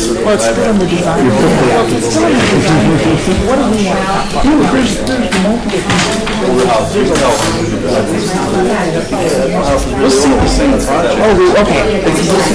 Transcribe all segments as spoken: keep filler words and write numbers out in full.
Well, it's still in the design. Well, it's still in the design. What do we want to talk about? There's, there's multiple We'll see what the same project. Oh, we- okay. Broad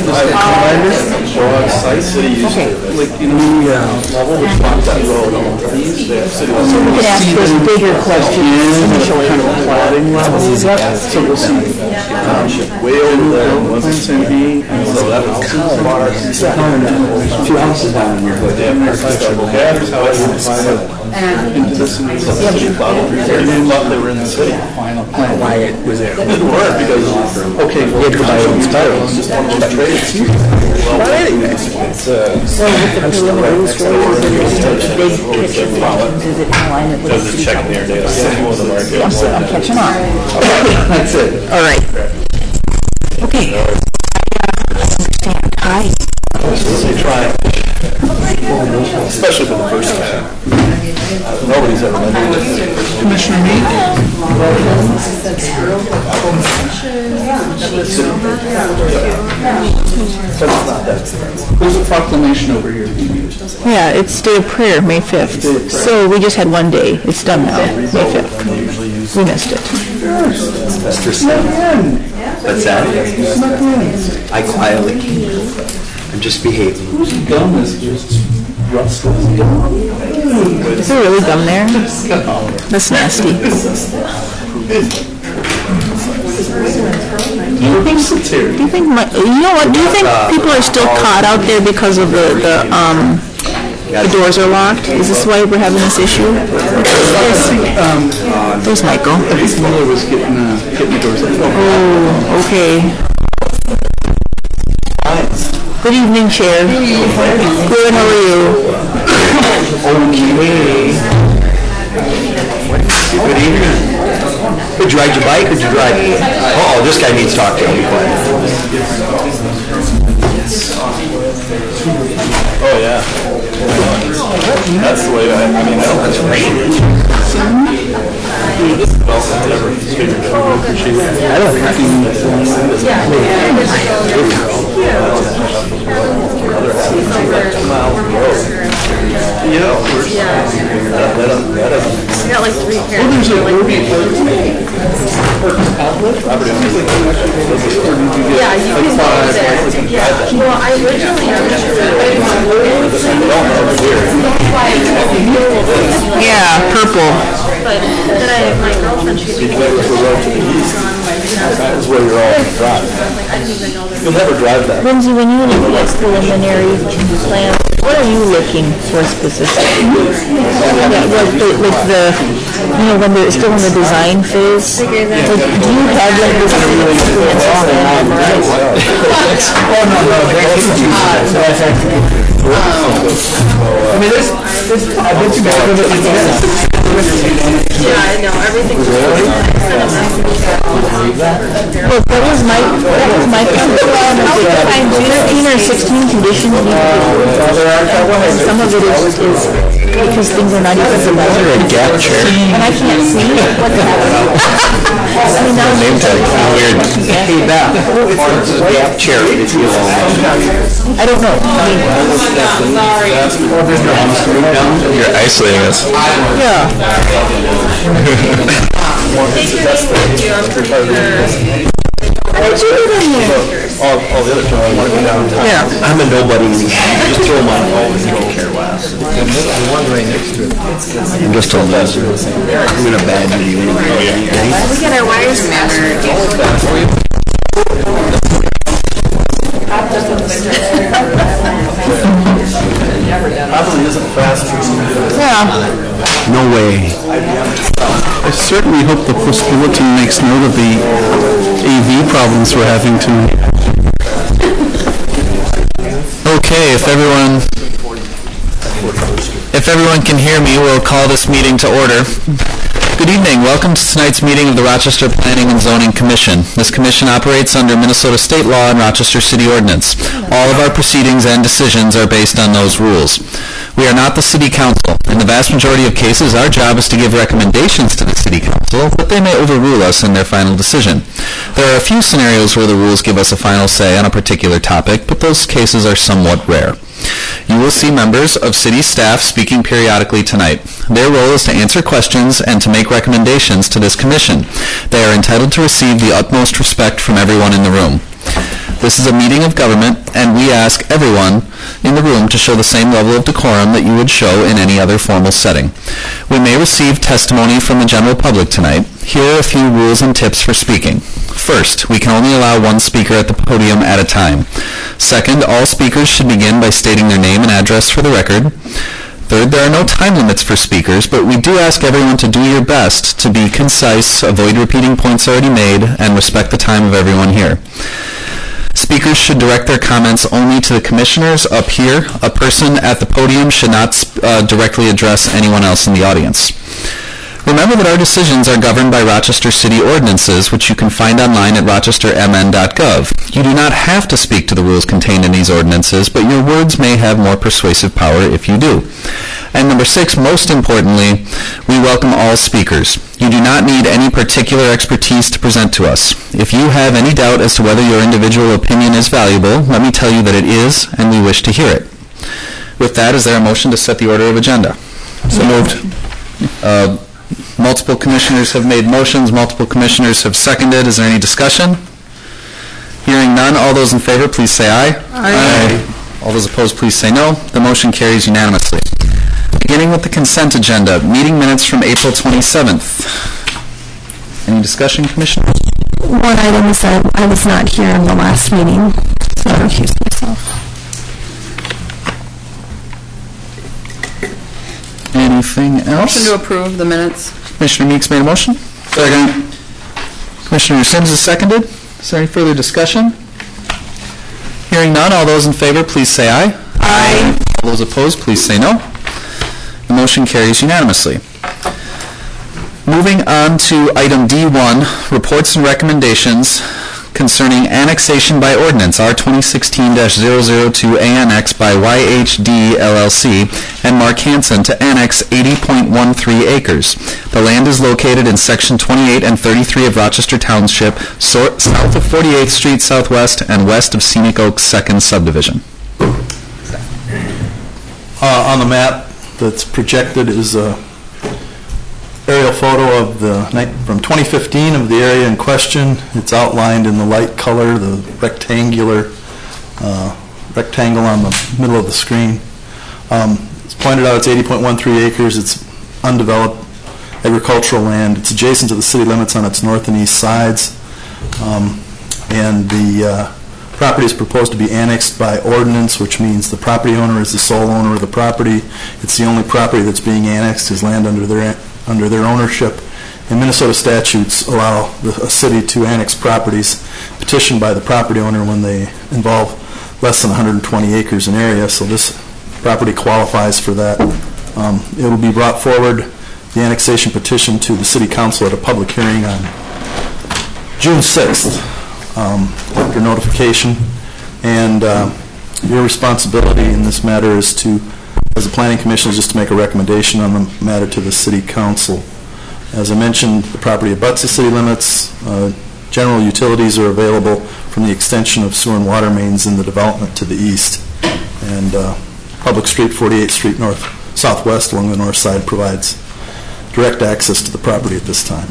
site, city used to, like, you know, level which block that road. These, the city was. So we can ask those bigger questions and show kind of plotting levels. So we'll see. Way over there, wasn't San B, and so that was bars. Two houses down in here. Okay, here's how I would find it into the city. And they thought they were in the city. Final plan, why it was there. It weren't because, okay, well, it's just one of those trades. Well, anyways, it's, uh. So with the preliminary stories, is it big picture problems, is it in alignment with the Just city? checking their data. I'm sorry, I'm catching on. That's it. All right. Okay. I understand. Hi. They try, especially for the first time. Nobody's ever done it. Commissioner Meek? There's a proclamation over here. Yeah, it's day of prayer, May fifth. So we just had one day. It's done now, May fifth. We missed it. Mister Sam. What's that? I quietly came. I'm just behaving. Gum is just rusted. Is there really gum there? That's nasty. Do you think, do you think, my, you know what, do you think people are still caught out there because of the, the, um, the doors are locked? Is this why we're having this issue? Um, There's Michael. I think Miller was getting, uh, getting the doors open. Oh, okay. Good evening, Chair. Good, how are you? Okay. Good evening. Did you ride your bike or did you ride? Uh-oh, this guy needs to talk to you. I'll be quiet. Oh, yeah. That's the way I, I mean, I don't, that's great. Well, I never figured it out. I don't think Yeah, of course. That, that, that, We got like three pairs. well, there's a, there would be property owners like that. Yeah, you can go there. Yeah. Well, I originally Yeah, purple. but then I, my girlfriend, she If you went to the road to the east, that is where you're all going to drive. You'll never drive that. Lindsay, when you look at preliminary plans, what are you looking for specifically? Yeah, like the, like the, you know, when they're still in the design phase, like, do you have like this experience on it? Oh, no, no, that's I mean, there's, there's, I bet you guys have it. yeah, I know, everything's really? Look, that was my, that was my, fifteen or sixteen conditions need to be, and some of it is, is because things are not even submitted. Gap chair. And I can't see what's happening. I mean, now Name tag, weird. Hey, Beth, it's a gap chair. I don't know. I mean, You're isolating us. yeah. How did you get in here? All, all the other two, I want to go downtown. Yeah. I'm a nobody. Just throw them on. I don't care less. The one right next to it. I'm just a loser. I'm in a bad mood. We get our wires measured. Probably isn't faster. Yeah. No way. I certainly hope the Post Bulletin makes note of the A V problems we're having tonight. Okay, if everyone, if everyone can hear me, we'll call this meeting to order. Good evening. Welcome to tonight's meeting of the Rochester Planning and Zoning Commission. This commission operates under Minnesota state law and Rochester city ordinance. All of our proceedings and decisions are based on those rules. We are not the city council. In the vast majority of cases, our job is to give recommendations to the city council, but they may overrule us in their final decision. There are a few scenarios where the rules give us a final say on a particular topic, but those cases are somewhat rare. You will see members of city staff speaking periodically tonight. Their role is to answer questions and to make recommendations to this commission. They are entitled to receive the utmost respect from everyone in the room. This is a meeting of government, and we ask everyone in the room to show the same level of decorum that you would show in any other formal setting. We may receive testimony from the general public tonight. Here are a few rules and tips for speaking. First, we can only allow one speaker at the podium at a time. Second, all speakers should begin by stating their name and address for the record. Third, there are no time limits for speakers, but we do ask everyone to do your best to be concise, avoid repeating points already made, and respect the time of everyone here. Speakers should direct their comments only to the commissioners up here. A person at the podium should not uh, directly address anyone else in the audience. Remember that our decisions are governed by Rochester City ordinances, which you can find online at rochester m n dot gov. You do not have to speak to the rules contained in these ordinances, but your words may have more persuasive power if you do. And number six, most importantly, we welcome all speakers. You do not need any particular expertise to present to us. If you have any doubt as to whether your individual opinion is valuable, let me tell you that it is, and we wish to hear it. With that, is there a motion to set the order of agenda? So moved. Uh, multiple commissioners have made motions. Multiple commissioners have seconded. Is there any discussion? Hearing none, all those in favor, please say aye. Aye. Aye. All those opposed, please say no. The motion carries unanimously. Beginning with the consent agenda, meeting minutes from April twenty-seventh. Any discussion, Commissioner? One item is that I was not here in the last meeting, so I recused myself. Anything else? Motion to approve the minutes. Commissioner Meeks made a motion. Second. Commissioner Sims is seconded. Is there any further discussion? Hearing none, all those in favor, please say aye. Aye. All those opposed, please say no. The motion carries unanimously. Moving on to item D one, reports and recommendations concerning annexation by ordinance R twenty sixteen dash zero zero two A N X by Y H D L L C and Mark Hansen to annex eighty point one three acres. The land is located in section twenty-eight and thirty-three of Rochester Township, so south of forty-eighth Street Southwest and west of Scenic Oaks second Subdivision. Uh, on the map that's projected is a aerial photo of the night from twenty fifteen of the area in question. It's outlined in the light color, the rectangular uh, rectangle on the middle of the screen. Um, it's pointed out it's eighty point one three acres. It's undeveloped agricultural land. It's adjacent to the city limits on its north and east sides. Um, and the uh, property is proposed to be annexed by ordinance, which means the property owner is the sole owner of the property. It's the only property that's being annexed is land under their under their ownership. And Minnesota statutes allow the, a city to annex properties petitioned by the property owner when they involve less than one hundred twenty acres in area, so this property qualifies for that. Um, it will be brought forward, the annexation petition, to the City Council at a public hearing on June sixth um, after notification. And uh, your responsibility in this matter is to, as a planning commission, is just to make a recommendation on the matter to the City Council. As I mentioned, the property abuts the city limits. Uh, general utilities are available from the extension of sewer and water mains in the development to the east. And uh, public street, forty-eighth Street North Southwest along the north side, provides direct access to the property at this time.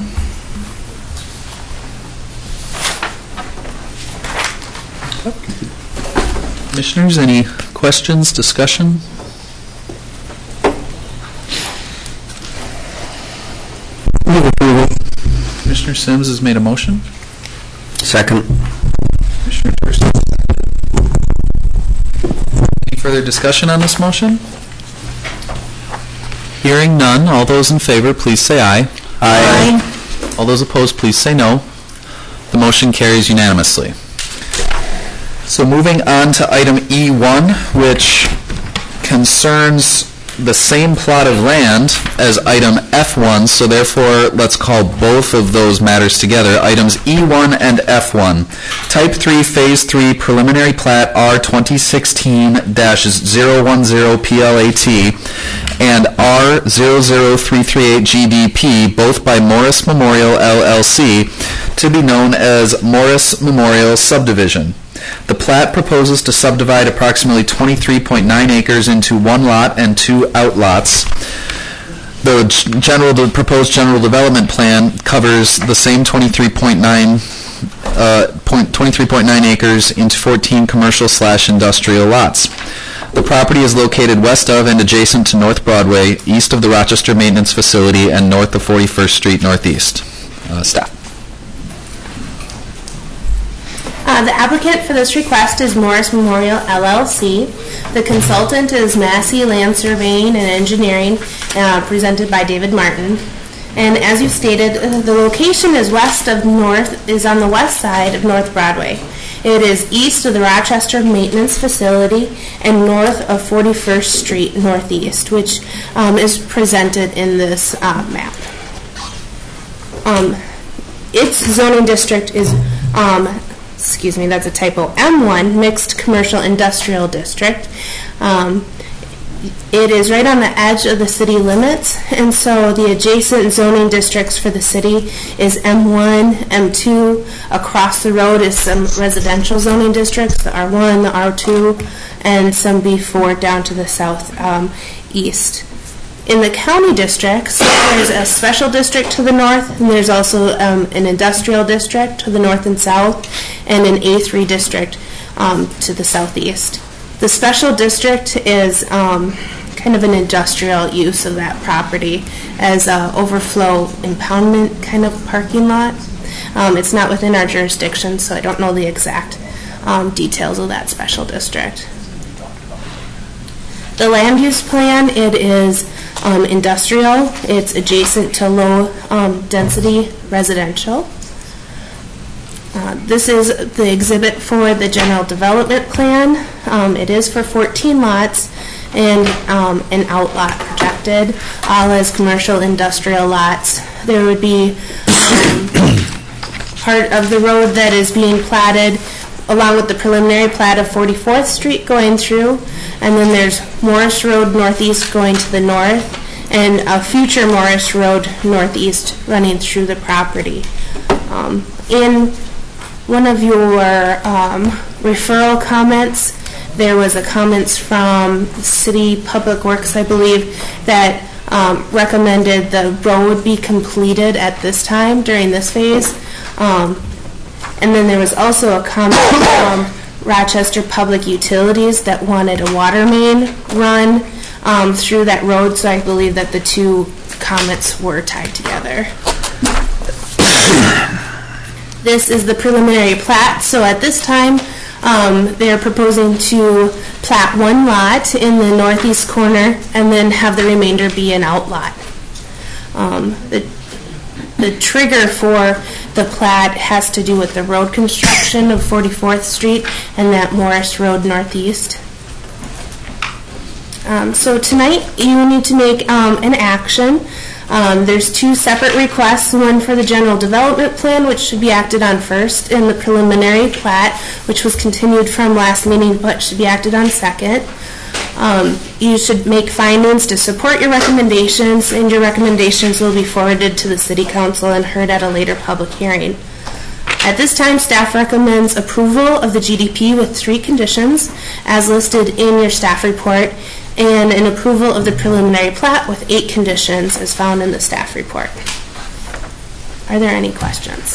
Commissioners, any questions, discussion? Move approval. Commissioner Sims has made a motion. Second. Commissioner Thurston. Any further discussion on this motion? Hearing none, all those in favor, please say aye. Aye. All those opposed, please say no. The motion carries unanimously. So moving on to item E one, which concerns the same plot of land as item F one, so therefore let's call both of those matters together, items E one and F one. Type three, Phase three, Preliminary Plat R twenty sixteen dash zero one zero P L A T and R zero zero three three eight G D P, both by Morris Memorial L L C, to be known as Morris Memorial Subdivision. The plat proposes to subdivide approximately twenty-three point nine acres into one lot and two outlots. The g- general, the proposed general development plan covers the same twenty-three point nine uh, point, twenty-three point nine acres into fourteen commercial slash industrial lots. The property is located west of and adjacent to North Broadway, east of the Rochester Maintenance Facility, and north of forty-first Street Northeast. Uh, staff. Uh, the applicant for this request is Morris Memorial L L C. The consultant is Massey Land Surveying and Engineering, uh, presented by David Martin. And as you stated, uh, the location is west of North, is on the west side of North Broadway. It is east of the Rochester Maintenance Facility and north of forty-first Street Northeast, which um, is presented in this uh, map. Um, its zoning district is um, excuse me, that's a typo, M one, Mixed Commercial Industrial District. Um, it is right on the edge of the city limits, and so the adjacent zoning districts for the city is M one, M two. Across the road is some residential zoning districts, the R one, the R two, and some B four down to the south um, east. In the county districts, there's a special district to the north, and there's also um, an industrial district to the north and south, and an A three district um, to the southeast. The special district is um, kind of an industrial use of that property as an overflow impoundment kind of parking lot. Um, it's not within our jurisdiction, so I don't know the exact um, details of that special district. The land use plan, it is um, industrial. It's adjacent to low um, density residential. Uh, this is the exhibit for the general development plan. Um, it is for fourteen lots and um, an outlot projected, all as commercial industrial lots. There would be um, part of the road that is being platted along with the preliminary plat of forty-fourth Street going through, and then there's Morris Road Northeast going to the north, and a future Morris Road Northeast running through the property. Um, in one of your um, referral comments, there was a comments from City Public Works, I believe, that um, recommended the road be completed at this time during this phase. Um, And then there was also a comment from Rochester Public Utilities that wanted a water main run um, through that road, so I believe that the two comments were tied together. This is the preliminary plat, so at this time um, they're proposing to plat one lot in the northeast corner and then have the remainder be an outlot. Um, the The trigger for the plat has to do with the road construction of forty-fourth Street and that Morris Road Northeast. Um, so tonight you need to make um, an action. Um, there's two separate requests, one for the general development plan, which should be acted on first, and the preliminary plat, which was continued from last meeting but should be acted on second. Um, you should make findings to support your recommendations, and your recommendations will be forwarded to the City Council and heard at a later public hearing. At this time, staff recommends approval of the G D P with three conditions as listed in your staff report, and an approval of the preliminary plat with eight conditions as found in the staff report. Are there any questions?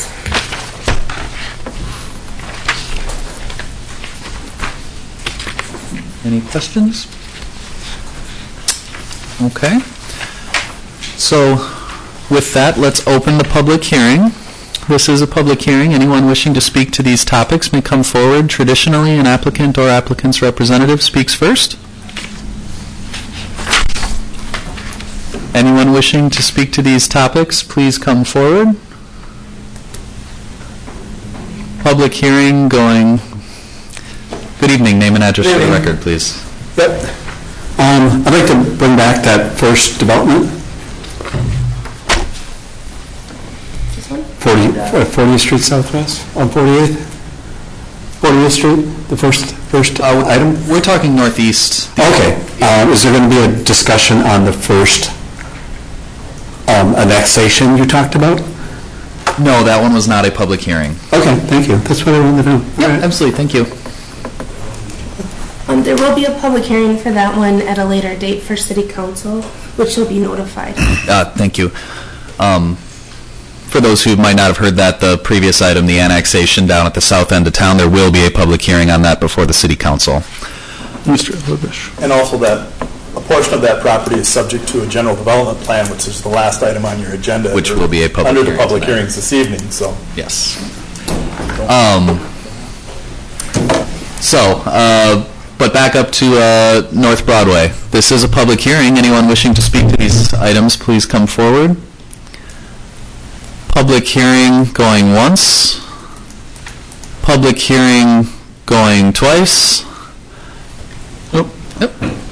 Any questions? Okay. So with that, let's open the public hearing. This is a public hearing. Anyone wishing to speak to these topics may come forward. Traditionally, an applicant or applicant's representative speaks first. Anyone wishing to speak to these topics, please come forward. Public hearing going. Good evening. Name and address for the record, please. Yep. Um, I'd like to bring back that first development. forty, uh, fortieth Street Southwest on forty-eighth. fortieth Street, the first first uh, item. We're talking northeast. Okay. Uh, is there going to be a discussion on the first um, annexation you talked about? No, that one was not a public hearing. Okay, thank you. That's what I wanted to know. All right. Absolutely, thank you. Um, there will be a public hearing for that one at a later date for City Council, which will be notified. Uh, thank you. Um, For those who might not have heard that, the previous item, the annexation down at the south end of town, there will be a public hearing on that before the City Council. Mister Lubish. And also that a portion of that property is subject to a general development plan, which is the last item on your agenda. Which will be a public Under hearing the public tonight. hearings this evening, so. Yes. Um, so, uh, but back up to uh, North Broadway. This is a public hearing. Anyone wishing to speak to these items, please come forward. Public hearing going once. Public hearing going twice. Nope. Nope.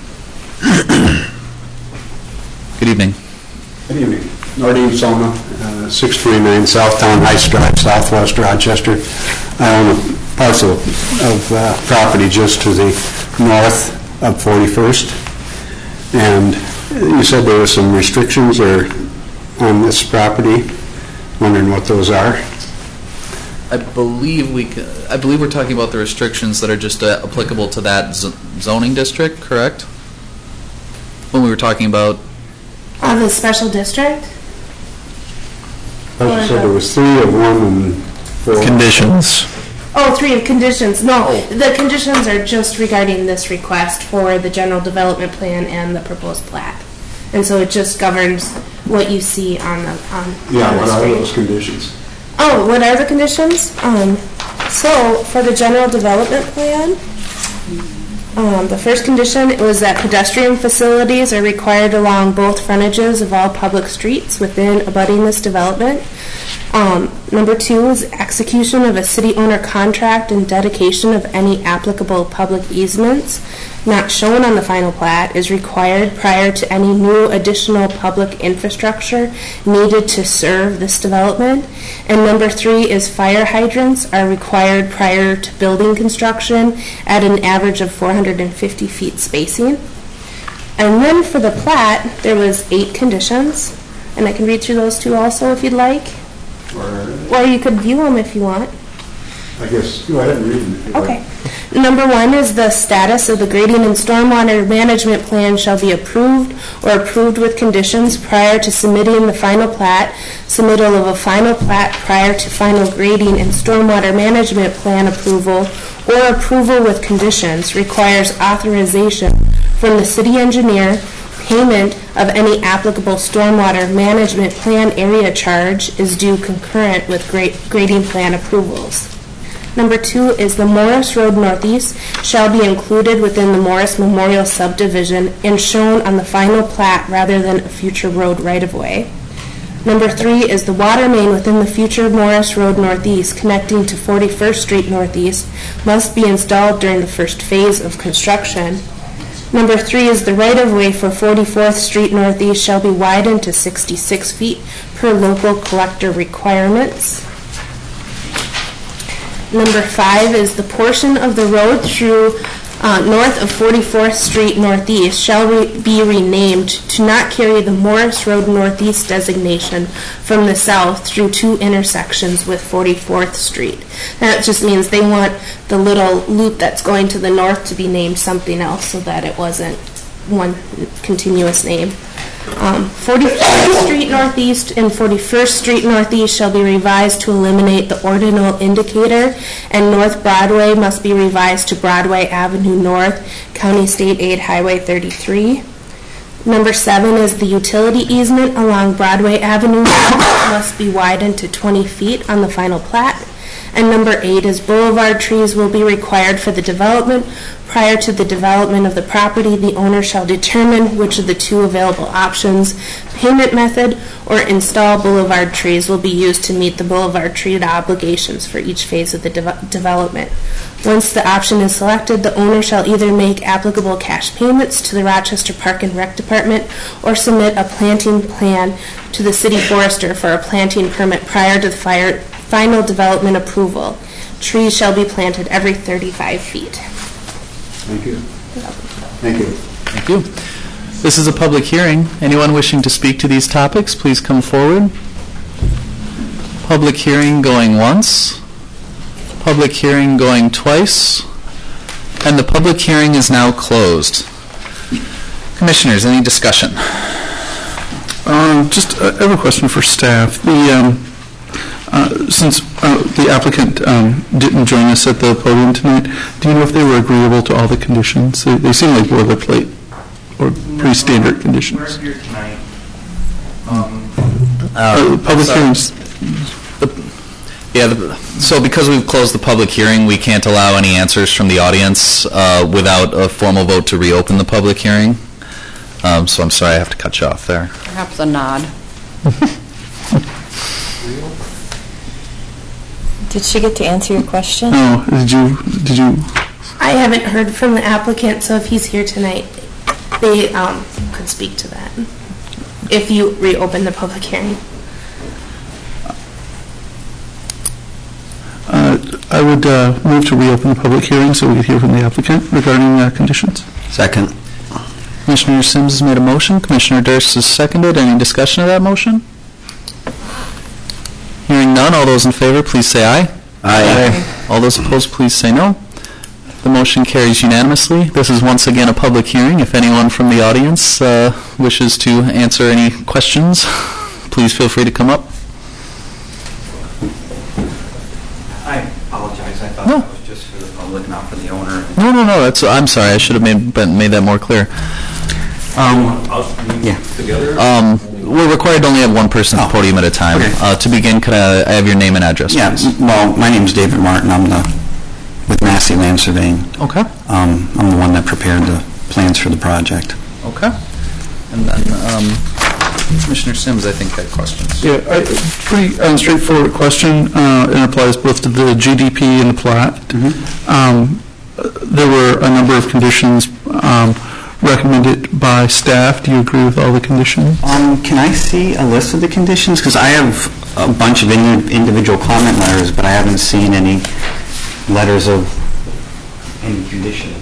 Good evening. Good evening. Nordine Soma, uh, six twenty-nine Southtown Heights Drive, Southwest Rochester. I own a parcel of uh, property just to the north of forty-first. And you said there were some restrictions or on this property. Wondering what those are. I believe we. c- I believe we're talking about the restrictions that are just uh, applicable to that z- zoning district, correct? When we were talking about. Uh, the special district? Like you said, there was three of one and four. Conditions. Oh, three of conditions. No, the conditions are just regarding this request for the general development plan and the proposed plat. And so it just governs what you see on the, on, Yeah, on the what are screen. those conditions? Oh, what are the conditions? Um, so for the general development plan, um, the first condition was that pedestrian facilities are required along both frontages of all public streets within abutting this development. Um, number two is execution of a city owner contract and dedication of any applicable public easements not shown on the final plat is required prior to any new additional public infrastructure needed to serve this development. And number three is fire hydrants are required prior to building construction at an average of four hundred fifty feet spacing. And then for the plat, there was eight conditions, and I can read through those two also if you'd like. Or, Or you could view them if you want. I guess, go ahead and read them if you like. Okay. Number one is the status of the grading and stormwater management plan shall be approved or approved with conditions prior to submitting the final plat. Submittal of a final plat prior to final grading and stormwater management plan approval or approval with conditions requires authorization from the city engineer. Payment of any applicable stormwater management plan area charge is due concurrent with gra- grading plan approvals. Number two is the Morris Road Northeast shall be included within the Morris Memorial subdivision and shown on the final plat rather than a future road right-of-way. Number three is the water main within the future Morris Road Northeast connecting to forty-first Street Northeast must be installed during the first phase of construction. Number three is the right-of-way for forty-fourth Street Northeast shall be widened to sixty-six feet per local collector requirements. Number five is the portion of the road through uh, north of forty-fourth Street Northeast shall re- be renamed to not carry the Morris Road Northeast designation from the south through two intersections with forty-fourth Street. That just means they want the little loop that's going to the north to be named something else so that it wasn't one continuous name. Um, forty-fourth Street Northeast and forty-first Street Northeast shall be revised to eliminate the ordinal indicator, and North Broadway must be revised to Broadway Avenue North, County State Aid Highway thirty-three. Number seven is the utility easement along Broadway Avenue North must be widened to twenty feet on the final plat. And number eight is boulevard trees will be required for the development. Prior to the development of the property, the owner shall determine which of the two available options, payment method or install boulevard trees, will be used to meet the boulevard tree obligations for each phase of the de- development. Once the option is selected, the owner shall either make applicable cash payments to the Rochester Park and Rec Department or submit a planting plan to the city forester for a planting permit prior to the fire final development approval. Trees shall be planted every thirty-five feet. Thank you. Thank you. Thank you. This is a public hearing. Anyone wishing to speak to these topics, please come forward. Public hearing going once. Public hearing going twice. And the public hearing is now closed. Commissioners, any discussion? Um, Just, uh, I have a question for staff. The, um, uh, since uh, the applicant um, didn't join us at the podium tonight, do you know if they were agreeable to all the conditions? They they seem like boilerplate or pretty standard conditions. We're here tonight. Um, Uh, Public hearings, Yeah, the- so because we've closed the public hearing, we can't allow any answers from the audience uh, without a formal vote to reopen the public hearing. Um, So I'm sorry, I have to cut you off there. Perhaps a nod. Did she get to answer your question? no, did you, did you, I haven't heard from the applicant, so if he's here tonight, they um, could speak to that. If you reopen the public hearing. uh, I would uh, move to reopen the public hearing so we could hear from the applicant regarding uh, conditions. Second. Commissioner Sims has made a motion. Commissioner Durst has seconded. Any discussion of that motion? Hearing none, all those in favor, please say aye. Aye. All those opposed, please say no. The motion carries unanimously. This is once again a public hearing. If anyone from the audience uh, wishes to answer any questions, please feel free to come up. I apologize, I thought No. that was just for the public, not for the owner. No, no, no. That's. I'm sorry. I should have made been- made that more clear. Yeah. Together? Um, we're required to only have one person at the podium at a time. okay. Uh, to begin, could I, I have your name and address, Yeah, please? m- well, my name's David Martin. I'm the, with Massey Land Surveying. Okay. Um, I'm the one that prepared the plans for the project. Okay. And then um, Commissioner Sims, I think, had questions. Yeah, I- pretty uh, straightforward question, uh, and applies both to the G D P and the plat. Um, uh, There were a number of conditions um, recommended by staff. Do you agree with all the conditions? Um, can I see a list of the conditions? Because I have a bunch of indi- individual comment letters, but I haven't seen any letters of any conditions.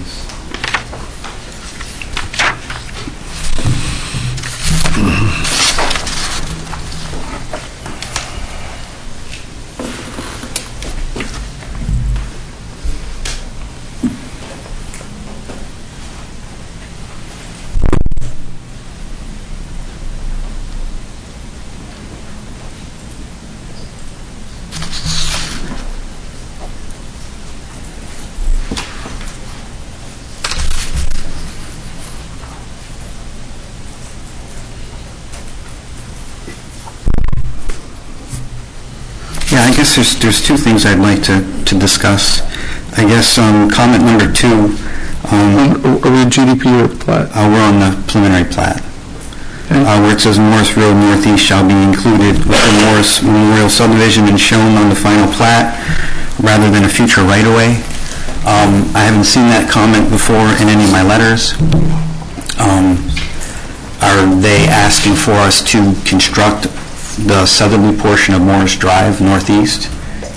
Yeah, I guess there's, there's two things I'd like to, to discuss. I guess um, comment number two, um, Are we G D P or plat? uh, we're on the preliminary plat, Okay. uh, where it says Morris Road Northeast shall be included with the Morris Memorial subdivision and shown on the final plat rather than a future right-of-way. Um, I haven't seen that comment before in any of my letters. Um, Are they asking for us to construct the southerly portion of Morris Drive northeast?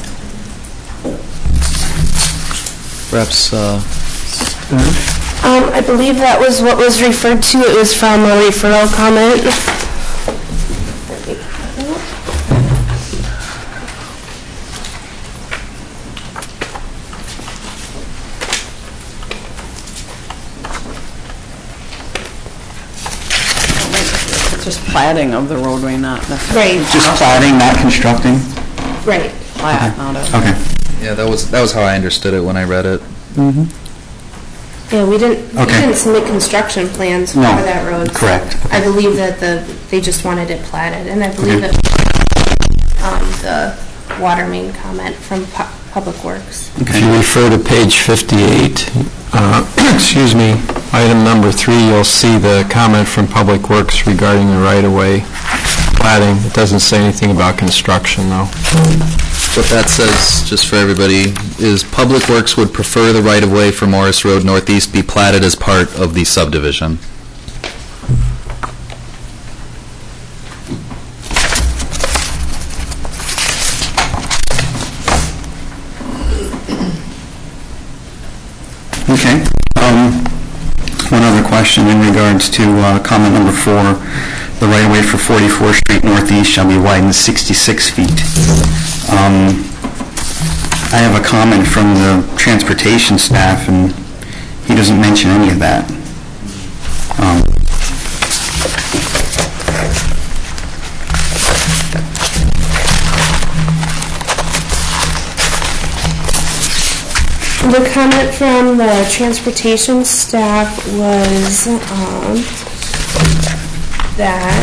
Perhaps, uh, Um, I believe that was what was referred to. It was from a referral comment. It's just platting of the roadway, not necessarily Right, Just platting, not constructing? right. plat, not a... Okay. yeah, that was that was how I understood it when I read it. Yeah, we didn't, we Okay. didn't submit construction plans for No, that road. correct. I believe that the, they just wanted it platted, and I believe Okay. that, um, the water main comment from Pu- Public Works. If you refer to page fifty-eight, uh, excuse me, item number three, you'll see the comment from Public Works regarding the right-of-way platting. It doesn't say anything about construction, though. What that says, just for everybody, is Public Works would prefer the right-of-way for Morris Road Northeast be platted as part of the subdivision. Okay. Um, One other question in regards to uh, comment number four. the right-of-way for forty-fourth Street Northeast shall be widened sixty-six feet. Um, I have a comment from the transportation staff, and he doesn't mention any of that. Um, The comment from the transportation staff was um, that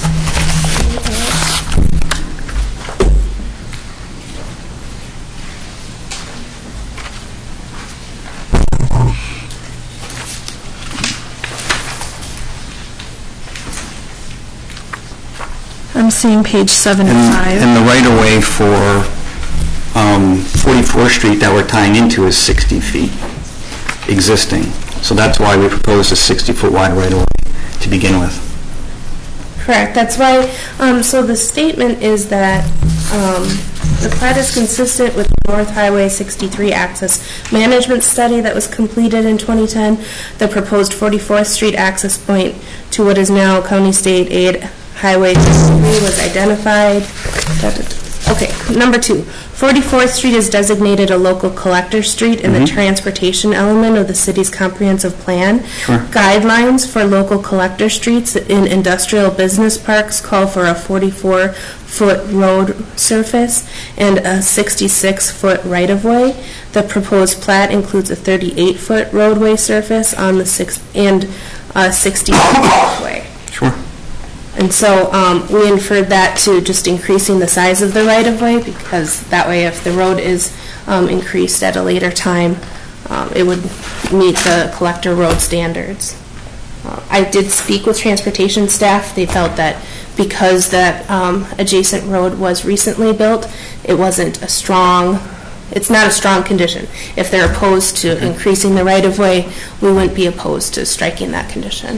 I'm seeing page seventy-five. And, and the right-of-way for um, forty-fourth Street that we're tying into is sixty feet existing. So that's why we proposed a sixty-foot wide right-of-way to begin with. correct. That's why, um, so the statement is that um, the plat is consistent with the North Highway sixty-three access management study that was completed in twenty ten. The proposed forty-fourth Street access point to what is now County State Aid Highway sixty-three was identified. Okay, number two, forty-fourth Street is designated a local collector street in Mm-hmm. the transportation element of the city's comprehensive plan. Sure. Guidelines for local collector streets in industrial business parks call for a forty-four foot road surface and a sixty-six foot right-of-way. The proposed plat includes a thirty-eight foot roadway surface on the six and a sixty foot right-of-way. Sure. And so um, we inferred that to just increasing the size of the right-of-way, because that way if the road is um, increased at a later time, um, it would meet the collector road standards. Uh, I did speak with transportation staff. They felt that because that um, adjacent road was recently built, it wasn't a strong, it's not a strong condition. If they're opposed to increasing the right-of-way, we wouldn't be opposed to striking that condition.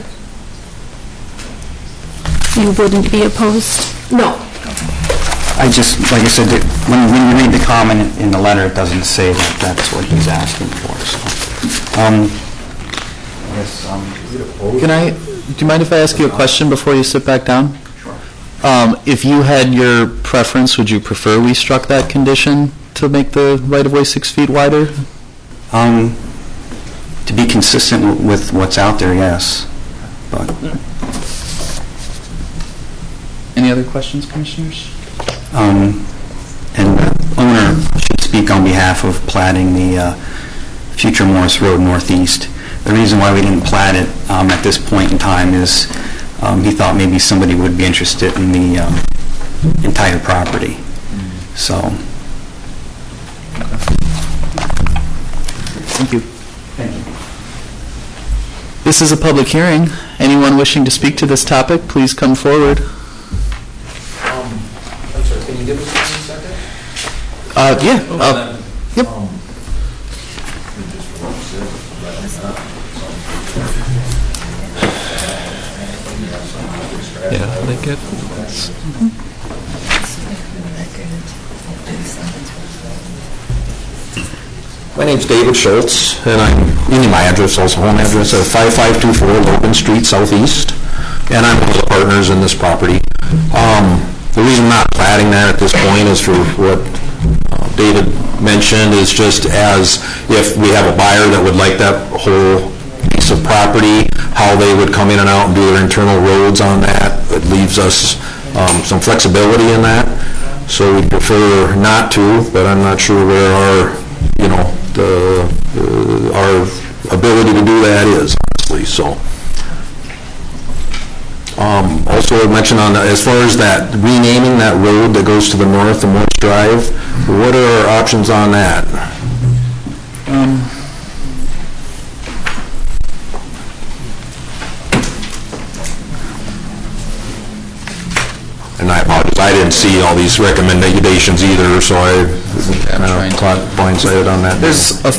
You wouldn't be opposed? No. I just, like I said, that when, when you read the comment in the letter, it doesn't say that that's what he's asking for, so. Um, Yes, um, Can I, do you mind if I ask you a question before you sit back down? Sure. Um, If you had your preference, would you prefer we struck that condition to make the right-of-way six feet wider? um, to be consistent with what's out there, yes, but. Any other questions, Commissioners? Um, and the owner should speak on behalf of platting the uh, future Morris Road Northeast. The reason why we didn't plat it um, at this point in time is um, he thought maybe somebody would be interested in the um, entire property. So. Thank you. This is a public hearing. Anyone wishing to speak to this topic, please come forward. Um, I'm sorry, can you give us one second? Uh, yeah. Uh, yep. Um, Yeah, they get. My name's David Schultz, and I'm, you need my address, also home address, at five five two four Logan Street Southeast, and I'm one of the partners in this property. Um, the reason I'm not platting that at this point is for what uh, David mentioned, is just as if we have a buyer that would like that whole piece of property, how they would come in and out and do their internal roads on that. It leaves us um, some flexibility in that, so we prefer not to, but I'm not sure where our, you know, the, uh, our ability to do that is, honestly, so. Um, also, I mentioned on, the, as far as that, renaming that road that goes to the north of Morris Drive, what are our options on that? Um, And I apologize, I didn't see all these recommendations either, so I kind of caught blindsided on that. There's a,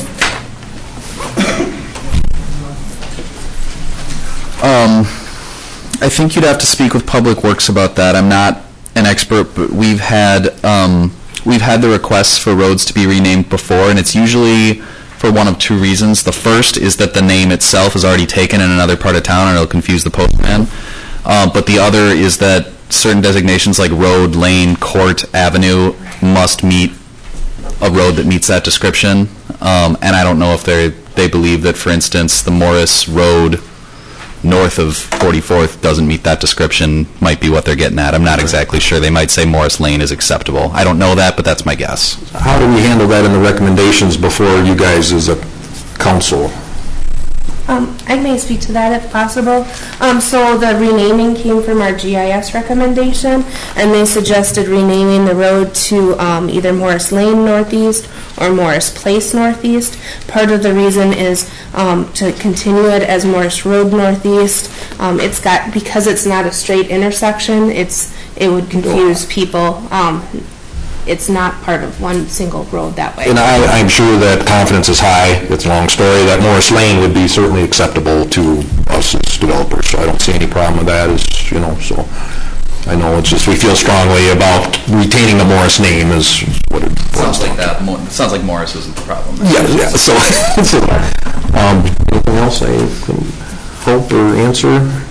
um, I think you'd have to speak with Public Works about that. I'm not an expert, but we've had, um, we've had the requests for roads to be renamed before, and it's usually for one of two reasons. The first is that the name itself is already taken in another part of town, and it'll confuse the postman. Uh, But the other is that certain designations like road, lane, court, avenue must meet a road that meets that description. Um, And I don't know if they they believe that, for instance, the Morris Road north of forty-fourth doesn't meet that description, might be what they're getting at. I'm not exactly sure. They might say Morris Lane is acceptable. I don't know that, but that's my guess. How do we handle that in the recommendations before you guys as a council? Um, I may speak to that if possible. Um, so the renaming came from our G I S recommendation, and they suggested renaming the road to um, either Morris Lane Northeast or Morris Place Northeast. Part of the reason is um, to continue it as Morris Road Northeast. Um, it's got, because it's not a straight intersection, it's it would confuse people. Um, It's not part of one single road that way. And I, I'm sure that confidence is high, it's a long story, that Morris Lane would be certainly acceptable to us as developers, so I don't see any problem with that, as, you know, so I know it's just, we feel strongly about retaining the Morris name is what it Sounds like that. Mo- Sounds like Morris isn't the problem. Yeah, yeah, so, so, um, anything else I can help or answer?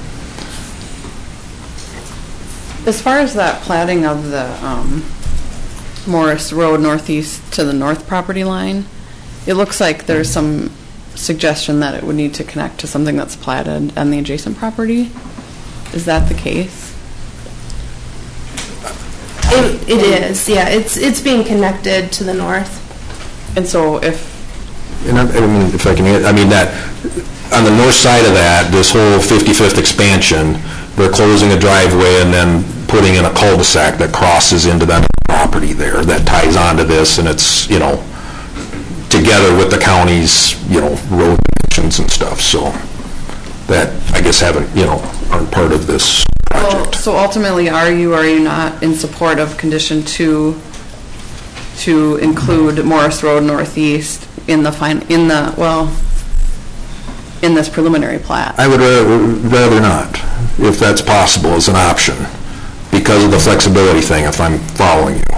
As far as that platting of the um, Morris Road northeast to the north property line, it looks like there's some suggestion that it would need to connect to something that's platted on the adjacent property. Is that the case? It, it is, yeah. It's it's being connected to the north. And so if... And I, I mean, if I can, I mean, that, on the north side of that, this whole fifty-fifth expansion, they're closing a driveway and then putting in a cul-de-sac that crosses into that property there that ties onto this, and it's, you know, together with the county's, you know, road connections and stuff, so that, I guess, haven't, you know, aren't part of this project. Well, so ultimately, are you or are you not in support of condition two to include Morris Road Northeast in the fine, in the, well, in this preliminary plat? I would rather, rather not, if that's possible, as an option, because of the flexibility thing, if I'm following you.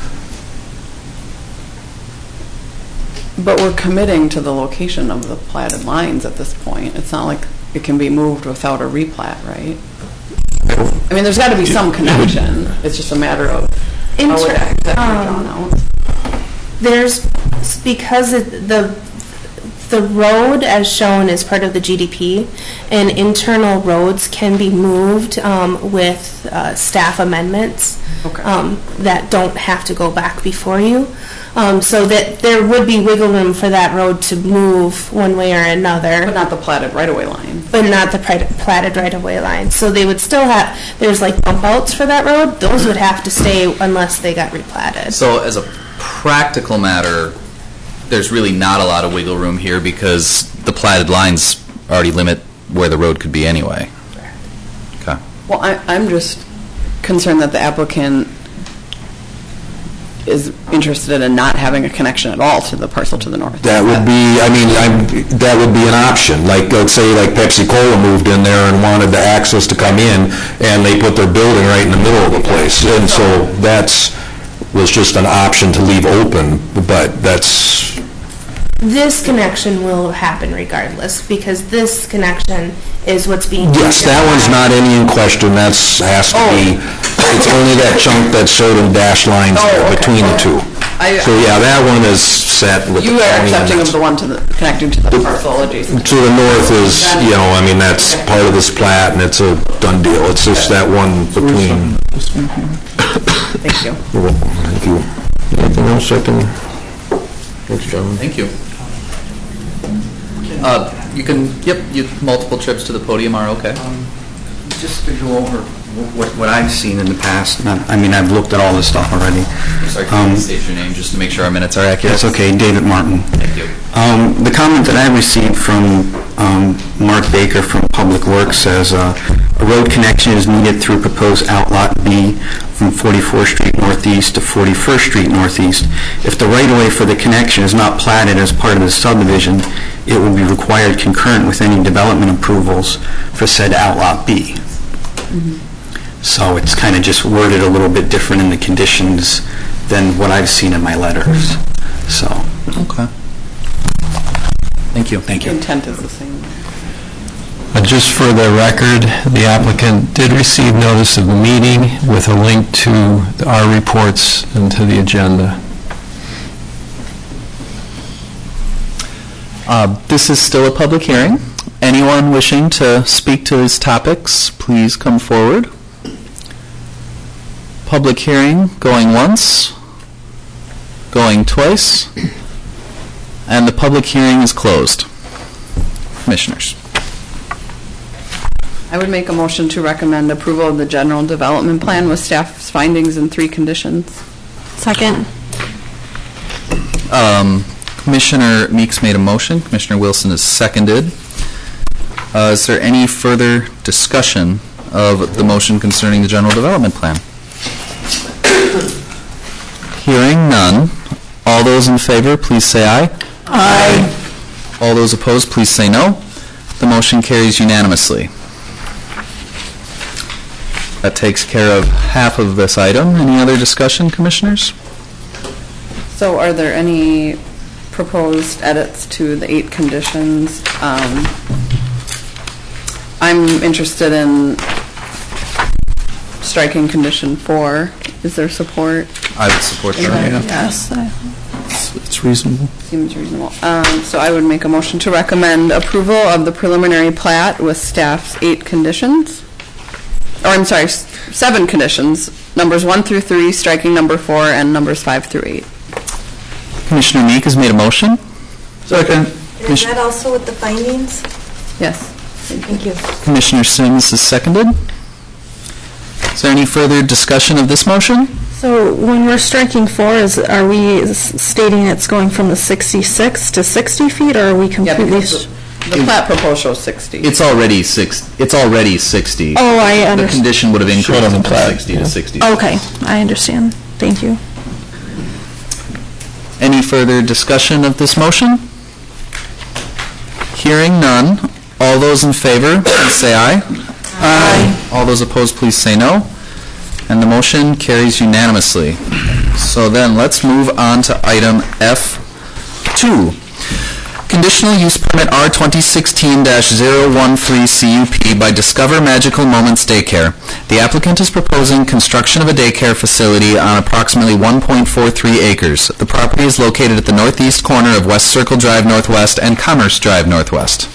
But we're committing to the location of the platted lines at this point. It's not like it can be moved without a replat, right? I mean, there's got to be some connection. It's just a matter of how it exactly drawn out. There's, because it, the the road as shown is part of the G D P, and internal roads can be moved um, with uh, staff amendments okay. um, that don't have to go back before you. Um, so that there would be wiggle room for that road to move one way or another. But not the platted right-of-way line. But not the platted right-of-way line. So they would still have, there's like bump outs for that road. Those would have to stay unless they got replatted. So as a practical matter, there's really not a lot of wiggle room here because the platted lines already limit where the road could be anyway. Okay. Well, I, I'm just concerned that the applicant is interested in not having a connection at all to the parcel to the north. That would be, I mean, I'm, that would be an option. Like, let's say, like Pepsi Cola moved in there and wanted the access to come in, and they put their building right in the middle of the place. And so that's, was just an option to leave open, but that's... This connection will happen regardless, because this connection is what's being... Yes, that one's not any in question. That's, has to oh. be, it's only that chunk that's showed in dashed lines oh, there okay. between the two. I, so yeah, that one is set with you the are county. accepting of the one to the, connecting to the, the parcel adjacent. To the north is, you know, I mean, that's part of this plat, and it's a done deal. It's just that one between... Thank you. You're welcome. Thank you. Anything else I can... Thanks, John. Thank you. Uh, you can, yep, you, multiple trips to the podium are okay. Um, just to go over what, what I've seen in the past, I mean, I've looked at all this stuff already. Sorry, can you state your name just to make sure our minutes are accurate? That's okay, David Martin. Thank you. Um, the comment that I received from um, Mark Baker from Public Works says uh, a road connection is needed through proposed outlot B from forty-fourth Street Northeast to forty-first Street Northeast. If the right-of-way for the connection is not platted as part of the subdivision, it will be required concurrent with any development approvals for said outlot B. Mm-hmm. So it's kind of just worded a little bit different in the conditions than what I've seen in my letters. So. Okay. Thank you. Thank you. The intent is the same. Uh, Just for the record, the applicant did receive notice of the meeting with a link to our reports and to the agenda. Uh, This is still a public hearing. Anyone wishing to speak to these topics, please come forward. Public hearing going once, going twice, and the public hearing is closed. Commissioners. I would make a motion to recommend approval of the general development plan with staff's findings and three conditions. Second. Um, Commissioner Meeks made a motion. Commissioner Wilson is seconded. Uh, is there any further discussion of the motion concerning the general development plan? Hearing none. All those in favor, please say aye. Aye. All those opposed, please say no. The motion carries unanimously. That takes care of half of this item. Any other discussion, Commissioners? So are there any proposed edits to the eight conditions? Um, I'm interested in striking condition four. Is there support? I would support that. Yes. It's- It's reasonable. Seems reasonable. Um, So I would make a motion to recommend approval of the preliminary plat with staff's eight conditions. Or, I'm sorry, s- seven conditions, numbers one through three, striking number four, and numbers five through eight. Commissioner Meek has made a motion. Second. Is that also with the findings? Yes. Thank you. Commissioner Sims is seconded. Is there any further discussion of this motion? So when we're striking four, is, are we s- stating it's going from the sixty-six to sixty feet, or are we Yeah, completely? because the the plat proposal shows sixty. It's already six, it's already sixty. Oh, I The understand. condition would have increased from sixty to sixty. Okay, I understand. Thank you. Any further discussion of this motion? Hearing none. All those in favor, please say aye. Aye. All those opposed, please say no. And the motion carries unanimously. So then, let's move on to item F two. Conditional use permit R twenty sixteen dash zero one three C U P by Discover Magical Moments Daycare. The applicant is proposing construction of a daycare facility on approximately one point four three acres. The property is located at the northeast corner of West Circle Drive Northwest and Commerce Drive Northwest.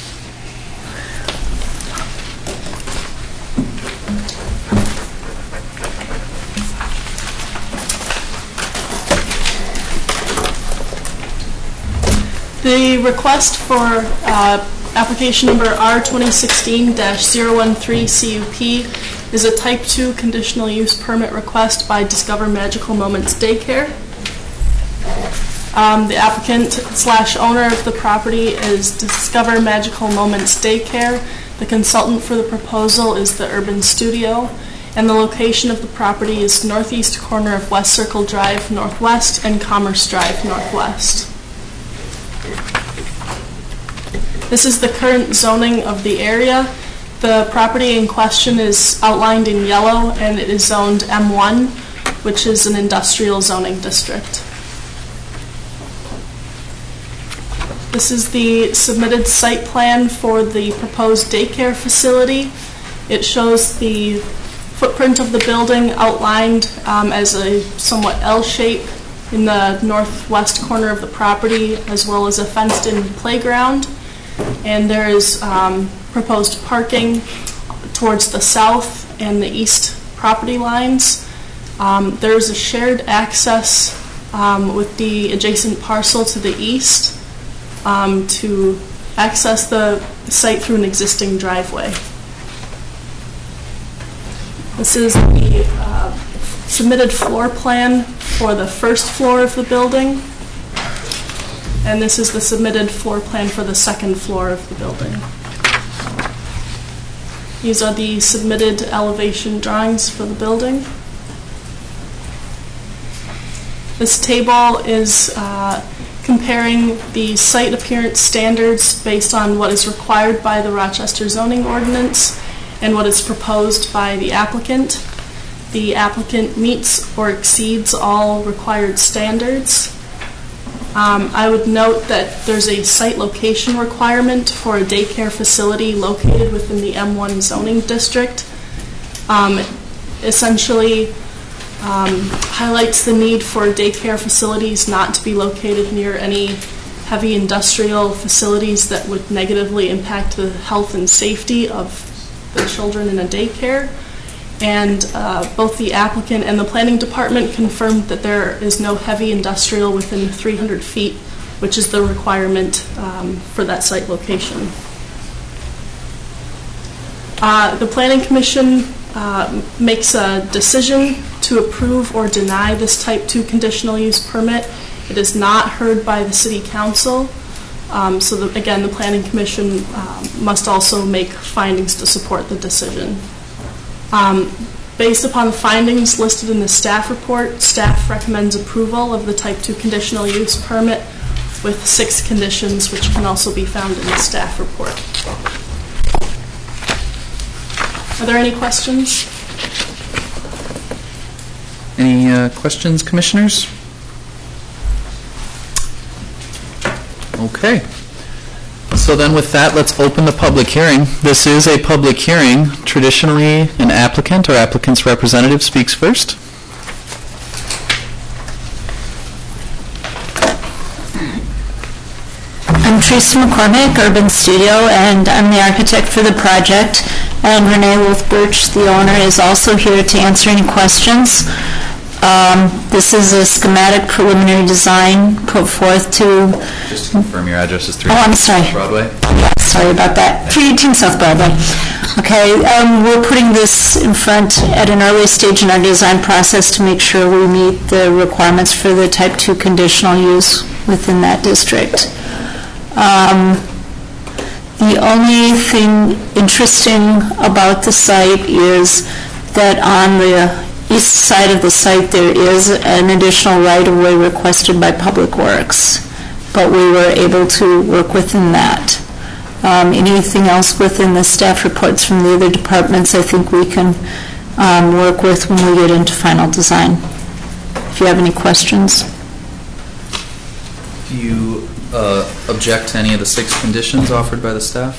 The request for uh, application number R twenty sixteen dash zero one three C U P is a type two conditional use permit request by Discover Magical Moments Daycare. Um, The applicant slash owner of the property is Discover Magical Moments Daycare. The consultant for the proposal is the Urban Studio, and the location of the property is northeast corner of West Circle Drive Northwest and Commerce Drive Northwest. This is the current zoning of the area. The property in question is outlined in yellow, and it is zoned M one, which is an industrial zoning district. This is the submitted site plan for the proposed daycare facility. It shows the footprint of the building outlined um, as a somewhat L shape in the northwest corner of the property, as well as a fenced-in playground. And there is um, proposed parking towards the south and the east property lines. Um, there is a shared access um, with the adjacent parcel to the east um, to access the site through an existing driveway. This is the uh, submitted floor plan for the first floor of the building, and this is the submitted floor plan for the second floor of the building. These are the submitted elevation drawings for the building. This table is uh, comparing the site appearance standards based on what is required by the Rochester zoning ordinance and what is proposed by the applicant. The applicant meets or exceeds all required standards. Um, I would note that there's a site location requirement for a daycare facility located within the M one zoning district. Um, essentially um, highlights the need for daycare facilities not to be located near any heavy industrial facilities that would negatively impact the health and safety of the children in a daycare. And uh, both the applicant and the planning department confirmed that there is no heavy industrial within three hundred feet, which is the requirement um, for that site location. Uh, the Planning Commission uh, makes a decision to approve or deny this type two conditional use permit. It is not heard by the City Council. Um, so the, again, the Planning Commission um, must also make findings to support the decision. Um, based upon the findings listed in the staff report, staff recommends approval of the type two conditional use permit with six conditions, which can also be found in the staff report. Are there any questions? Any uh, questions, commissioners? Okay. So then with that, let's open the public hearing. This is a public hearing. Traditionally, an applicant or applicant's representative speaks first. I'm Tracy McCormick, Urban Studio, and I'm the architect for the project. And Renee Wolf Birch, the owner, is also here to answer any questions. Um, this is a schematic preliminary design put forth to... Just to confirm, your address is three Oh, I'm sorry. Broadway? Yeah, sorry about that. three eighteen South Broadway. Okay, um, we're putting this in front at an early stage in our design process to make sure we meet the requirements for the type two conditional use within that district. Um, the only thing interesting about the site is that on the east side of the site there is an additional right-of-way requested by Public Works, but we were able to work within that. Um, anything else within the staff reports from the other departments I think we can um, work with when we get into final design. If you have any questions. Do you uh, object to any of the six conditions offered by the staff?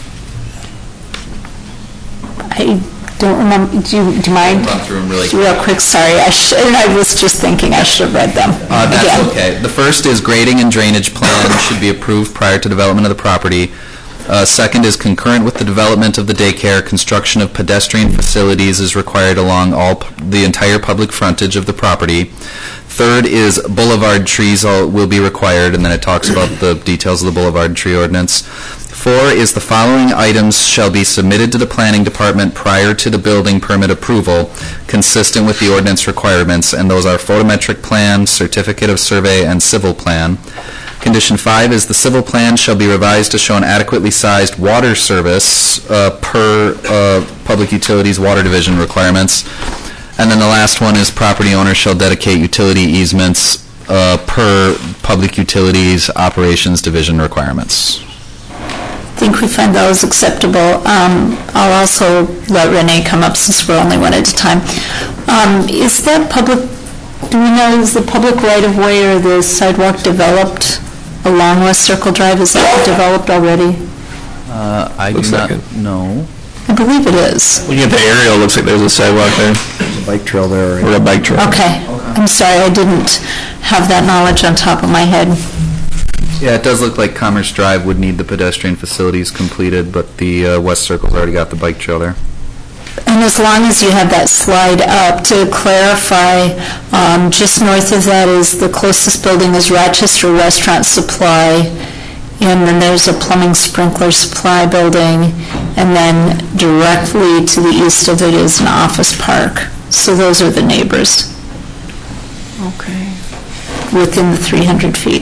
I don't remember. Do you, do you mind? Run through them really quick. Real quick, sorry. I, sh I was just thinking I should have read them. Uh, that's Again. okay. The first is grading and drainage plan should be approved prior to development of the property. Uh, second is concurrent with the development of the daycare, construction of pedestrian facilities is required along all p the entire public frontage of the property. Third is boulevard trees all, will be required, and then it talks about the details of the boulevard tree ordinance. Four is the following items shall be submitted to the planning department prior to the building permit approval, consistent with the ordinance requirements, and those are photometric plan, certificate of survey, and civil plan. Condition five is the civil plan shall be revised to show an adequately sized water service uh, per uh, Public Utilities Water Division requirements. And then the last one is property owner shall dedicate utility easements uh, per Public Utilities Operations Division requirements. I think we find those acceptable. Um, I'll also let Renee come up since we're only one at a time. Um, is that public, do we know, is the public right-of-way or the sidewalk developed along West Circle Drive? Is that developed already? Uh, I Looks do not like it. know. I believe it is. When you get the aerial, it looks like there's a sidewalk there. There's a bike trail there. Or a bike trail. Okay. I'm sorry, I didn't have that knowledge on top of my head. Yeah, it does look like Commerce Drive would need the pedestrian facilities completed, but the uh, West Circle's already got the bike trail there. And as long as you have that slide up, to clarify, um, just north of that is the closest building is Rochester Restaurant Supply, and then there's a plumbing sprinkler supply building, and then directly to the east of it is an office park. So those are the neighbors. Okay. Within the three hundred feet.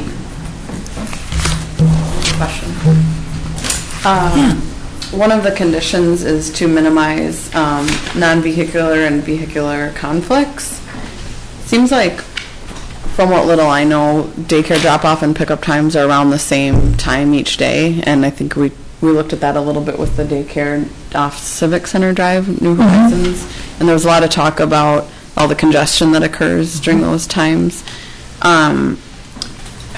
Question. Um, Yeah. One of the conditions is to minimize um, non-vehicular and vehicular conflicts. Seems like, from what little I know, daycare drop-off and pickup times are around the same time each day, and I think we we looked at that a little bit with the daycare off Civic Center Drive, New Horizons, mm-hmm. and there was a lot of talk about all the congestion that occurs during those times. Um,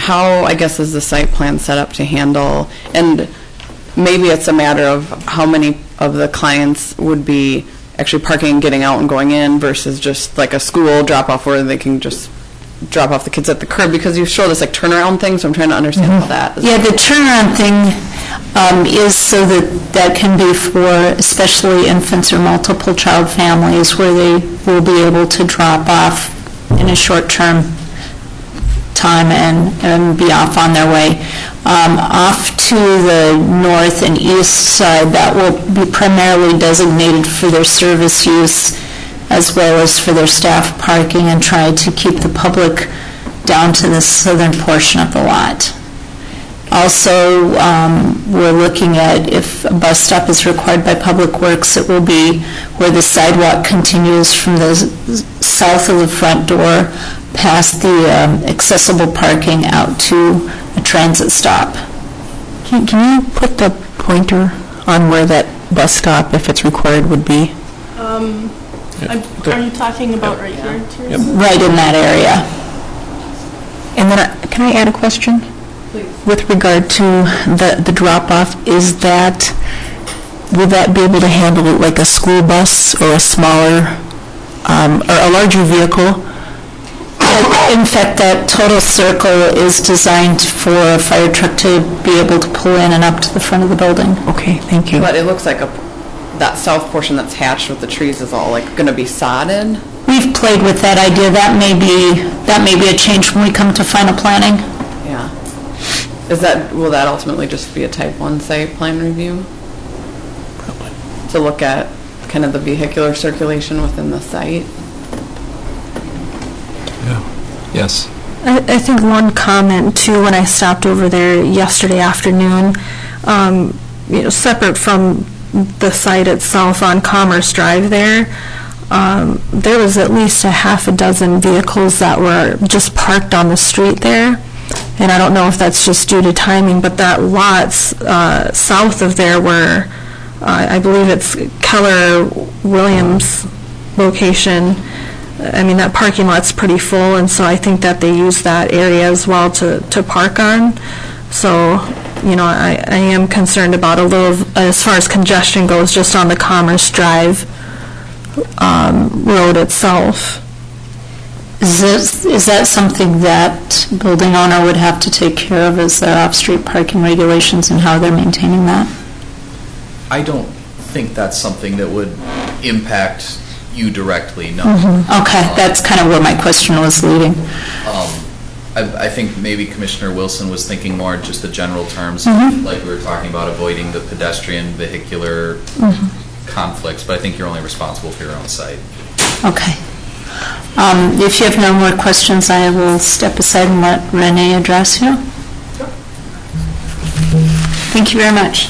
how, I guess, is the site plan set up to handle, and maybe it's a matter of how many of the clients would be actually parking and getting out and going in versus just like a school drop-off where they can just drop off the kids at the curb, because you showed us like turnaround things, so I'm trying to understand how that is. Yeah, the turnaround thing um, is so that that can be for especially infants or multiple child families where they will be able to drop off in a short-term time and, and be off on their way. Um, off to the north and east side, that will be primarily designated for their service use as well as for their staff parking, and try to keep the public down to the southern portion of the lot. Also, um, we're looking at if a bus stop is required by Public Works, it will be where the sidewalk continues from the south of the front door past the um, accessible parking out to a transit stop. Can, can you put the pointer on where that bus stop, if it's required, would be? Um, I'm, are you talking about right here, Teresa? Right in that area. And then, I, can I add a question? Please. With regard to the, the drop-off, is that, will that be able to handle it like a school bus or a smaller, um, or a larger vehicle? In fact, that total circle is designed for a fire truck to be able to pull in and up to the front of the building. Okay, thank you. But it looks like a, that south portion that's hatched with the trees is all like going to be sodded. We've played with that idea. That may be, that may be a change when we come to final planning. Yeah. Is that, will that ultimately just be a type one site plan review? Probably. To look at kind of the vehicular circulation within the site? Yes. I, I think one comment too, when I stopped over there yesterday afternoon, um, you know, separate from the site itself on Commerce Drive there, um, there was at least a half a dozen vehicles that were just parked on the street there. And I don't know if that's just due to timing, but that lot's uh, south of there where uh, I believe it's Keller Williams location. I mean, that parking lot's pretty full, and so I think that they use that area as well to, to park on. So, you know, I, I am concerned about a little, as far as congestion goes, just on the Commerce Drive um, road itself. Is this, is that something that building owner would have to take care of, is their off-street parking regulations and how they're maintaining that? I don't think that's something that would impact you directly, no. Mm-hmm. Okay, Um, that's kind of where my question was leading. Um, I, I think maybe Commissioner Wilson was thinking more just the general terms, Mhm. like we were talking about avoiding the pedestrian vehicular Mhm. conflicts, but I think you're only responsible for your own site. Okay. Um, if you have no more questions, I will step aside and let Renee address you. Thank you very much.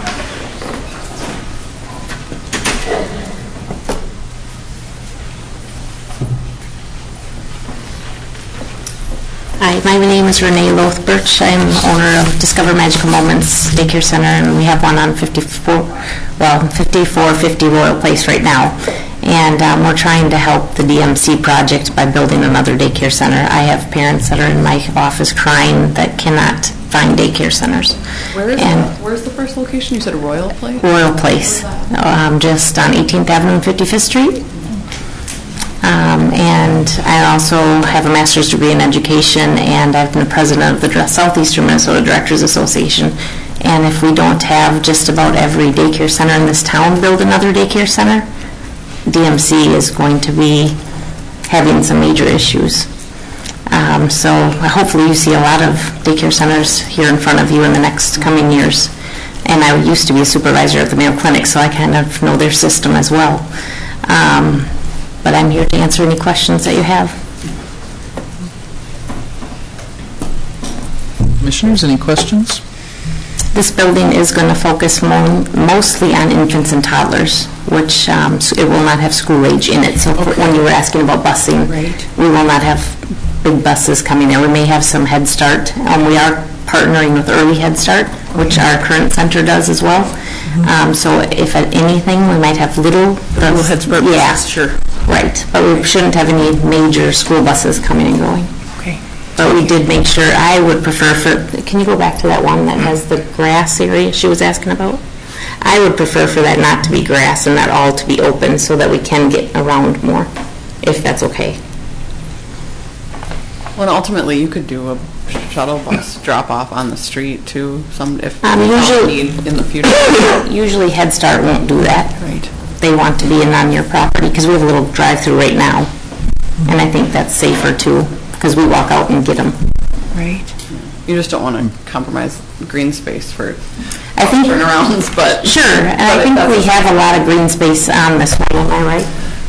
Hi, my name is Renee Lothbirch. I'm owner of Discover Magical Moments Daycare Center, and we have one on fifty-four, well, fifty-four fifty Royal Place right now. And um, we're trying to help the D M C project by building another daycare center. I have parents that are in my office crying that cannot find daycare centers. Where is and the, where's the first location? You said Royal Place? Royal Place, um, just on eighteenth Avenue and fifty-fifth Street. Um, and I also have a master's degree in education, and I've been the president of the Southeastern Minnesota Directors Association. And if we don't have just about every daycare center in this town build another daycare center, D M C is going to be having some major issues. Um, so hopefully you see a lot of daycare centers here in front of you in the next coming years. And I used to be a supervisor at the Mayo Clinic, so I kind of know their system as well. Um, But I'm here to answer any questions that you have. Commissioners, any questions? This building is going to focus mo mostly on infants and toddlers, which um, so it will not have school age in it. So for, when you were asking about busing, right. we will not have big buses coming there. We may have some Head Start. Um, we are partnering with Early Head Start, which our current center does as well. Mm-hmm. um, so if at anything, we might have little... Little Head Start buses, yeah, sure. Right, but we shouldn't have any major school buses coming and going. Okay. But we did make sure, I would prefer for, can you go back to that one that has the grass area she was asking about? I would prefer for that not to be grass and that all to be open so that we can get around more, if that's okay. Well, and ultimately, you could do a shuttle bus drop-off on the street, too, some, if Um, we usually- need in the future. Usually Head Start won't do that. Right. They want to be in on your property, because we have a little drive-through right now, and I think that's safer, too, because we walk out and get them. Right. You just don't want to compromise green space for I think turnarounds, but... Sure, and I but think that's- we have a lot of green space on this one, am I right?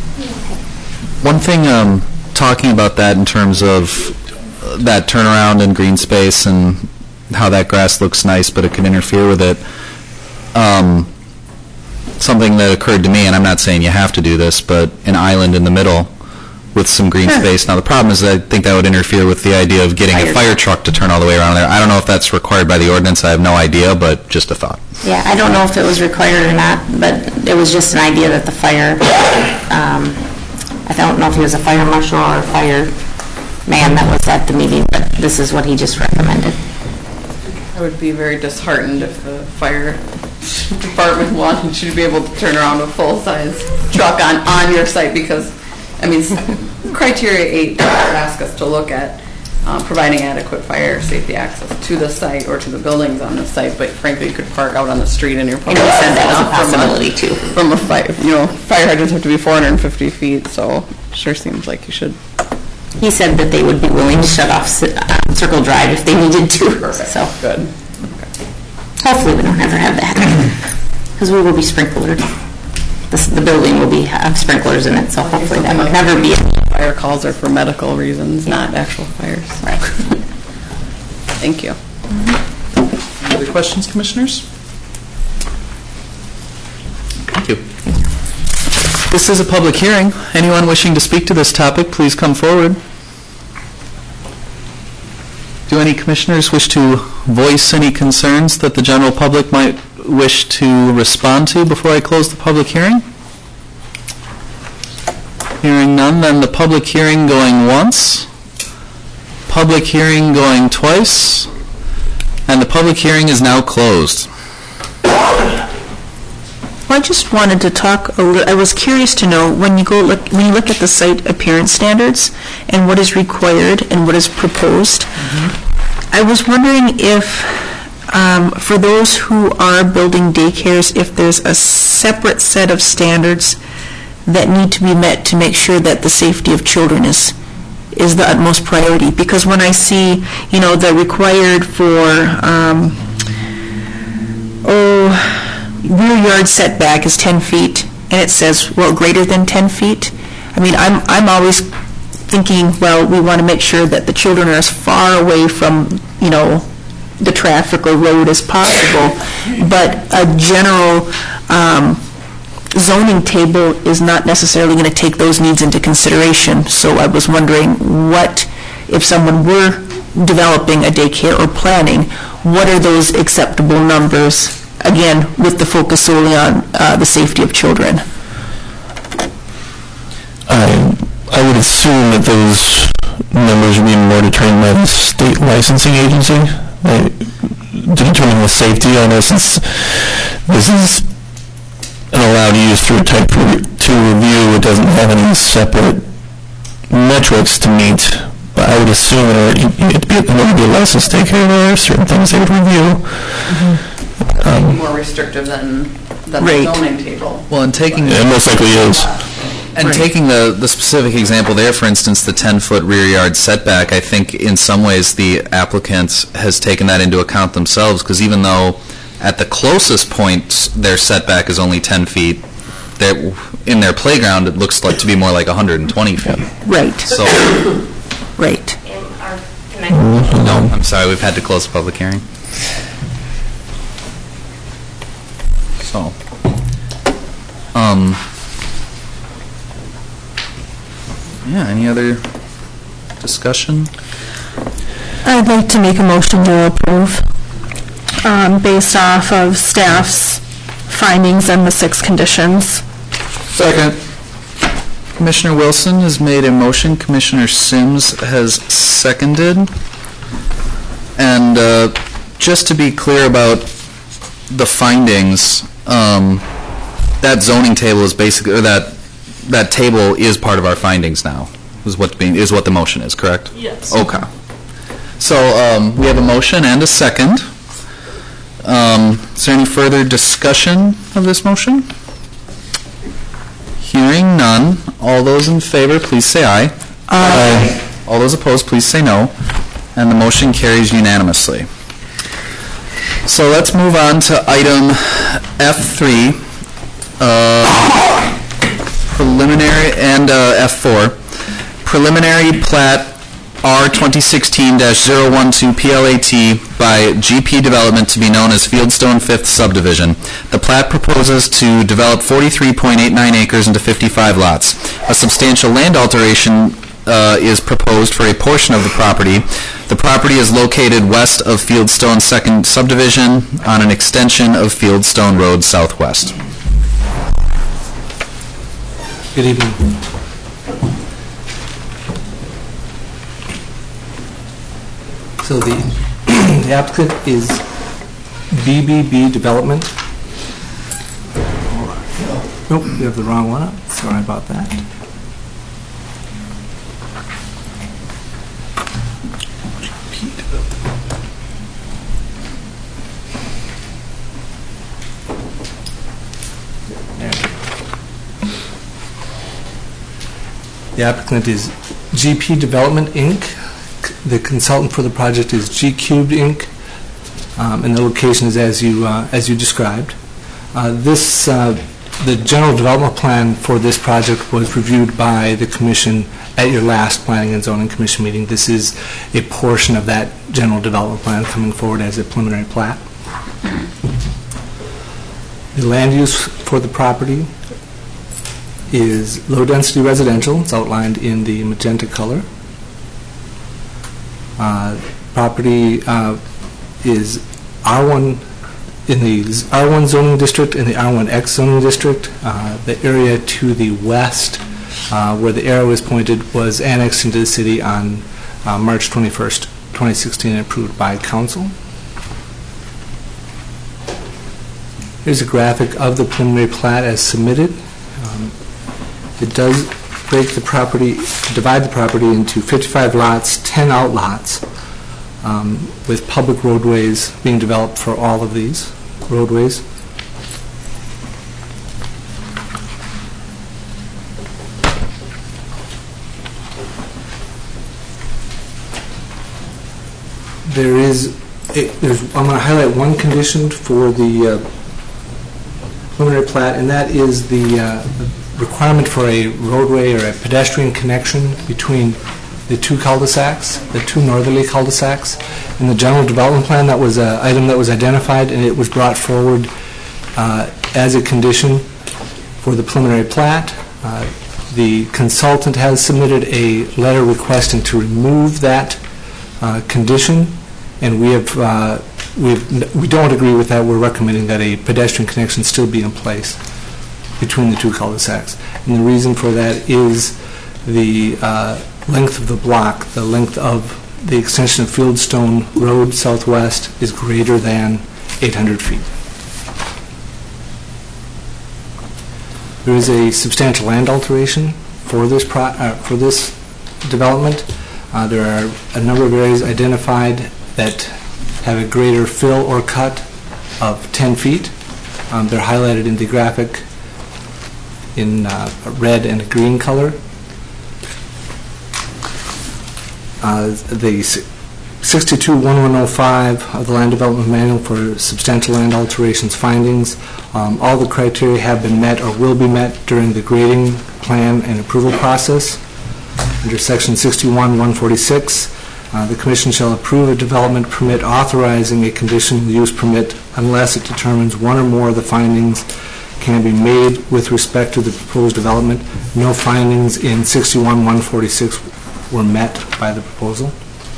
One thing, um, talking about that in terms of uh, that turnaround and green space and how that grass looks nice, but it can interfere with it, um, something that occurred to me, and I'm not saying you have to do this, but an island in the middle with some green space. Now, the problem is that I think that would interfere with the idea of getting a fire truck to turn all the way around there. I don't know if that's required by the ordinance. I have no idea, but just a thought. Yeah, I don't know if it was required or not, but it was just an idea that the fire, um, I don't know if he was a fire marshal or a fireman that was at the meeting, but this is what he just recommended. I would be very disheartened if the fire department wanted you to be able to turn around a full-size truck on, on your site because, I mean, criteria eight asks us to look at uh, providing adequate fire safety access to the site or to the buildings on the site, but frankly, you could park out on the street and you're probably And we said that was a from possibility, too. From a fire, you know, fire hydrants have to be four hundred fifty feet, so sure seems like you should. He said that they would be willing to shut off Ci- uh, Circle Drive if they needed to, so. Good. Hopefully, we don't ever have that, because we will be sprinklered. This, the building will be, have sprinklers in it, so hopefully that will never be. Fire calls are for medical reasons, not actual fires. Right. Thank you. Any other questions, Commissioners? Thank you. This is a public hearing. Anyone wishing to speak to this topic, please come forward. Do any commissioners wish to voice any concerns that the general public might wish to respond to before I close the public hearing? Hearing none, then the public hearing going once, public hearing going twice, and the public hearing is now closed. I just wanted to talk a little, I was curious to know, when you go look, when you look at the site appearance standards and what is required and what is proposed, I was wondering if, um, for those who are building daycares, if there's a separate set of standards that need to be met to make sure that the safety of children is is the utmost priority. Because when I see, you know, the required for, um, oh, rear yard setback is ten feet, and it says, well, greater than ten feet. I mean, I'm I'm always thinking, well, we want to make sure that the children are as far away from, you know, the traffic or road as possible. But a general um, zoning table is not necessarily going to take those needs into consideration. So I was wondering, what, if someone were developing a daycare or planning, what are those acceptable numbers? Again, with the focus solely on uh, the safety of children. I, I would assume that those numbers would be more determined by the state licensing agency uh, to determine the safety. I know since this is an allowed use through type two review, it doesn't have any separate metrics to meet. But I would assume it would be, it would be a licensed daycare. There are certain things they would review. Mm-hmm. Um, more restrictive than, than the zoning table. Well, and taking... It most likely is. And right. taking the, the specific example there, for instance, the ten-foot rear yard setback, I think in some ways the applicant has taken that into account themselves, because even though at the closest point their setback is only ten feet, in their playground it looks like to be more like one hundred twenty feet. Right. So, right. No, I'm sorry, we've had to close the public hearing. So, um, yeah, any other discussion? I'd like to make a motion to approve, um, based off of staff's findings and the six conditions. Second. Commissioner Wilson has made a motion. Commissioner Sims has seconded. And uh, just to be clear about the findings, um, that zoning table is basically, or that that table is part of our findings now. Is what being is what the motion is, correct? Yes. Okay. So um, we have a motion and a second. Um, is there any further discussion of this motion? Hearing none. All those in favor, please say aye. Aye. All those opposed, please say no. And the motion carries unanimously. So let's move on to item F three, uh, preliminary, and uh, F four. Preliminary plat R twenty sixteen dash zero one two P L A T by G P Development to be known as Fieldstone Fifth Subdivision. The plat proposes to develop forty-three point eight nine acres into fifty-five lots. A substantial land alteration uh, is proposed for a portion of the property. The property is located west of Fieldstone Second Subdivision on an extension of Fieldstone Road Southwest. Good evening. So the, the applicant is B B B Development. Nope, you have the wrong one up. Sorry about that. There we go. The applicant is G P Development, Incorporated. The consultant for the project is G Cubed, Incorporated, um, and the location is as you uh, as you described. Uh, this uh, the general development plan for this project was reviewed by the commission at your last Planning and Zoning Commission meeting. This is a portion of that general development plan coming forward as a preliminary plat. The land use for the property is low-density residential. It's outlined in the magenta color. Uh, property uh, is R one in the R one zoning district and the R one X zoning district. Uh, the area to the west, uh, where the arrow is pointed, was annexed into the city on uh, March twenty-first, twenty sixteen, and approved by council. Here's a graphic of the preliminary plat as submitted. Um, it does break the property, divide the property into fifty-five lots, ten outlots, um, with public roadways being developed for all of these roadways. There is, a, there's, I'm going to highlight one condition for the uh, preliminary plat, and that is the uh, requirement for a roadway or a pedestrian connection between the two cul-de-sacs, the two northerly cul-de-sacs. In the general development plan, that was an item that was identified, and it was brought forward uh, as a condition for the preliminary plat. Uh, the consultant has submitted a letter requesting to remove that uh, condition, and we have uh, we've, we don't agree with that. We're recommending that a pedestrian connection still be in place between the two cul-de-sacs. And the reason for that is the uh, length of the block, the length of the extension of Fieldstone Road Southwest is greater than eight hundred feet. There is a substantial land alteration for this, pro uh, for this development. Uh, there are a number of areas identified that have a greater fill or cut of ten feet. Um, they're highlighted in the graphic in uh, a red and a green color. Uh, the sixty-two one one oh five of the Land Development Manual for substantial land alterations findings. Um, all the criteria have been met or will be met during the grading plan and approval process. Under section sixty-one one forty-six, uh, the Commission shall approve a development permit authorizing a conditional use permit unless it determines one or more of the findings can be made with respect to the proposed development. No findings in sixty-one one forty-six were met by the proposal.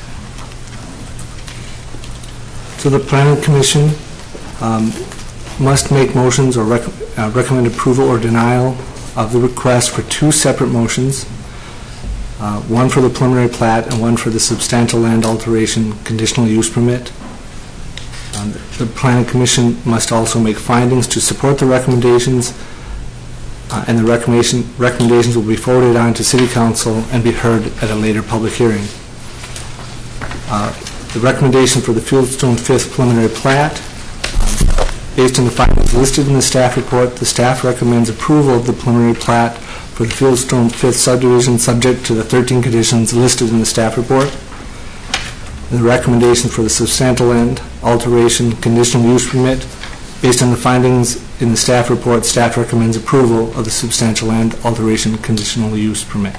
So the Planning Commission um, must make motions or rec uh, recommend approval or denial of the request for two separate motions, uh, one for the preliminary plat and one for the substantial land alteration conditional use permit. Um, The Planning Commission must also make findings to support the recommendations, uh, and the recommendation, recommendations will be forwarded on to City Council and be heard at a later public hearing. Uh, The recommendation for the Fieldstone Fifth preliminary plat, um, based on the findings listed in the staff report, the staff recommends approval of the preliminary plat for the Fieldstone Fifth subdivision subject to the thirteen conditions listed in the staff report. The recommendation for the substantial land alteration conditional use permit, based on the findings in the staff report, staff recommends approval of the substantial land alteration conditional use permit.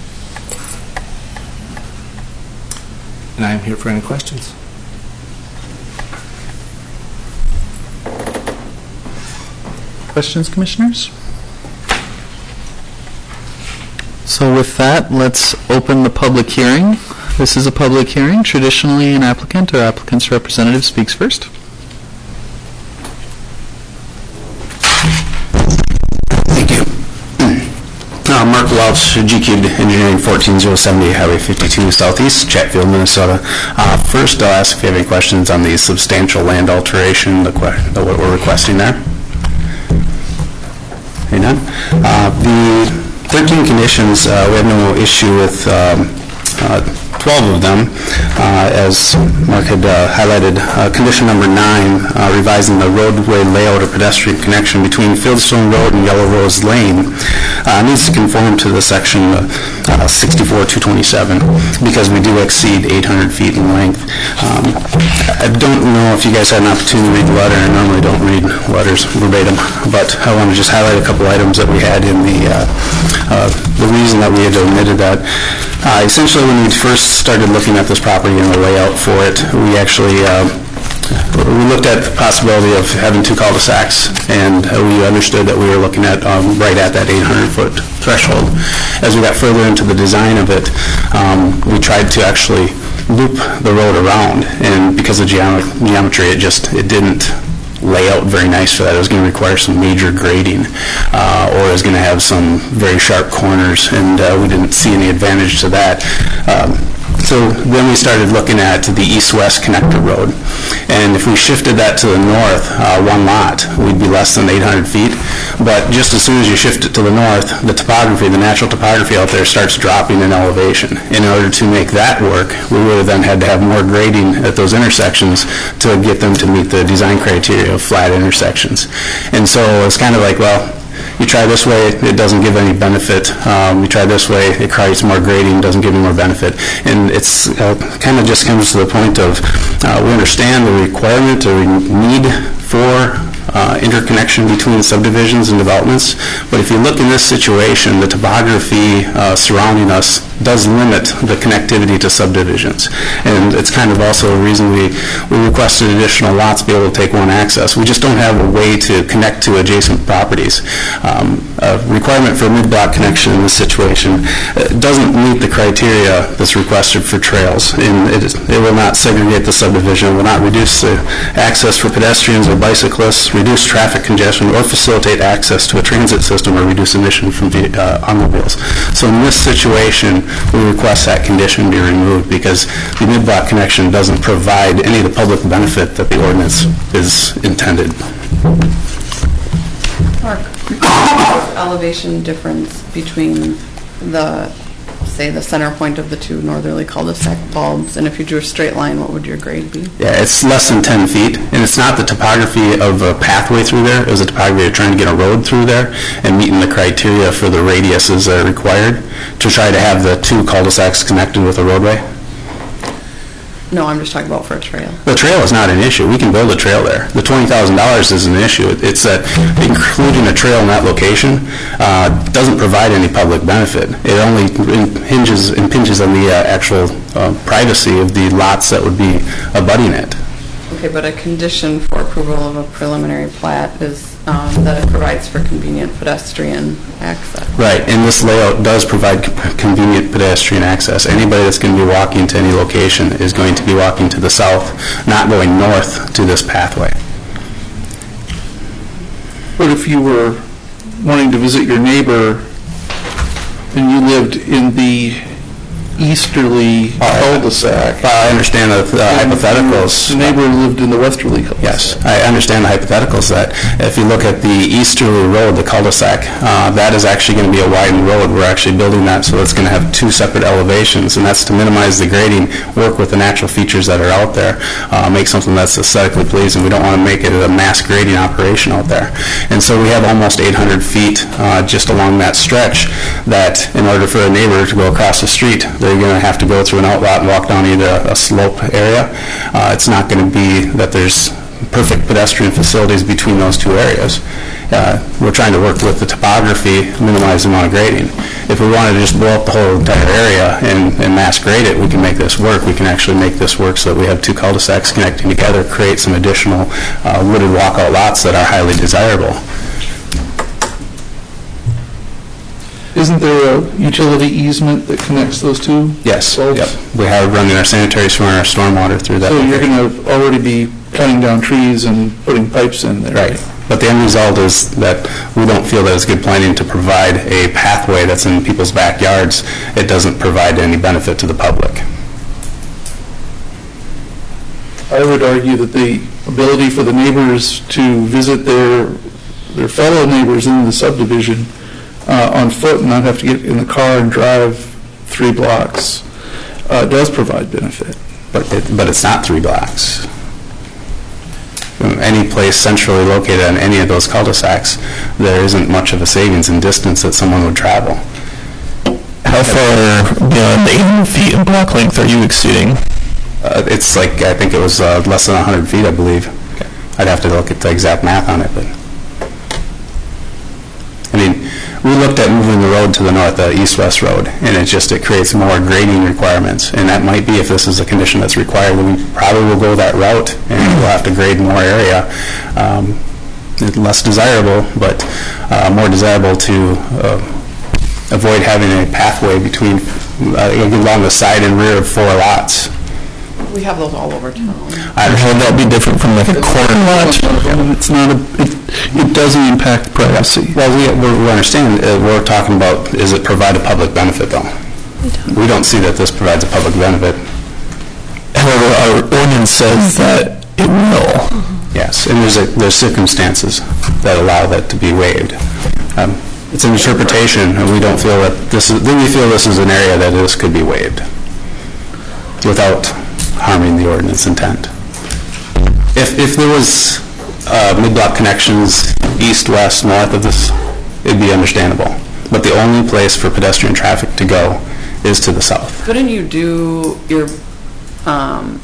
And I am here for any questions. Questions, Commissioners? So with that, let's open the public hearing. This is a public hearing. Traditionally, an applicant or applicant's representative speaks first. Thank you. Uh, Mark Welch, G Q Engineering, fourteen oh seventy Highway fifty-two Southeast, Chatfield, Minnesota. Uh, first, I'll ask if you have any questions on the substantial land alteration, the, que the what we're requesting there. Okay, none. Uh, the thirteen conditions, uh, we have no issue with um, uh, twelve of them. Uh, as Mark had uh, highlighted, uh, condition number nine, uh, revising the roadway layout or pedestrian connection between Fieldstone Road and Yellow Rose Lane, uh, needs to conform to the section uh, sixty-four two twenty-seven because we do exceed eight hundred feet in length. Um, I don't know if you guys had an opportunity to read the letter. I normally don't read letters verbatim, but I want to just highlight a couple items that we had in the uh, uh, the reason that we had omitted that. Uh, essentially, when we first started looking at this property and the layout for it, we actually uh, we looked at the possibility of having two cul-de-sacs, and uh, we understood that we were looking at um, right at that eight hundred foot threshold. As we got further into the design of it, um, we tried to actually loop the road around, and because of geom geometry, it just it didn't lay out very nice for that. It was going to require some major grading, uh, or it was going to have some very sharp corners, and uh, we didn't see any advantage to that. Um, So then we started looking at the east-west connector road. And if we shifted that to the north, uh, one lot, we'd be less than eight hundred feet. But just as soon as you shift it to the north, the topography, the natural topography out there starts dropping in elevation. In order to make that work, we would have then had to have more grading at those intersections to get them to meet the design criteria of flat intersections. And so it's kind of like, well, you try this way, it doesn't give any benefit. Um, you try this way, it creates more grading, doesn't give you more benefit. And it's uh, kind of just comes to the point of uh, we understand the requirement or need for uh, interconnection between subdivisions and developments. But if you look in this situation, the topography uh, surrounding us does limit the connectivity to subdivisions. And it's kind of also a reason we, we requested additional lots to be able to take one access. We just don't have a way to connect to adjacent properties. Um, a requirement for a mid-block connection in this situation uh, doesn't meet the criteria that's requested for trails. And it, is, it will not segregate the subdivision, will not reduce the access for pedestrians or bicyclists, reduce traffic congestion, or facilitate access to a transit system or reduce emission from the uh, automobiles. So in this situation, we request that condition be removed because the mid-block connection doesn't provide any of the public benefit that the ordinance is intended. Mark, elevation difference between the, say, the center point of the two northerly cul-de-sac bulbs, and if you drew a straight line, what would your grade be? Yeah, it's less than ten feet, and it's not the topography of a pathway through there. It was the topography of trying to get a road through there and meeting the criteria for the radiuses that are required to try to have the two cul-de-sacs connected with a roadway. No, I'm just talking about for a trail. The trail is not an issue. We can build a trail there. The twenty thousand dollars is an issue. It's that including a trail in that location uh, doesn't provide any public benefit. It only hinges, impinges on the uh, actual uh, privacy of the lots that would be abutting it. Okay, but a condition for approval of a preliminary plat is um, that it provides for convenient pedestrian access. Right, and this layout does provide convenient pedestrian access. Anybody that's going to be walking to any location is going to be walking to the south, not going north to this pathway. But if you were wanting to visit your neighbor, and you lived in the easterly cul-de-sac. I understand the uh, hypotheticals. The neighbor lived in the westerly cul-de-sac. Yes, I understand the hypotheticals that if you look at the easterly road, the cul-de-sac, uh, that is actually going to be a widened road. We're actually building that so it's going to have two separate elevations, and that's to minimize the grading, work with the natural features that are out there, uh, make something that's aesthetically pleasing. We don't want to make it a mass grading operation out there. And so we have almost eight hundred feet uh, just along that stretch that in order for a neighbor to go across the street, they're going to have to go through an outlot and walk down either a slope area. Uh, it's not going to be that there's perfect pedestrian facilities between those two areas. Uh, we're trying to work with the topography, minimize the amount of grading. If we wanted to just blow up the whole entire area and, and mass grade it, we can make this work. We can actually make this work so that we have two cul-de-sacs connecting together, create some additional uh, wooded walkout lots that are highly desirable. Isn't there a utility easement that connects those two? Yes. Yep. We have running our sanitary sewer and our stormwater through that. So you're going to already be cutting down trees and putting pipes in there? Right. But the end result is that we don't feel that it's good planning to provide a pathway that's in people's backyards. It doesn't provide any benefit to the public. I would argue that the ability for the neighbors to visit their their fellow neighbors in the subdivision uh, on foot and not have to get in the car and drive three blocks uh, does provide benefit. But it, but it's not three blocks. Any place centrally located on any of those cul-de-sacs, there isn't much of a savings in distance that someone would travel. How far beyond eight hundred feet in block length are you exceeding? Uh, it's like, I think it was uh, less than one hundred feet, I believe. Okay. I'd have to look at the exact math on it, but I mean, we looked at moving the road to the north, the east-west road, and it just, it creates more grading requirements. And that might be, if this is a condition that's required, then we probably will go that route, and we'll have to grade more area. Um, less desirable, but uh, more desirable to uh, avoid having a pathway between, uh, along the side and rear of four lots. We have those all over town. I understand that'll be different from like a corner lot. It's not a, it, it doesn't impact privacy. Well, we, we understand, uh, we're talking about, is it provide a public benefit though? We don't see that this provides a public benefit. However, our ordinance says that it will. Yes, and there's, a, there's circumstances that allow that to be waived. Um, it's an interpretation, and we don't feel that this is, we feel this is an area that this could be waived without harming the ordinance intent. If, if there was uh, mid-block connections east, west, north of this, it'd be understandable. But the only place for pedestrian traffic to go is to the south. Couldn't you do your um,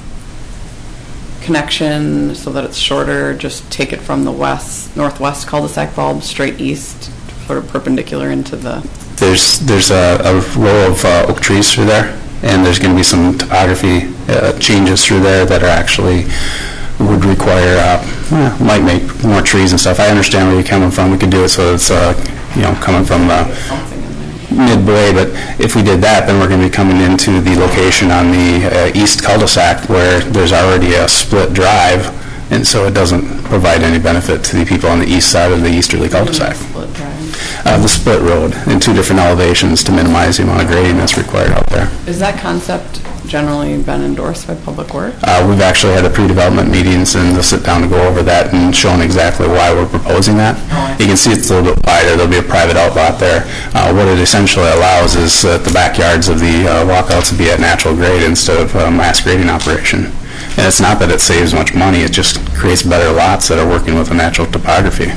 connection so that it's shorter, just take it from the west, northwest cul-de-sac bulb straight east, sort of perpendicular into the... There's, there's a, a row of uh, oak trees through there, and there's going to be some topography uh, changes through there that are actually would require, uh, well, might make more trees and stuff. I understand where you're coming from. We could do it so it's, uh, you know, coming from uh, midway, but if we did that, then we're going to be coming into the location on the uh, east cul-de-sac where there's already a split drive, and so it doesn't provide any benefit to the people on the east side of the easterly cul-de-sac. Split drive. Uh, the split road in two different elevations to minimize the amount of grading that's required out there. Is that concept generally been endorsed by Public Works? Uh, we've actually had the pre-development meetings and they'll sit down to go over that and shown exactly why we're proposing that. You can see it's a little bit wider. There'll be a private outlet there. Uh, what it essentially allows is uh, the backyards of the uh, walkouts to be at natural grade instead of a mass grading operation. And it's not that it saves much money, it just creates better lots that are working with the natural topography.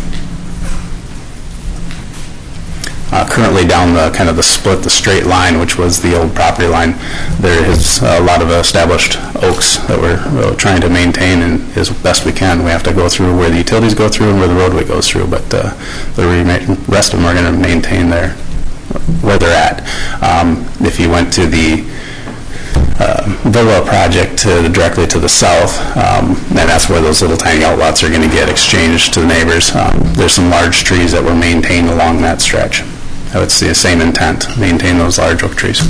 Uh, currently down the kind of the split, the straight line, which was the old property line, there is a lot of established oaks that we're uh, trying to maintain, and as best we can. We have to go through where the utilities go through and where the roadway goes through, but uh, the rest of them are going to maintain their, where they're at. Um, if you went to the Uh, Villa project to the, directly to the south, um, and that's where those little tiny outlots are going to get exchanged to the neighbors. Um, there's some large trees that were maintained along that stretch. I would see the same intent, maintain those large oak trees.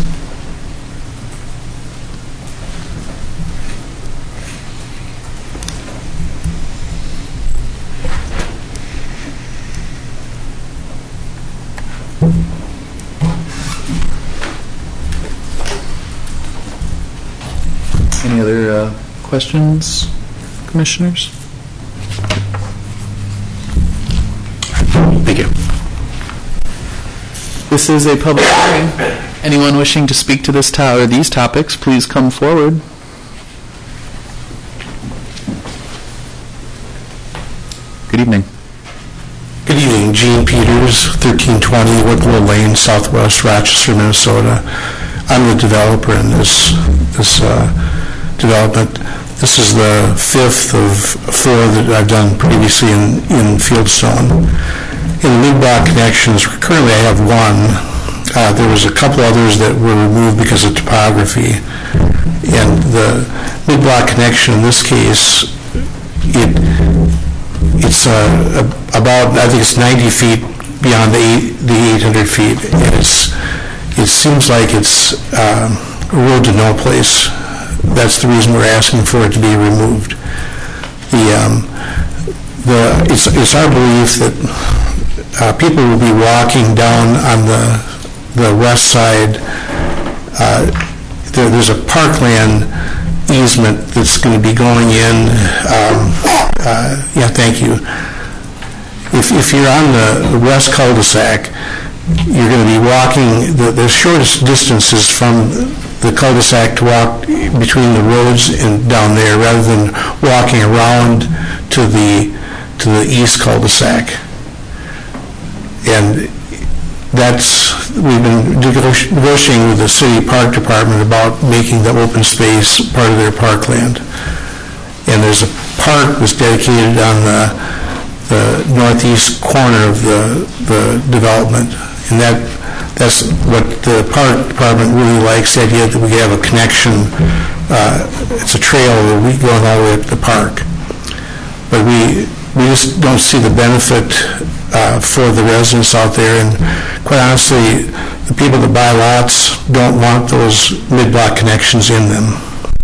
Any other uh, questions, commissioners? Thank you. This is a public hearing. Anyone wishing to speak to this to- or these topics, please come forward. Good evening. Good evening, Gene Peters, thirteen twenty Wicklow Lane, Southwest Rochester, Minnesota. I'm the developer in this this uh, development. This is the fifth of four that I've done previously in, in Fieldstone. In the mid-block connections, currently I have one. Uh, there was a couple others that were removed because of topography. And the mid-block connection in this case, it it's uh, about, I think it's ninety feet beyond the, eight, the eight hundred feet. And it's, it seems like it's um, a road to no place. That's the reason we're asking for it to be removed. The, um, the, it's, it's our belief that uh, people will be walking down on the, the west side. Uh, there, there's a parkland easement that's going to be going in. Um, uh, yeah, thank you. If, if you're on the west cul-de-sac, you're going to be walking, the, the shortest distance is from the cul-de-sac to walk between the roads and down there, rather than walking around to the to the east cul-de-sac. And that's, we've been negotiating with the city park department about making the open space part of their parkland. And there's a park that's dedicated on the, the northeast corner of the, the development. And that that's what the park department really likes, the idea that we have a connection. Uh, it's a trail that we go all the way up to the park. But we, we just don't see the benefit uh, for the residents out there. And quite honestly, the people that buy lots don't want those mid-block connections in them.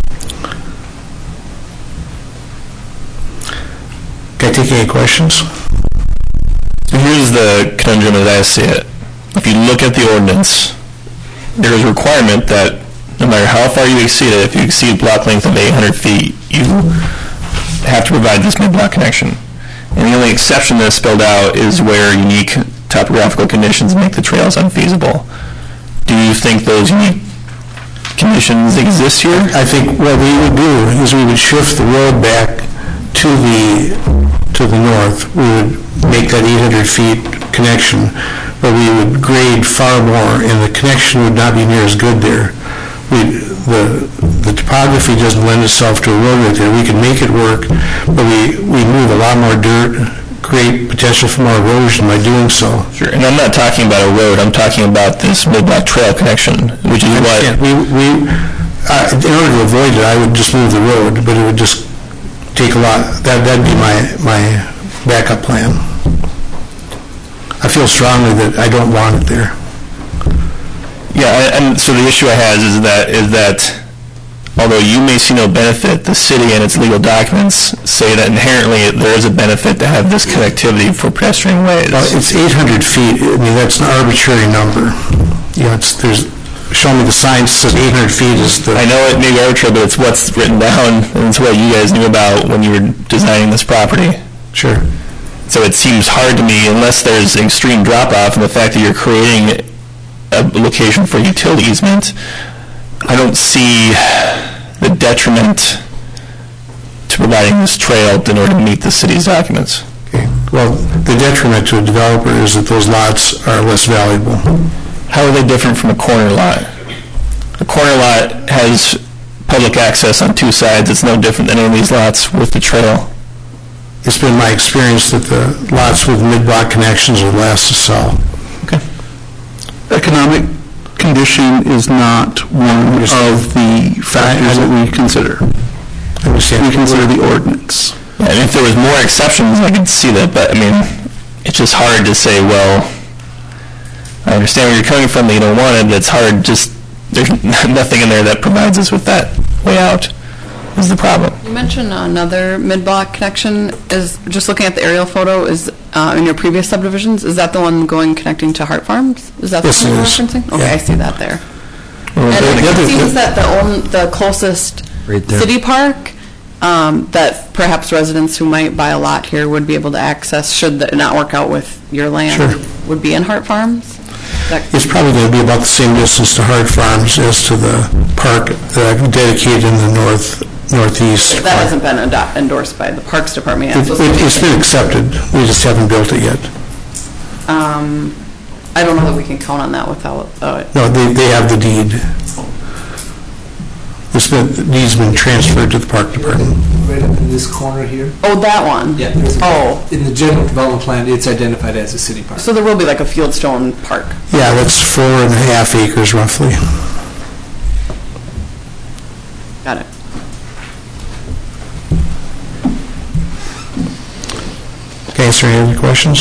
Can I take any questions? Here's the conundrum as I see it. If you look at the ordinance, there is a requirement that no matter how far you exceed it, if you exceed block length of eight hundred feet, you have to provide this mid-block connection. And the only exception that's spelled out is where unique topographical conditions make the trails unfeasible. Do you think those unique conditions exist here? I think what we would do is we would shift the road back to the to the north. We would make that eight hundred feet connection, but we would grade far more, and the connection would not be near as good there. We, the the topography doesn't lend itself to a road right there. We can make it work, but we, we move a lot more dirt, create potential for more erosion by doing so. Sure, and I'm not talking about a road. I'm talking about this mid-block trail connection, which is what... We, we, uh, in order to avoid it, I would just move the road, but it would just take a lot. That, that'd be my, my backup plan. I feel strongly that I don't want it there. Yeah, and so the issue I have is that is that although you may see no benefit, the city and its legal documents say that inherently there is a benefit to have this connectivity for pedestrian ways. Well, it's eight hundred feet. I mean, that's an arbitrary number. You know, it's, there's, show me the sign that says eight hundred feet is the... I know it may be arbitrary, but it's what's written down, and it's what you guys knew about when you were designing this property. Sure. So it seems hard to me, unless there's extreme drop-off and the fact that you're creating a location for utility easement, I don't see the detriment to providing this trail in order to meet the city's documents. Okay. Well, the detriment to a developer is that those lots are less valuable. How are they different from a corner lot? A corner lot has public access on two sides. It's no different than any of these lots with the trail. It's been my experience that the lots with mid-block connections are last to sell. Okay. Economic condition is not one of the factors that we consider. We consider the ordinance. Yeah, and if there was more exceptions, I could see that, but I mean, it's just hard to say, well, I understand where you're coming from, that you don't want it, but it's hard, just, there's nothing in there that provides us with that way out. is the problem. You mentioned another mid-block connection. Is, just looking at the aerial photo, is uh, in your previous subdivisions, is that the one going connecting to Hart Farms? Is that the Yes, one you're it is. referencing? Okay, Yeah. I see that there. Well, And the it other- seems that the on- the closest Right there. city park, um, that perhaps residents who might buy a lot here would be able to access, should it not work out with your land, Sure. would be in Hart Farms? That- It's probably going to be about the same distance to Hart Farms as to the park uh, dedicated in the north, northeast. That hasn't been ado- endorsed by the Parks Department yet. It- it- It's been accepted, we just haven't built it yet. Um, I don't know that we can count on that without, uh, No, they, they have the deed. It's been, the deed's been transferred to the park department. Right up in this corner here. oh, that one? Yeah. there's a- Oh. In the general development plan, it's identified as a city park. So there will be like a Fieldstone Park. Yeah, that's four and a half acres roughly. Got it. Okay, is there any other questions?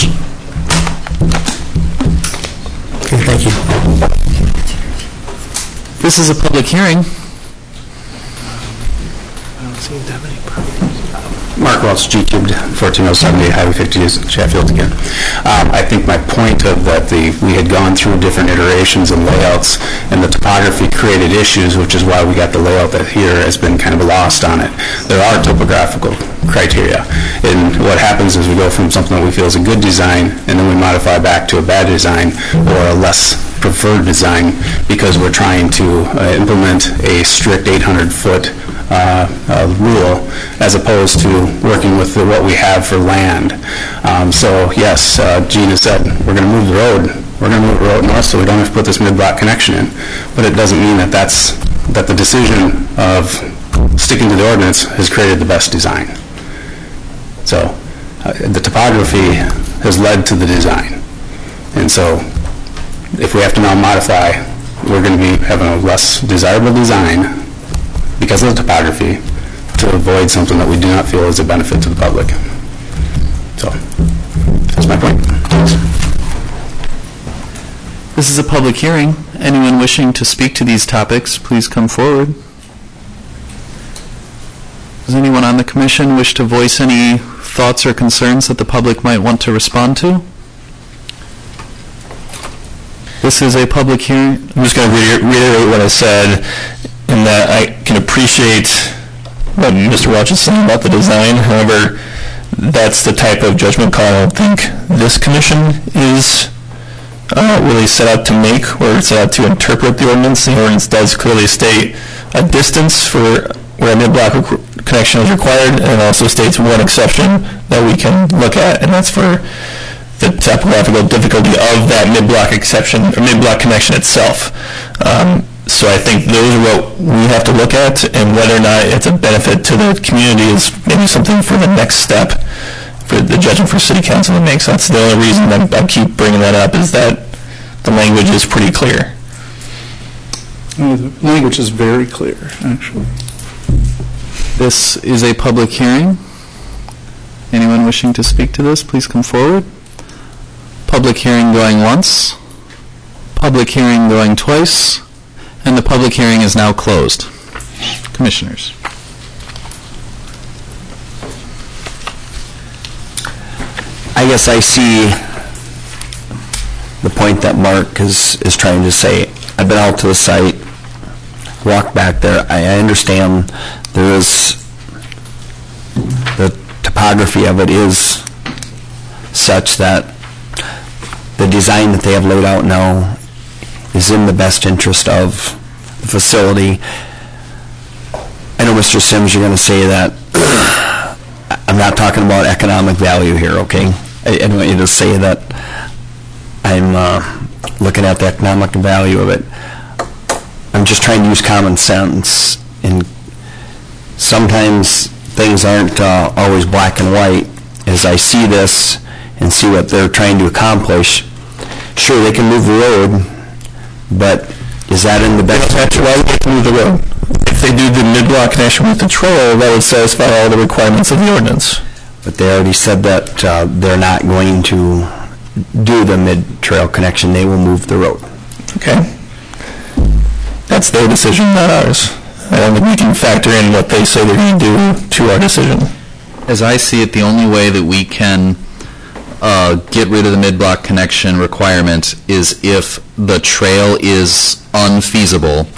Okay, thank you. This is a public hearing. Mark Welch, G-Cubed, fourteen oh seventy, Highway fifty, Sheffield again. Um, I think my point of that the, we had gone through different iterations and layouts, and the topography created issues, which is why we got the layout that here has been kind of lost on it. There are topographical criteria, and what happens is we go from something that we feel is a good design, and then we modify back to a bad design or a less preferred design because we're trying to uh, implement a strict eight hundred foot Uh, uh, rule as opposed to working with the, what we have for land. Um, so yes, uh, Gina said we're going to move the road. We're going to move the road north so we don't have to put this mid-block connection in. But it doesn't mean that that's that the decision of sticking to the ordinance has created the best design. So uh, the topography has led to the design, and so if we have to now modify, we're going to be having a less desirable design because of the topography, to avoid something that we do not feel is a benefit to the public. So, that's my point. This is a public hearing. Anyone wishing to speak to these topics, please come forward. Does anyone on the commission wish to voice any thoughts or concerns that the public might want to respond to? This is a public hearing. I'm just going to reiterate what I said, in that I can appreciate what Mister Welch is saying about the design. However, that's the type of judgment call I don't think this commission is uh, really set out to make, or set out to interpret the ordinance. The ordinance does clearly state a distance for where a mid-block rec- connection is required, and it also states one exception that we can look at, and that's for the topographical difficulty of that mid-block exception, or mid-block connection itself. Um, So I think those are what we have to look at, and whether or not it's a benefit to the community is maybe something for the next step for the judgment for city council to make. So that's the only reason that I keep bringing that up, is that the language is pretty clear. The language is very clear, actually. This is a public hearing. Anyone wishing to speak to this, please come forward. Public hearing going once. Public hearing going twice. And the public hearing is now closed. Commissioners. I guess I see the point that Mark is, is trying to say. I've been out to the site, walked back there. I, I understand there is, the topography of it is such that the design that they have laid out now is in the best interest of the facility. I know, Mister Sims, you're going to say that I'm not talking about economic value here, okay? I, I don't want you to say that I'm uh, looking at the economic value of it. I'm just trying to use common sense, and sometimes things aren't uh, always black and white. As I see this and see what they're trying to accomplish, sure, they can move the road, but is that in the best interest? Why would they have to move the road? If they do the mid-block connection with the trail, that would satisfy all the requirements of the ordinance. But they already said that uh, they're not going to do the mid-trail connection. They will move the road. Okay. That's their decision, not ours. I don't think we can factor in what they say they're going to do to our decision. As I see it, the only way that we can uh, get rid of the mid-block connection requirement is if the trail is unfeasible,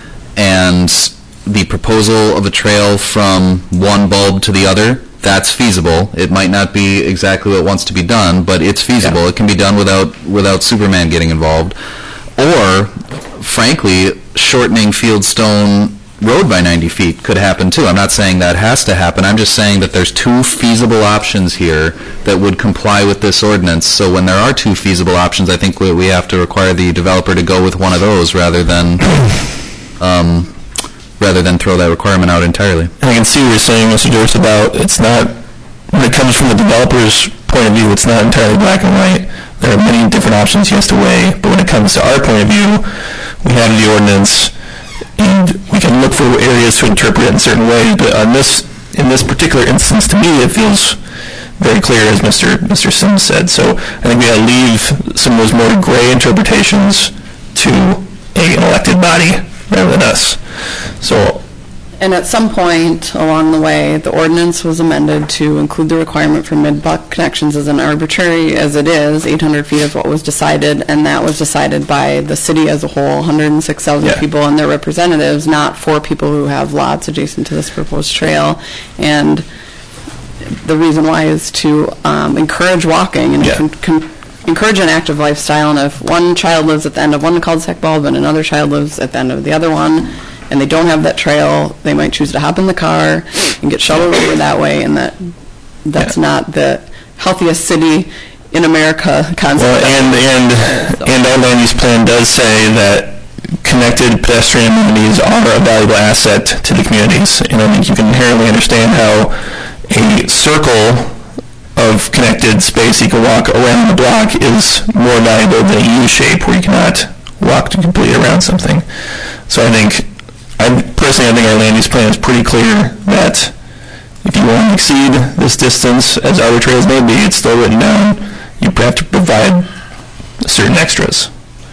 and the proposal of a trail from one bulb to the other, that's feasible. It might not be exactly what wants to be done, but it's feasible. Yeah. It can be done without without Superman getting involved. Or, frankly, shortening Fieldstone Road by ninety feet could happen too. I'm not saying that has to happen. I'm just saying that there's two feasible options here that would comply with this ordinance. So when there are two feasible options, I think we we have to require the developer to go with one of those rather than um, rather than throw that requirement out entirely. And I can see what you're saying, Mister Durst, about it's not, when it comes from the developer's point of view, it's not entirely black and white. There are many different options he has to weigh, but when it comes to our point of view, we have the ordinance, and we can look for areas to interpret it in certain ways, but on this, in this particular instance, to me, it feels very clear, as Mister Mister Sims said. So I think we got to leave some of those more gray interpretations to a, an elected body rather than us. So, and at some point along the way, the ordinance was amended to include the requirement for mid-block connections. As an arbitrary as it is, eight hundred feet is what was decided, and that was decided by the city as a whole, one hundred six thousand yeah. people and their representatives, not for people who have lots adjacent to this proposed trail. And the reason why is to um, encourage walking and yeah. con- con- encourage an active lifestyle. And if one child lives at the end of one cul-de-sac bulb and another child lives at the end of the other one, and they don't have that trail, they might choose to hop in the car and get shuttled over that way, and that that's yeah. not the healthiest city in America concept. Well, and and, so. and our land use plan does say that connected pedestrian amenities are a valuable asset to the communities, and I think you can inherently understand how a circle of connected space you can walk around the block is more valuable than a U shape where you cannot walk completely around something. So I think I personally, I think our land use plan is pretty clear that if you want to exceed this distance, as arbitrary as may be, it's still written down, you have to provide certain extras.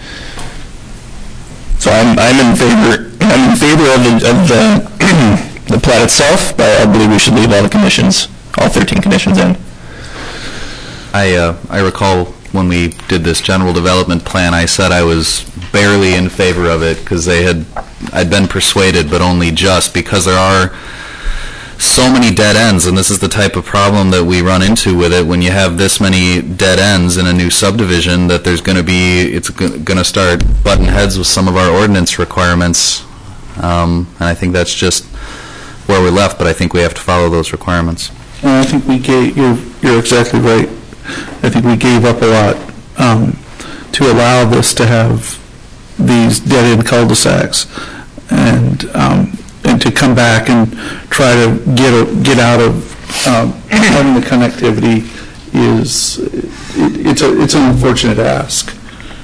So I'm I'm in favor I'm in favor of the of the the plat itself, but I believe we should leave all the conditions, all thirteen conditions in. I uh, I recall when we did this general development plan, I said I was barely in favor of it because they had, I'd been persuaded, but only just, because there are so many dead ends, and this is the type of problem that we run into with it when you have this many dead ends in a new subdivision, that there's going to be, it's going to start butting heads with some of our ordinance requirements, um, and I think that's just where we're left, but I think we have to follow those requirements. Well, I think we gave, you're, you're exactly right. I think we gave up a lot um, to allow this to have these dead-end cul-de-sacs, and um, and to come back and try to get a, get out of um, having the connectivity is it, it's a it's an unfortunate ask.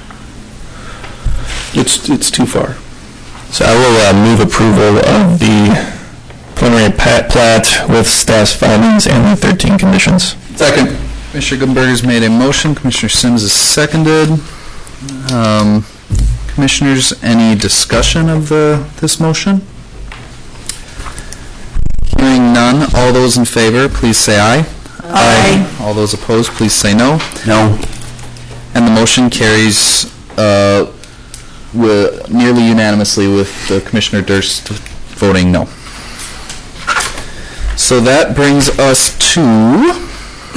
It's it's too far. So I will uh, move approval of the preliminary plat with staff's findings and the thirteen conditions. Second. Commissioner Gutenberger's made a motion. Commissioner Sims has seconded. Um, commissioners, any discussion of the this motion? Hearing none, all those in favor, please say aye. Aye. All those opposed, please say no. No. And the motion carries uh, with nearly unanimously, with uh, Commissioner Durst voting no. So that brings us to...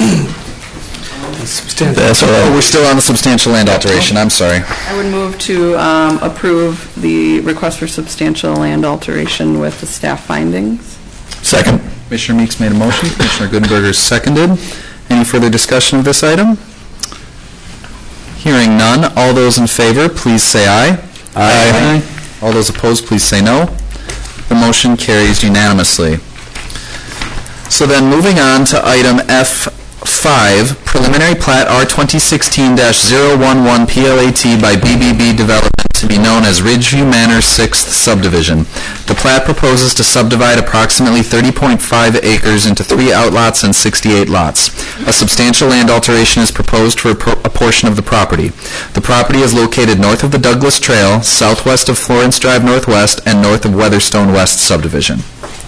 That's all right. Oh, we're still on the substantial land alteration. I'm sorry. I would move to um, approve the request for substantial land alteration with the staff findings. Second. Commissioner Meeks made a motion. Commissioner Gutenberger seconded. Any further discussion of this item? Hearing none, all those in favor, please say aye. Aye. Aye. All those opposed, please say no. The motion carries unanimously. So then, moving on to item F Five, preliminary plat R twenty sixteen dash zero one one P L A T by B B B Development to be known as Ridgeview Manor sixth Subdivision. The plat proposes to subdivide approximately thirty point five acres into three outlots and sixty-eight lots. A substantial land alteration is proposed for a, pro- a portion of the property. The property is located north of the Douglas Trail, southwest of Florence Drive Northwest, and north of Weatherstone West Subdivision.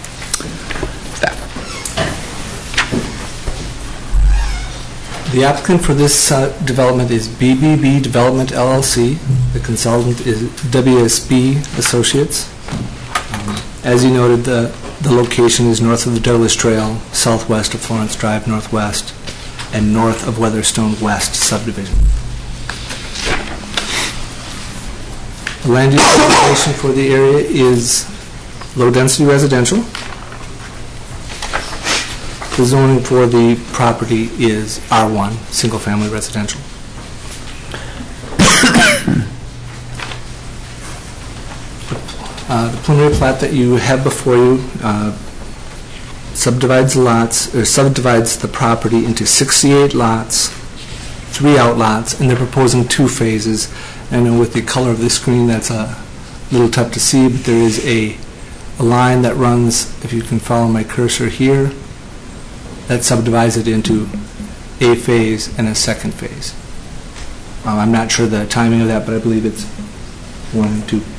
The applicant for this uh, development is B B B Development L L C. The consultant is W S B Associates. Um, As you noted, the, the location is north of the Douglas Trail, southwest of Florence Drive Northwest, and north of Weatherstone West Subdivision. The land use application for the area is low-density residential. The zoning for the property is R one, single-family residential. Uh, The preliminary plat that you have before you uh, subdivides lots, or subdivides the property into sixty-eight lots, three outlots, and they're proposing two phases. I know with the color of the screen, that's a little tough to see, but there is a, a line that runs, if you can follow my cursor here, that subdivides it into a phase and a second phase. Um, I'm not sure the timing of that, but I believe it's one and two.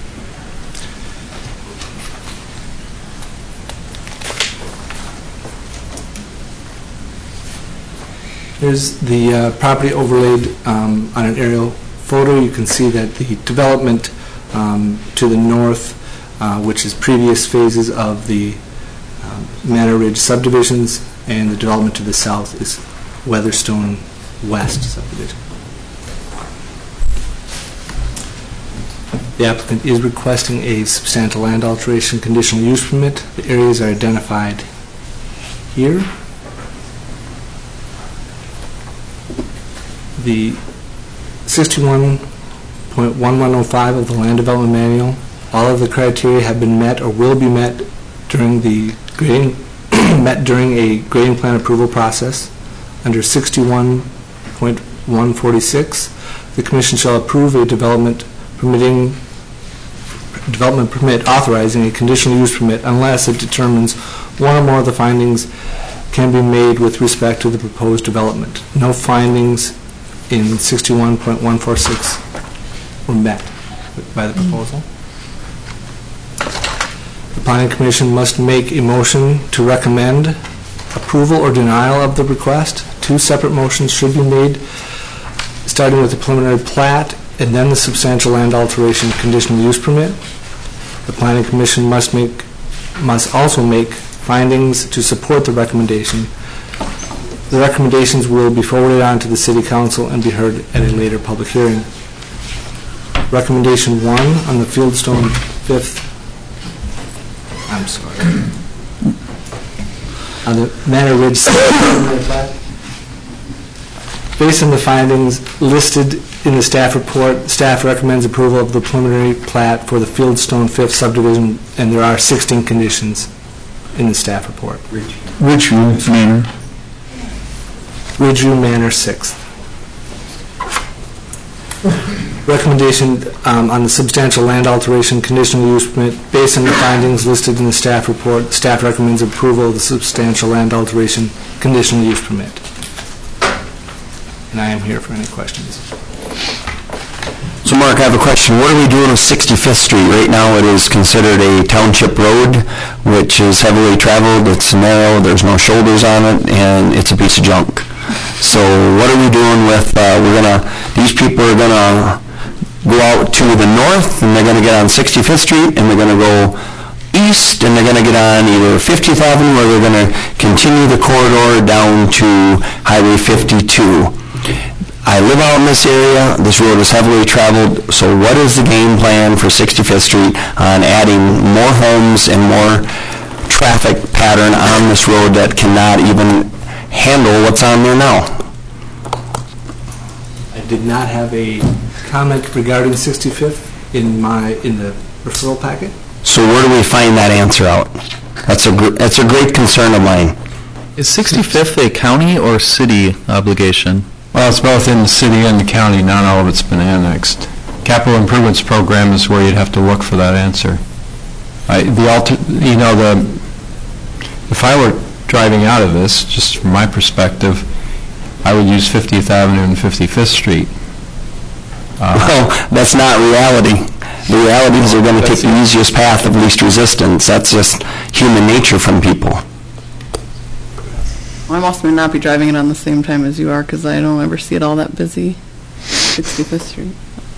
Here's the uh, property overlaid um, on an aerial photo. You can see that the development um, to the north, uh, which is previous phases of the um, Manor Ridge subdivisions, and the development to the south is Weatherstone West subdivision. The applicant is requesting a substantial land alteration conditional use permit. The areas are identified here. The sixty-one point one one oh five of the Land Development Manual, all of the criteria have been met or will be met during the grading met during a grading plan approval process. Under sixty-one point one forty-six, the Commission shall approve a development permitting development permit authorizing a conditional use permit unless it determines one or more of the findings can be made with respect to the proposed development. No findings in sixty-one point one forty-six were met by the proposal. The Planning Commission must make a motion to recommend approval or denial of the request. Two separate motions should be made, starting with the preliminary plat and then the substantial land alteration conditional use permit. The Planning Commission must make must also make findings to support the recommendation. The recommendations will be forwarded on to the City Council and be heard at a later public hearing. Recommendation one on the Fieldstone Fifth, I'm sorry, on the Manor Ridge plat. Based on the findings listed in the staff report, staff recommends approval of the preliminary plat for the Fieldstone Fifth subdivision, and there are sixteen conditions in the staff report. Ridgeview Manor. Ridgeview Manor Sixth. Recommendation um, on the substantial land alteration conditional use permit. Based on the findings listed in the staff report, staff recommends approval of the substantial land alteration conditional use permit. And I am here for any questions. So Mark, I have a question. What are we doing with sixty-fifth Street? Right now it is considered a township road, which is heavily traveled, it's narrow, there's no shoulders on it, and it's a piece of junk. So what are we doing with, uh, we're gonna, these people are gonna go out to the north, and they're gonna get on sixty-fifth Street, and they're gonna go east, and they're gonna get on either fiftieth Avenue, or they're gonna continue the corridor down to Highway fifty-two. I live out in this area, this road is heavily traveled, so what is the game plan for sixty-fifth Street on adding more homes and more traffic pattern on this road that cannot even handle what's on there now? I did not have a comment regarding sixty-fifth in my, in the referral packet. So where do we find that answer out? That's a, gr- that's a great concern of mine. Is sixty-fifth a county or city obligation? Well, it's both in the city and the county. Not all of it's been annexed. Capital Improvements Program is where you'd have to look for that answer. I, the alter, you know, the if I were driving out of this, just from my perspective, I would use fiftieth Avenue and fifty-fifth Street. Uh, well, that's not reality. The reality is they're going to take the easiest path of least resistance. That's just human nature from people. Well, I must not be driving it on the same time as you are, because I don't ever see it all that busy. sixty-fifth Street.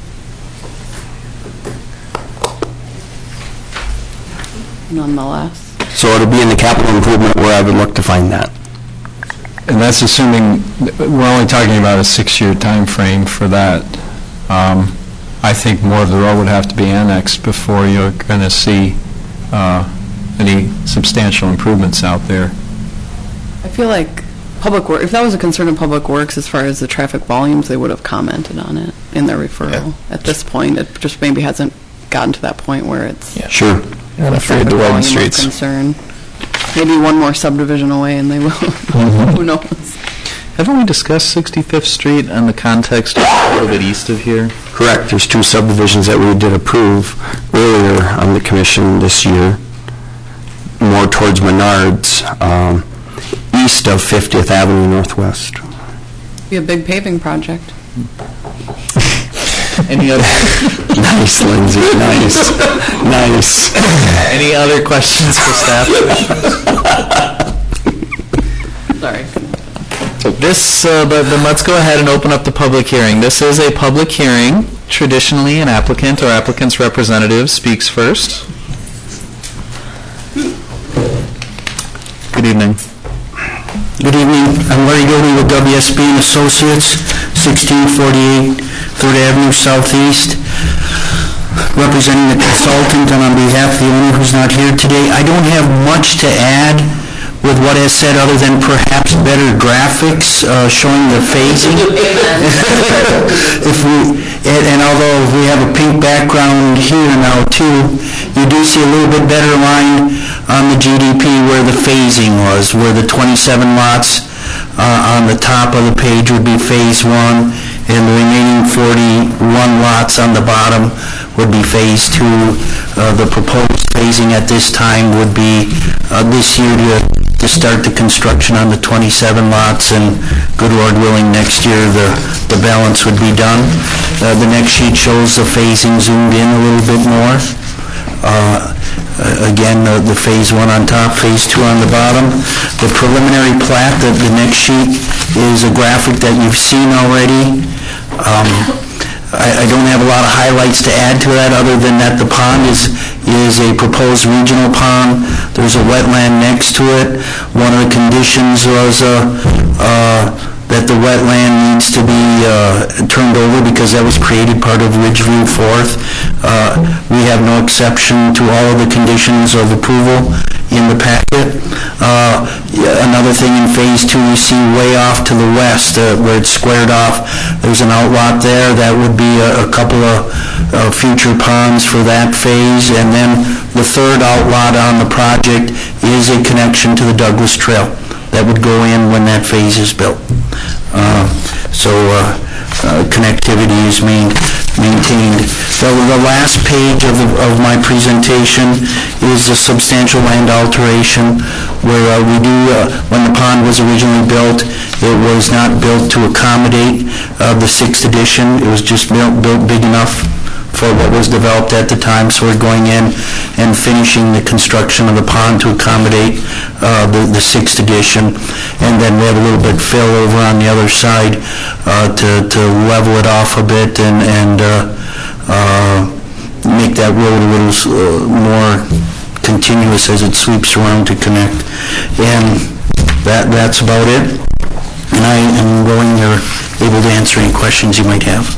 Nonetheless. So it'll be in the capital improvement where I would look to find that. And that's assuming, we're only talking about a six-year time frame for that. Um, I think more of the road would have to be annexed before you're going to see uh, any substantial improvements out there. I feel like Public Works, if that was a concern of Public Works as far as the traffic volumes, they would have commented on it in their referral. Yeah. At this point, it just maybe hasn't gotten to that point where it's Yeah. Sure. You're not afraid to widen streets. Concern. Maybe one more subdivision away and they will. Mm-hmm. Who knows? Haven't we discussed sixty-fifth Street in the context of a little bit east of here? Correct. There's two subdivisions that we did approve earlier on the commission this year, more towards Menards, um, east of fiftieth Avenue Northwest. Be a big paving project. Any other? Nice, Lindsay, nice, nice. Any other questions for staff? Sorry. This, uh, but then let's go ahead and open up the public hearing. This is a public hearing. Traditionally, an applicant or applicant's representative speaks first. Good evening. Good evening. I'm Larry Gilby with W S B and Associates, sixteen forty-eight third Avenue Southeast, representing the consultant and on behalf of the owner who's not here today. I don't have much to add with what is said other than perhaps better graphics uh, showing the phasing. if we, and, and although we have a pink background here now too, you do see a little bit better line on the G D P where the phasing was, where the twenty-seven lots uh, on the top of the page would be phase one, and the remaining forty-one lots on the bottom would be phase two. Uh, the proposed phasing at this time would be uh, this year to, to start the construction on the twenty-seven lots, and good Lord willing, next year the, the balance would be done. Uh, the next sheet shows the phasing zoomed in a little bit more. Uh, Again, uh, the phase one on top, phase two on the bottom. The preliminary plat, the, the next sheet, is a graphic that you've seen already. Um, I, I don't have a lot of highlights to add to that other than that the pond is, is a proposed regional pond. There's a wetland next to it. One of the conditions was uh, uh, that the wetland needs to be uh, turned over because that was created part of Ridgeview Fourth. Uh, we have no exception to all of the conditions of approval in the packet. Uh, another thing in phase two, you see way off to the west uh, where it's squared off. There's an outlot there that would be a, a couple of uh, future ponds for that phase. And then the third outlot on the project is a connection to the Douglas Trail that would go in when that phase is built. Uh, so uh, uh, connectivity is main, maintained. So the last page of, the, of my presentation is a substantial land alteration where uh, we do, uh, when the pond was originally built, it was not built to accommodate uh, the sixth edition. It was just built, built big enough for what was developed at the time, so we're going in and finishing the construction of the pond to accommodate uh, the, the sixth edition, and then we have a little bit fill over on the other side uh, to, to level it off a bit and, and uh, uh, make that road a little uh, more continuous as it sweeps around to connect. And that that's about it. And I am willing or able to answer any questions you might have.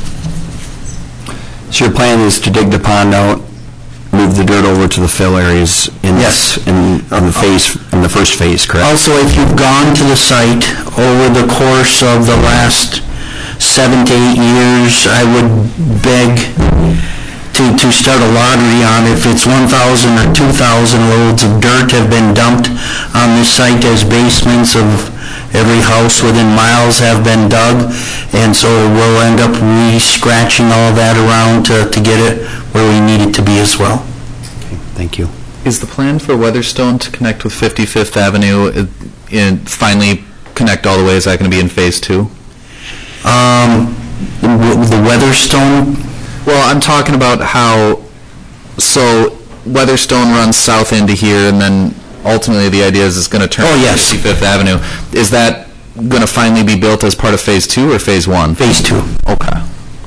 So your plan is to dig the pond out, move the dirt over to the fill areas in yes. in, in the phase in the first phase, correct? Also, if you've gone to the site over the course of the last seven to eight years, I would beg to looking to start a lottery on if it's one thousand or two thousand loads of dirt have been dumped on this site as basements of every house within miles have been dug, and so we'll end up re-scratching all that around to, to get it where we need it to be as well. Okay, thank you. Is the plan for Weatherstone to connect with fifty-fifth Avenue uh, and finally connect all the way? Is that going to be in phase two? Um, the, the Weatherstone? Well, I'm talking about how, so Weatherstone runs south into here, and then ultimately the idea is it's going to turn oh, to yes. fifty-fifth Avenue. Is that going to finally be built as part of phase two or phase one? Phase two. Okay.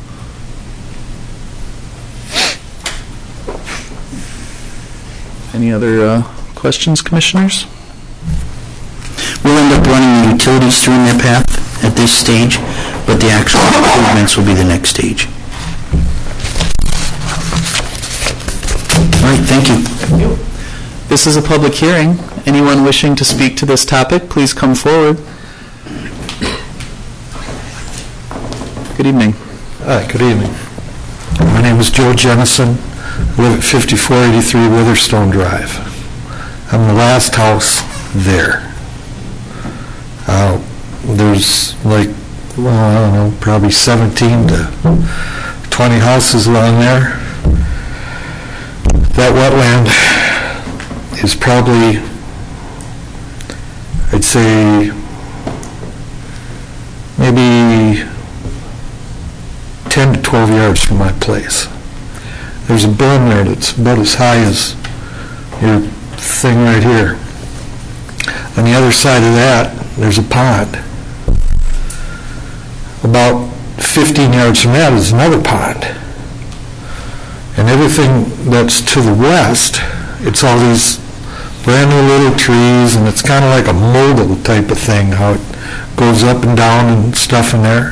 Any other uh, questions, commissioners? We'll end up running the utilities through that path at this stage, but the actual improvements will be the next stage. All right, thank you. Thank you. This is a public hearing. Anyone wishing to speak to this topic, please come forward. Good evening. Hi, good evening. My name is Joe Jennison. I live at fifty-four eighty-three Witherstone Drive. I'm the last house there. Uh, there's like, well, I don't know, probably seventeen to twenty houses along there. That wetland is probably, I'd say, maybe ten to twelve yards from my place. There's a berm there that's about as high as your thing right here. On the other side of that, there's a pond. About fifteen yards from that is another pond. And everything that's to the west, it's all these brand new little trees, and it's kind of like a mogul type of thing, how it goes up and down and stuff in there.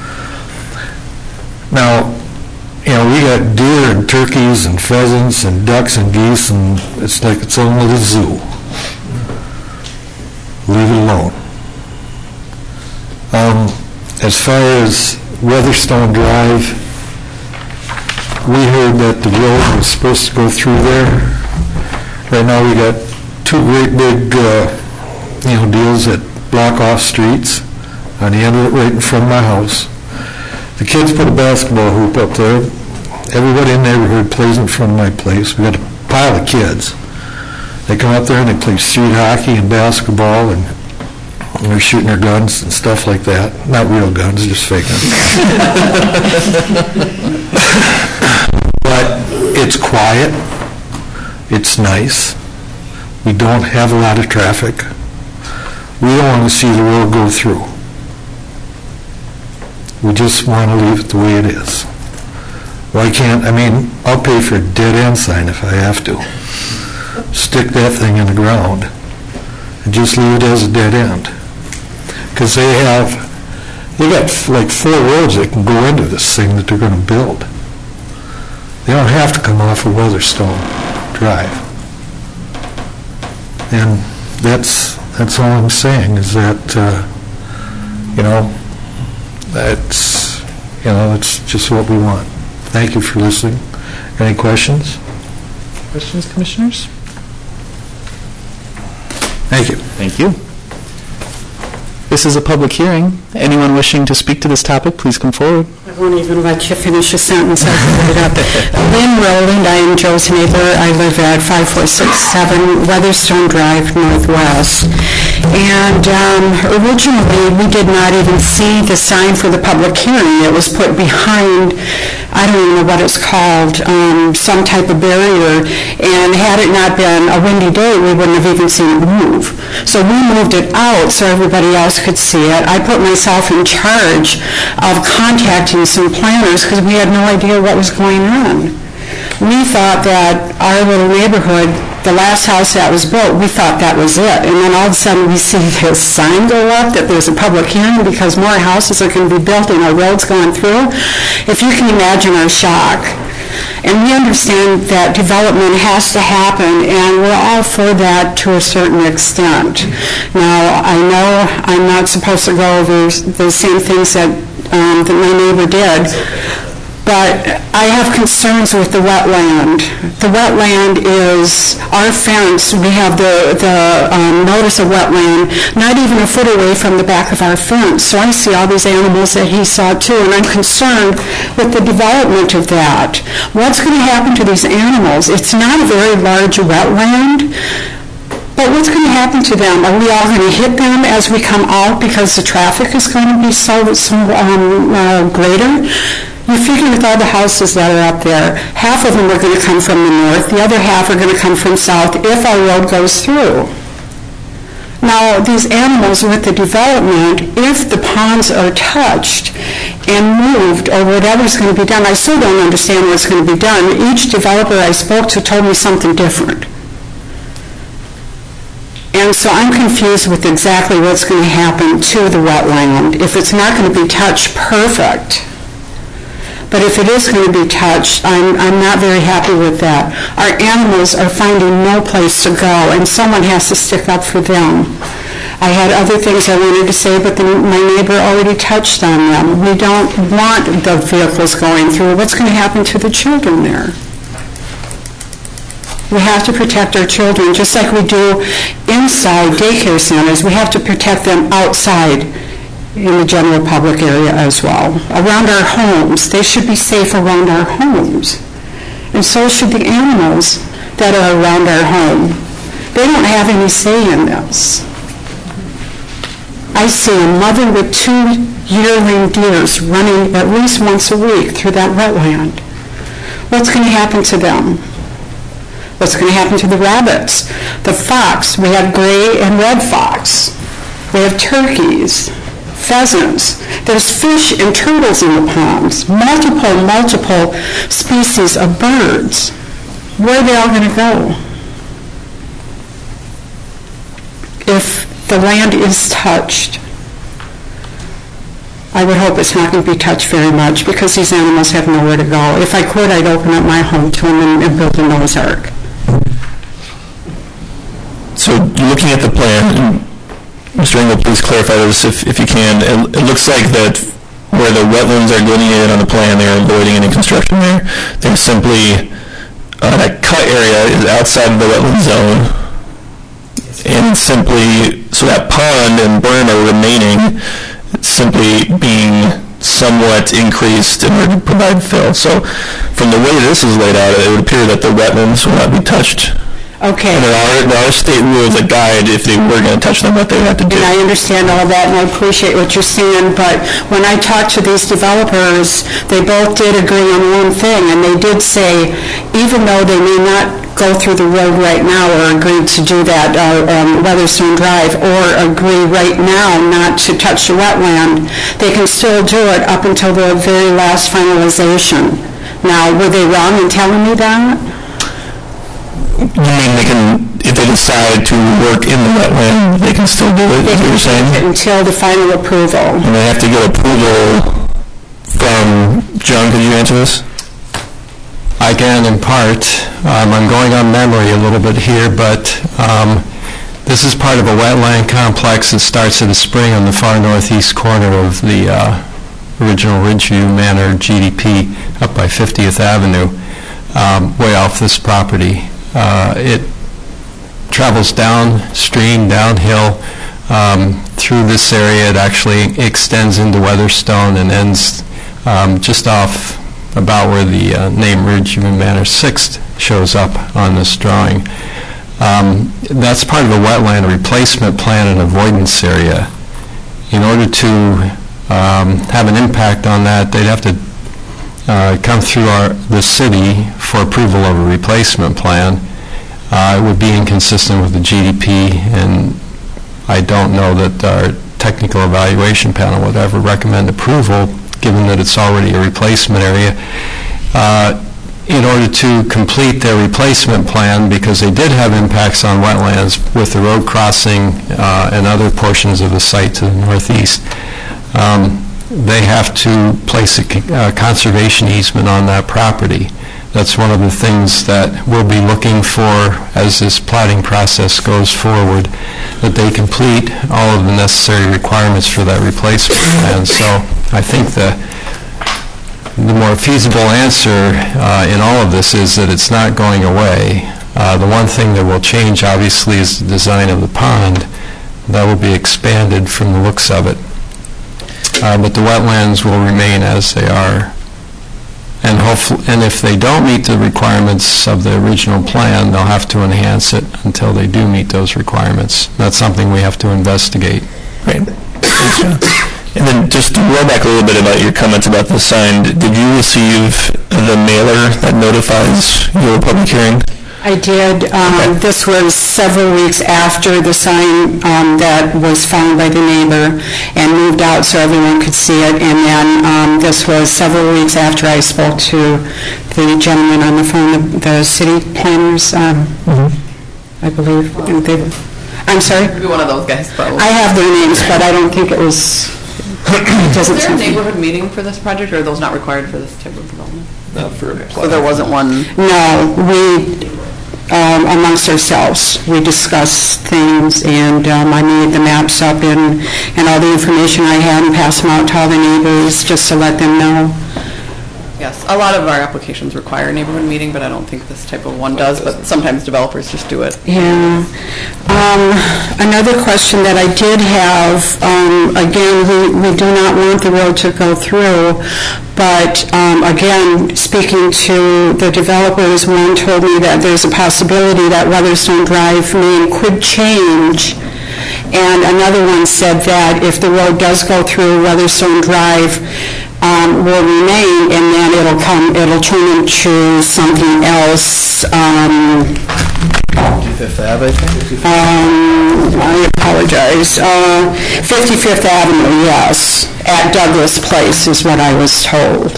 Now, you know, we got deer and turkeys and pheasants and ducks and geese, and it's like its own little zoo. Leave it alone. Um, as far as Weatherstone Drive, we heard that the road was supposed to go through there. Right now we got two great big, uh, you know, deals that block off streets on the end of it right in front of my house. The kids put a basketball hoop up there. Everybody in the neighborhood plays in front of my place. We got a pile of kids. They come up there and they play street hockey and basketball, and, and they're shooting their guns and stuff like that. Not real guns, just fake ones. But it's quiet. It's nice. We don't have a lot of traffic. We don't want to see the road go through. We just want to leave it the way it is. Why can't, I mean, I'll pay for a dead end sign if I have to. Stick that thing in the ground and just leave it as a dead end. Because they have, they got like four roads that can go into this thing that they're going to build. They don't have to come off of Weatherstone Drive. And that's, that's all I'm saying is that, uh, you know, that's, you know, it's just what we want. Thank you for listening. Any questions? Questions, commissioners? Thank you. Thank you. This is a public hearing. Anyone wishing to speak to this topic, please come forward. I won't even let you finish a sentence. I'll put it up. Lynn Rowland, I am Joe's neighbor. I live at five four six seven Weatherstone Drive, Northwest. And um, originally, we did not even see the sign for the public hearing. It was put behind, I don't even know what it's called, um, some type of barrier. And had it not been a windy day, we wouldn't have even seen it move. So we moved it out so everybody else could see it. I put myself in charge of contacting some planners because we had no idea what was going on. We thought that our little neighborhood, the last house that was built, we thought that was it. And then all of a sudden we see this sign go up that there's a public hearing because more houses are going to be built and our road's going through. If you can imagine our shock. And we understand that development has to happen, and we're all for that to a certain extent. Now, I know I'm not supposed to go over the same things that, um, that my neighbor did, But I have concerns with the wetland. The wetland is our fence. We have the, the um, notice of wetland not even a foot away from the back of our fence. So I see all these animals that he saw too, and I'm concerned with the development of that. What's going to happen to these animals? It's not a very large wetland, but what's going to happen to them? Are we all going to hit them as we come out because the traffic is going to be so, so um, uh, greater? You figure with all the houses that are up there, half of them are going to come from the north, the other half are going to come from south if our road goes through. Now, these animals with the development, if the ponds are touched and moved or whatever's going to be done, I still don't understand what's going to be done. Each developer I spoke to told me something different. And so I'm confused with exactly what's going to happen to the wetland. If it's not going to be touched, perfect. But if it is going to be touched, I'm, I'm not very happy with that. Our animals are finding no place to go, and someone has to stick up for them. I had other things I wanted to say, but the, my neighbor already touched on them. We don't want the vehicles going through. What's going to happen to the children there? We have to protect our children, just like we do inside daycare centers. We have to protect them outside in the general public area as well. Around our homes, they should be safe around our homes. And so should the animals that are around our home. They don't have any say in this. I see a mother with two yearling deers running at least once a week through that wetland. What's going to happen to them? What's going to happen to the rabbits? The fox, we have gray and red fox. We have turkeys, pheasants. There's fish and turtles in the ponds. Multiple, multiple species of birds. Where are they all going to go? If the land is touched, I would hope it's not going to be touched very much because these animals have nowhere to go. If I could, I'd open up my home to them and, and build a Noah's Ark. So looking at the plan, and Mister Engel, please clarify this if, if you can. It, it looks like that where the wetlands are delineated on the plan, they're avoiding any construction there. They're simply, uh, that cut area is outside of the wetland zone. And simply, so that pond and berm are remaining, simply being somewhat increased in order to provide fill. So from the way this is laid out, it would appear that the wetlands will not be touched. Okay. And there are, there are state rules that guide if they were going to touch them, what they would have to do. And I understand all that, and I appreciate what you're saying, but when I talked to these developers, they both did agree on one thing, and they did say, even though they may not go through the road right now or agree to do that, uh, um, Weatherstone Drive, or agree right now not to touch the wetland, they can still do it up until the very last finalization. Now, were they wrong in telling me that? You mean they can, if they decide to work in the wetland, they can still do it, is what you're saying? Until the final approval. And they have to get approval from, John, could you answer this? I can in part. Um, I'm going on memory a little bit here, but um, this is part of a wetland complex that starts at a spring on the far northeast corner of the uh, original Ridgeview Manor G D P up by fiftieth Avenue, um, way off this property. Uh, it travels downstream, downhill, um, through this area. It actually extends into Weatherstone and ends um, just off about where the uh, name Ridgeview Manor sixth shows up on this drawing. Um, that's part of a wetland replacement plan and avoidance area. In order to um, have an impact on that, they'd have to Uh, come through our, the city for approval of a replacement plan. Uh, it would be inconsistent with the G D P, and I don't know that our technical evaluation panel would ever recommend approval, given that it's already a replacement area. Uh, in order to complete their replacement plan, because they did have impacts on wetlands with the road crossing uh, and other portions of the site to the northeast, um, they have to place a uh, conservation easement on that property. That's one of the things that we'll be looking for as this platting process goes forward, that they complete all of the necessary requirements for that replacement plan. So I think the the more feasible answer uh, in all of this is that it's not going away. Uh, The one thing that will change, obviously, is the design of the pond. That will be expanded from the looks of it. Uh, But the wetlands will remain as they are. And hopefully, and if they don't meet the requirements of the original plan, they'll have to enhance it until they do meet those requirements. That's something we have to investigate. Great. Thanks, John. And then just to roll back a little bit about your comments about the sign, did you receive the mailer that notifies your public hearing? I did. Um, This was several weeks after the sign um, that was found by the neighbor and moved out so everyone could see it. And then um, this was several weeks after I spoke to the gentleman on the phone, the- the city planners, um, I believe. They- I'm sorry? Maybe one of those guys, probably. I have their names, but I don't think it was, it doesn't Is there a sound... neighborhood meeting for this project, or are those not required for this type of development? Not for a So there wasn't one? No, we, um, amongst ourselves, we discussed things, and um, I made the maps up and, and all the information I had and passed them out to all the neighbors, just to let them know. Yes, a lot of our applications require a neighborhood meeting, but I don't think this type of one does, but sometimes developers just do it. Yeah. Um, Another question that I did have, um, again, we, we do not want the road to go through, but um, again, speaking to the developers, one told me that there's a possibility that Weatherstone Drive name could change, and another one said that if the road does go through, Weatherstone Drive um, will remain, and then it'll come, it'll turn into something else. Um, fifty-fifth Ave, I think? um, I apologize. Uh, fifty-fifth Avenue, yes, at Douglas Place is what I was told.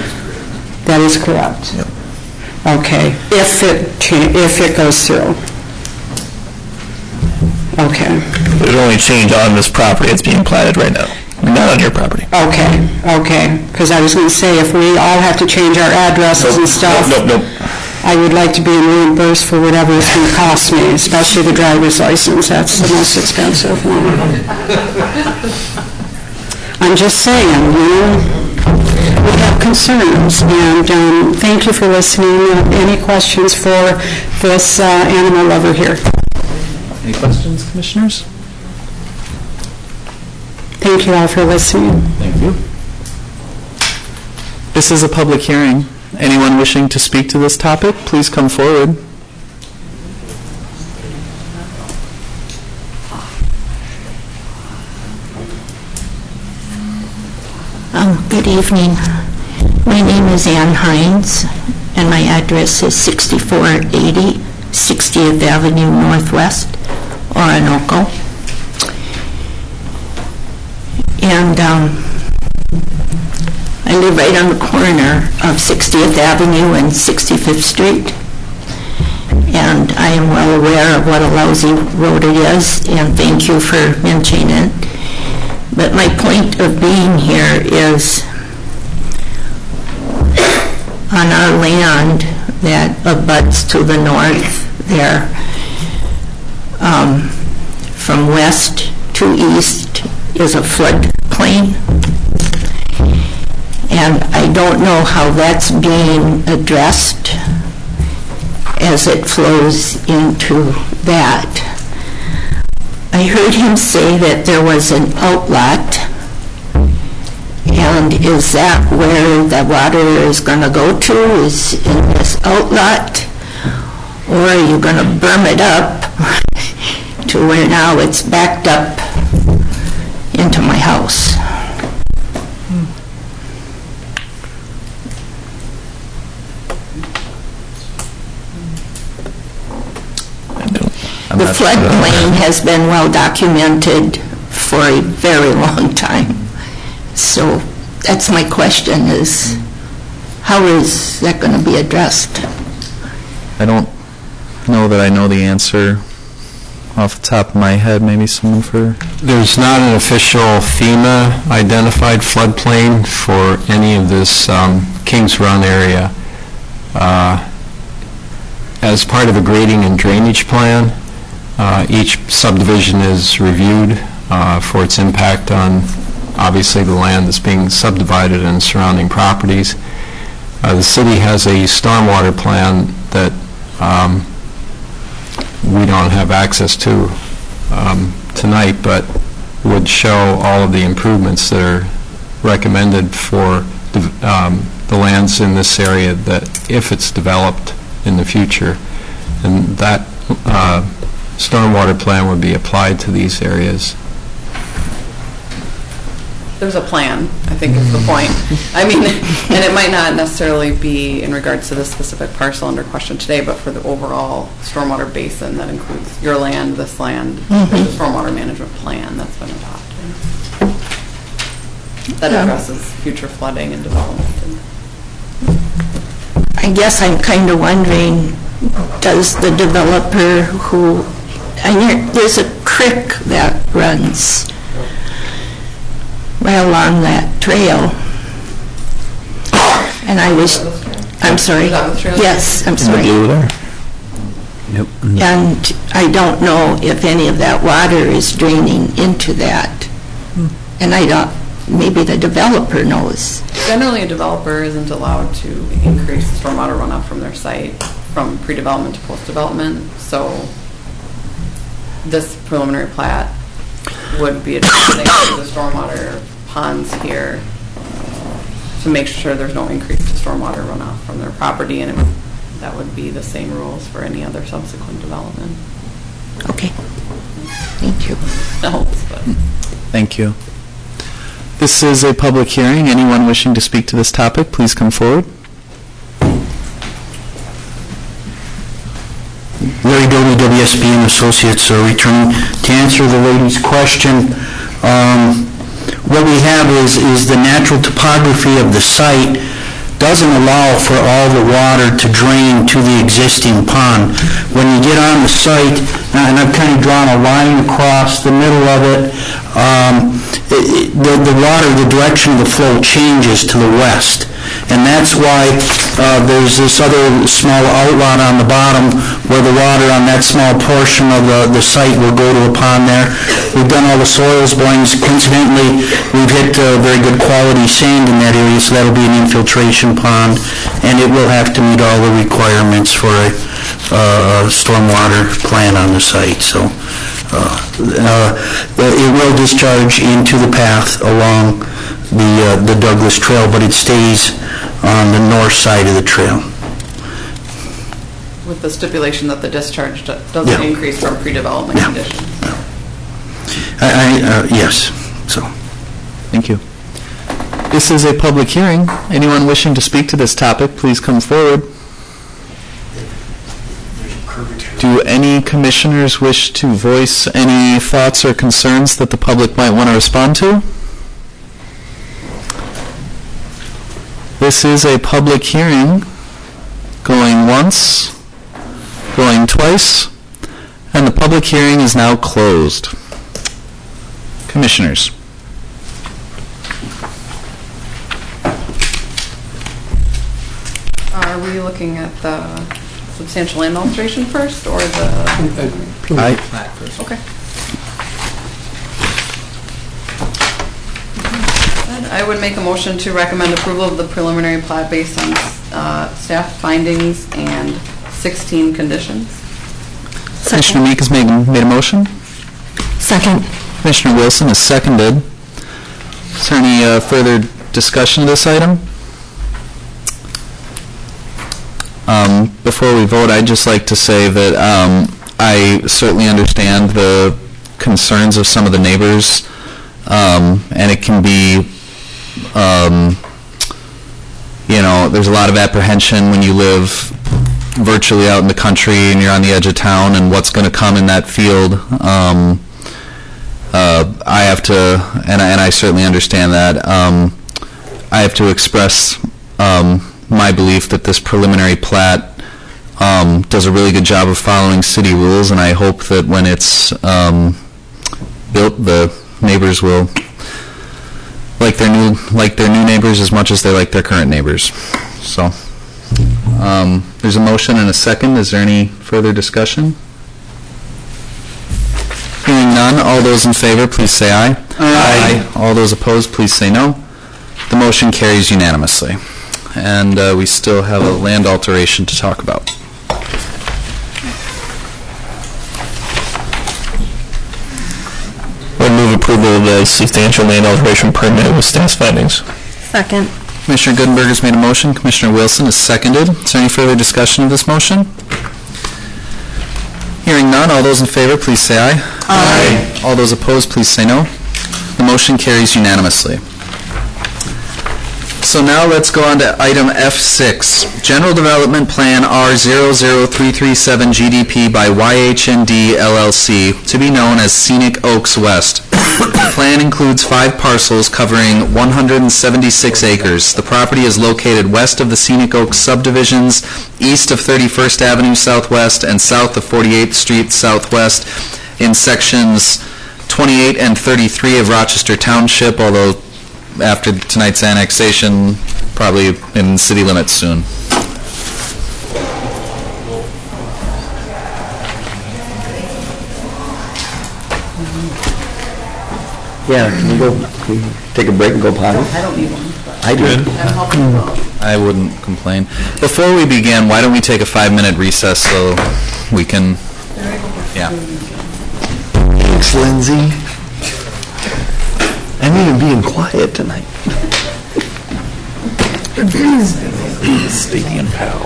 That is correct. Yep. Okay, if it, cha- if it goes through. Okay. But it only change on this property that's being platted right now, not on your property. Okay, okay, because I was going to say, if we all have to change our addresses and stuff, Nope, nope, nope. I would like to be reimbursed for whatever it's going to cost me, especially the driver's license. That's the most expensive one. I'm just saying, you know, we have concerns, and um, thank you for listening. Uh, Any questions for this uh, animal lover here? Any questions, commissioners? Thank you all for listening. Thank you. This is a public hearing. Anyone wishing to speak to this topic, please come forward. Um, Good evening. My name is Ann Hines, and my address is sixty-four eighty sixtieth Avenue Northwest, Orinoco. And um, I live right on the corner of sixtieth Avenue and sixty-fifth Street. And I am well aware of what a lousy road it is, and thank you for mentioning it. But my point of being here is on our land that abuts to the north there, um, from west to east is a floodplain. And I don't know how that's being addressed as it flows into that. I heard him say that there was an outlot, and is that where the water is going to go to, is in this outlot? Or are you going to berm it up to where now it's backed up into my house? The floodplain has been well documented for a very long time. So that's my question is, how is that going to be addressed? I don't know that I know the answer off the top of my head. Maybe someone for... There's not an official FEMA identified floodplain for any of this um, Kings Run area. Uh, as part of a grading and drainage plan, uh, each subdivision is reviewed uh, for its impact on, obviously, the land that's being subdivided and surrounding properties. Uh, The city has a stormwater plan that um, we don't have access to um, tonight, but would show all of the improvements that are recommended for the, um, the lands in this area that if it's developed in the future, and that uh, stormwater plan would be applied to these areas. There's a plan, I think is the point. I mean, and it might not necessarily be in regards to this specific parcel under question today, but for the overall stormwater basin that includes your land, this land, Mhm. there's a stormwater management plan that's been adopted that Yeah. addresses future flooding and development. I guess I'm kind of wondering, does the developer who, I hear, there's a creek that runs right along that trail. And I was, I'm sorry. Yes, I'm sorry. Yep. And I don't know if any of that water is draining into that. And I don't, maybe the developer knows. Generally, a developer isn't allowed to increase the stormwater runoff from their site from pre-development to post-development, so this preliminary plat would be addressing the stormwater ponds here to make sure there's no increase to stormwater runoff from their property, and it, that would be the same rules for any other subsequent development. Okay. Thank you. Helps, but Thank you. This is a public hearing. Anyone wishing to speak to this topic, please come forward. Larry Doty, W S B and Associates, uh, returning to answer the lady's question. Um, What we have is, is the natural topography of the site doesn't allow for all the water to drain to the existing pond. When you get on the site, and I've kind of drawn a line across the middle of it, um, it, it- the, the water, the direction of the flow changes to the west. And that's why uh, there's this other small outlot on the bottom where the water on that small portion of the, the site will go to a pond there. We've done all the soils borings. Coincidentally, we've hit uh, very good quality sand in that area, so that'll be an infiltration pond, and it will have to meet all the requirements for a uh, stormwater plan on the site. So uh, uh, it will discharge into the path along the uh, the Douglas Trail, but it stays on the north side of the trail. with the stipulation that the discharge do- doesn't Yeah. increase from pre-development conditions. I, I, uh, yes, so. Thank you. This is a public hearing. Anyone wishing to speak to this topic, please come forward. Do any commissioners wish to voice any thoughts or concerns that the public might want to respond to? This is a public hearing, going once, going twice, and the public hearing is now closed. Commissioners. Are we looking at the substantial land alteration first, or the? Preliminary plat first. Okay. I would make a motion to recommend approval of the preliminary plat based on uh, staff findings and sixteen conditions. Commissioner Meek has made, made a motion. Second. Commissioner Wilson has seconded. Is there any uh, further discussion of this item? Um, Before we vote, I'd just like to say that um, I certainly understand the concerns of some of the neighbors, um, and it can be, um, you know, there's a lot of apprehension when you live virtually out in the country and you're on the edge of town and what's going to come in that field. Um, uh, I have to, and I, and I certainly understand that, um, I have to express um, my belief that this preliminary plat um, does a really good job of following city rules, and I hope that when it's um, built, the neighbors will like their new like their new neighbors as much as they like their current neighbors. So, um, there's a motion and a second. Is there any further discussion? Hearing none, all those in favor, please say aye. Aye. All those opposed, please say no. The motion carries unanimously. and uh, we still have a land alteration to talk about. I move approval of the substantial land alteration permit with staff's findings. Second. Commissioner Goodenberg has made a motion. Commissioner Wilson has seconded. Is there any further discussion of this motion? Hearing none, all those in favor, please say aye. Aye. All those opposed, please say no. The motion carries unanimously. So now let's go on to item F six, General Development Plan R zero zero three three seven G D P by Y H N D L L C, to be known as Scenic Oaks West. The plan includes five parcels covering one hundred seventy-six acres. The property is located west of the Scenic Oaks subdivisions, east of thirty-first Avenue Southwest, and south of forty-eighth Street Southwest in sections twenty-eight and thirty-three of Rochester Township, although after tonight's annexation, probably in city limits soon. Yeah, can we go, can we take a break and go potty? I don't need one. I do. I wouldn't complain. Before we begin, why don't we take a five-minute recess so we can, yeah. Thanks, Lindsay. I'm even being quiet tonight. Stadium pal.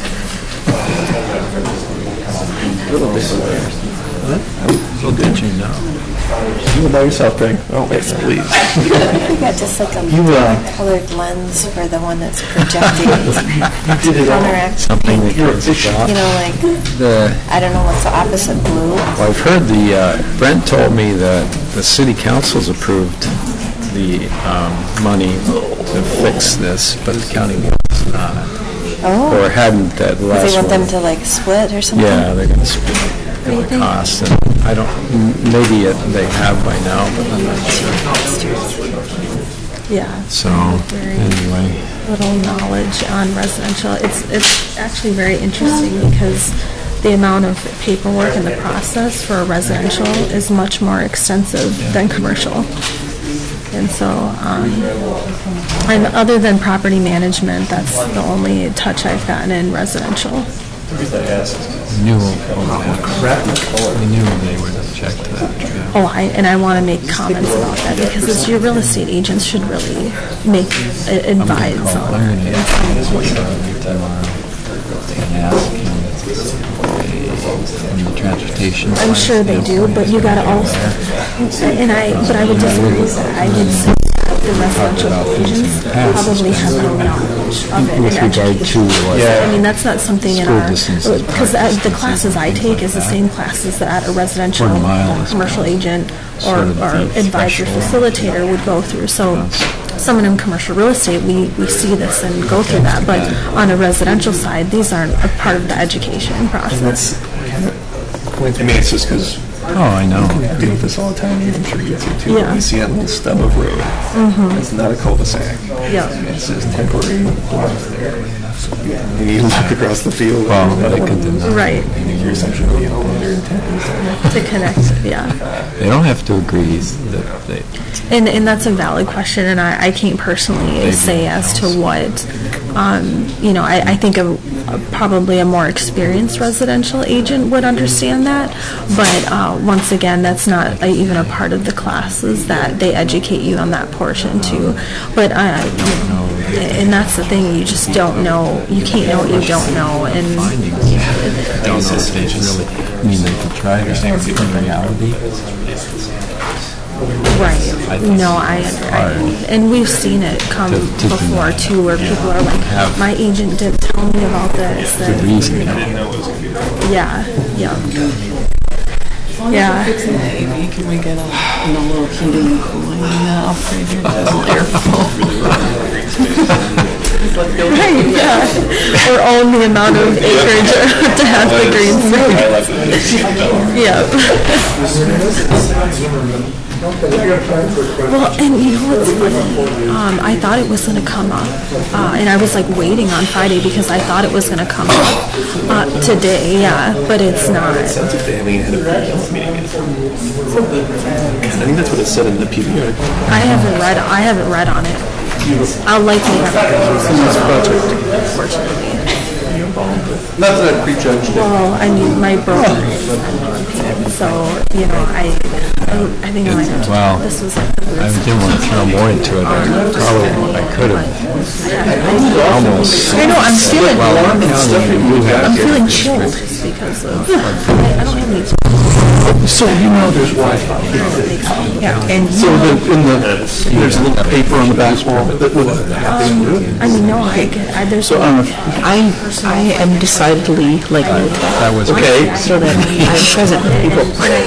So good, you know. You by yourself, Greg. Oh, yes, please. We got just like a You, uh, colored lens for the one that's projecting. You did it all. Counteract. Something that you're a You know, like, The, I don't know what's the opposite blue. well, I've heard the, uh, Brent told me that the city council's approved the um, money to fix this, but the county wants not. Oh. Or hadn't that last one. Because they want them to like split or something? Yeah, they're going to split do you the think? cost. And I don't, m- maybe it- they have by now, but I'm not sure. Yeah. So, Very anyway. little knowledge on residential. It's, it's actually very interesting because the amount of paperwork and the process for residential is much more extensive than commercial. And so, um, and other than property management, that's the only touch I've gotten in residential. Knew, we knew they would object to that. Oh, I, and I want to make comments about that because it's your real estate agents should really make, a- advise on it at some point. Transportation. I'm sure they do, but you gotta also, and I, but I would disagree with that. I would say that the residential agents probably have no knowledge of it and With regard education. to, like, I mean, that's not something in school our, distances. because the classes I take is the same classes that a residential, Quarter mile is commercial agent or, sort of or the advisor threshold. facilitator would go through. So someone in commercial real estate, we, we see this and go through that, but on a residential side, these aren't a part of the education process. I mean, it's just because Oh, I know. we deal with this all the time. I'm sure you get to too. Yeah. You see that little stub of road. Mhm. It's not a cul-de-sac. Yeah. It's just temporary. You look across the field. Well, they could deny. Right. Your assumption would be all their intent is To connect, yeah. They don't have to agree that they, And, and that's a valid question, and I, I can't personally say as to what, um, you know, I, I think a, a- probably a more experienced residential agent would understand that, but uh, once again, that's not a, even a part of the classes that they educate you on that portion too. But I, and that's the thing, you just don't know, you can't know what you don't know, and don't know if they really, I mean, they could try that, but in reality, right. No, I, I, and we've seen it come To- to before too, where people are like, Have- my agent didn't tell me about this. good and, reason. you know, Yeah, yeah. Yeah. Fixing the A V, can we get a, you know, little heating and cooling uh, upgrade here, a little airflow? Right, yeah. Or own the amount of acreage to have the green space. Yep. Well, and you know what's funny? Um, I thought it was gonna come up, uh, and I was like waiting on Friday because I thought it was gonna come up, uh, today, yeah, but it's not. It sounds like they haven't even had a pre-council meeting yet. Because I think that's what it said in the P B R. I haven't read, I haven't read on it. I'll likely have to recuse myself, unfortunately. Not that I prejudged it. Well, I mean, my brother is so, you know, I, I, I think I might have to, Well, this was like the I worst. didn't want to throw more into it. I probably, I could have. Almost. I know, I'm feeling, Well, I'm you have to. feeling chilled because of, I don't have any. So you know there's Wi-Fi. Yeah, and So the, in the, there's a little paper on the back wall that would have to do it. I mean, no, I, get- I there's. So, um, I, I am decidedly like That was Okay. so that I'm present with people.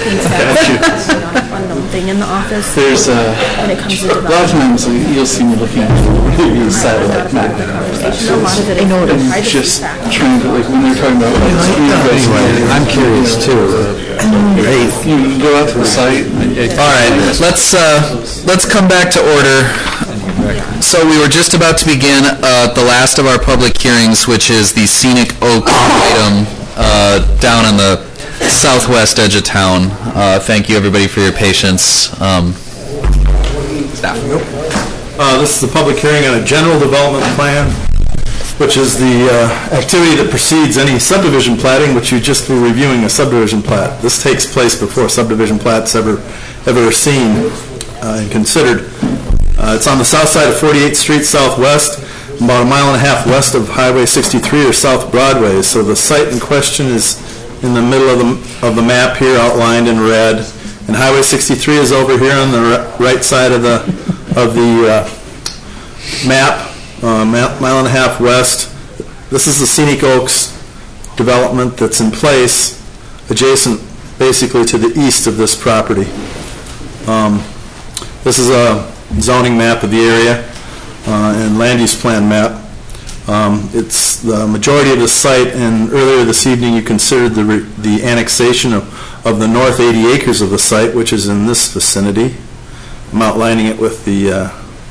Random thing in the office. There's a, When it comes to a lot of times you'll see me looking at the satellite map. a lot of it. I know it is. And just trying to, like, when they're talking about like speed Anyway, I'm curious too. Great. You go out to the site. All right, let's, uh, let's come back to order. So we were just about to begin uh, the last of our public hearings, which is the Scenic Oak item uh, down on the southwest edge of town. Uh, Thank you, everybody, for your patience. Um, Staff. Uh, This is a public hearing on a general development plan, which is the uh, activity that precedes any subdivision plating, which you just were reviewing a subdivision plat. This takes place before subdivision plat's ever, ever seen uh, and considered. Uh, It's on the south side of forty-eighth Street Southwest, about a mile and a half west of Highway sixty-three or South Broadway. So the site in question is in the middle of the, of the map here, outlined in red. And Highway sixty-three is over here on the ri- right side of the, of the uh, map. Uh, mile mile and a half west. This is the Scenic Oaks development that's in place, adjacent basically to the east of this property. Um, This is a zoning map of the area uh, and land use plan map. Um, It's the majority of the site, and earlier this evening you considered the, re- the annexation of, of the north eighty acres of the site, which is in this vicinity. I'm outlining it with the uh,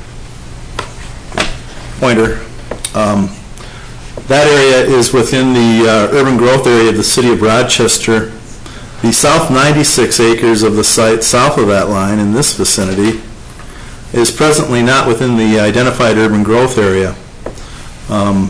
pointer. Um, That area is within the uh, urban growth area of the city of Rochester. The south ninety-six acres of the site south of that line in this vicinity is presently not within the identified urban growth area. Um,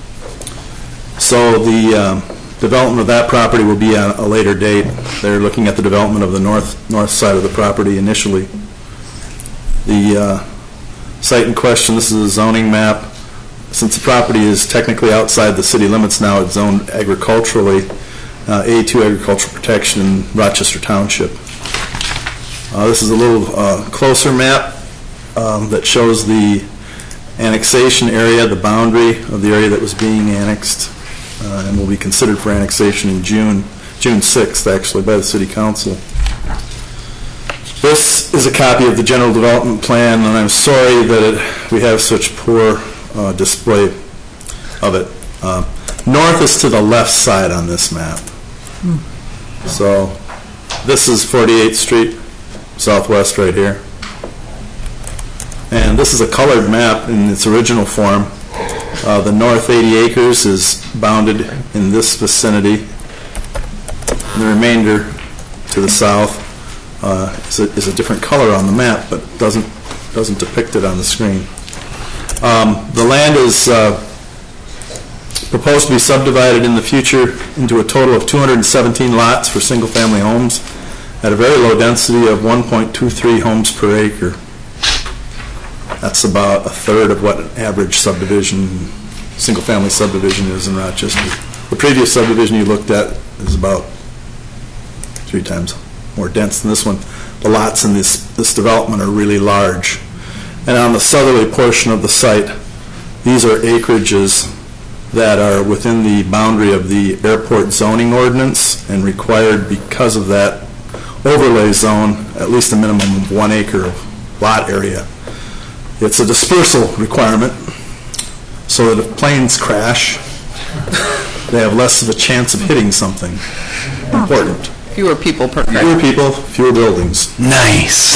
So the um, development of that property will be at a later date. They're looking at the development of the north, north side of the property initially. The uh, site in question, this is a zoning map. Since the property is technically outside the city limits now, it's zoned agriculturally, uh, A two agricultural protection in Rochester Township. Uh, This is a little uh, closer map um, that shows the annexation area, the boundary of the area that was being annexed, uh, and will be considered for annexation in June, June sixth, actually, by the city council. This is a copy of the general development plan, and I'm sorry that it, we have such poor uh, display of it. Uh, North is to the left side on this map. So this is forty-eighth Street Southwest right here. And this is a colored map in its original form. Uh, the north eighty acres is bounded in this vicinity. And the remainder to the south uh, is, a, is a different color on the map, but doesn't doesn't depict it on the screen. Um, the land is uh, proposed to be subdivided in the future into a total of two hundred seventeen lots for single-family homes at a very low density of one point two three homes per acre. That's about a third of what an average subdivision, single-family subdivision is in Rochester. The previous subdivision you looked at is about three times more dense than this one. The lots in this, this development are really large. And on the southerly portion of the site, these are acreages that are within the boundary of the airport zoning ordinance and required because of that overlay zone, at least a minimum of one acre of lot area. It's a dispersal requirement, so that if planes crash, they have less of a chance of hitting something important. Fewer people per crash. Fewer people, fewer buildings. Nice.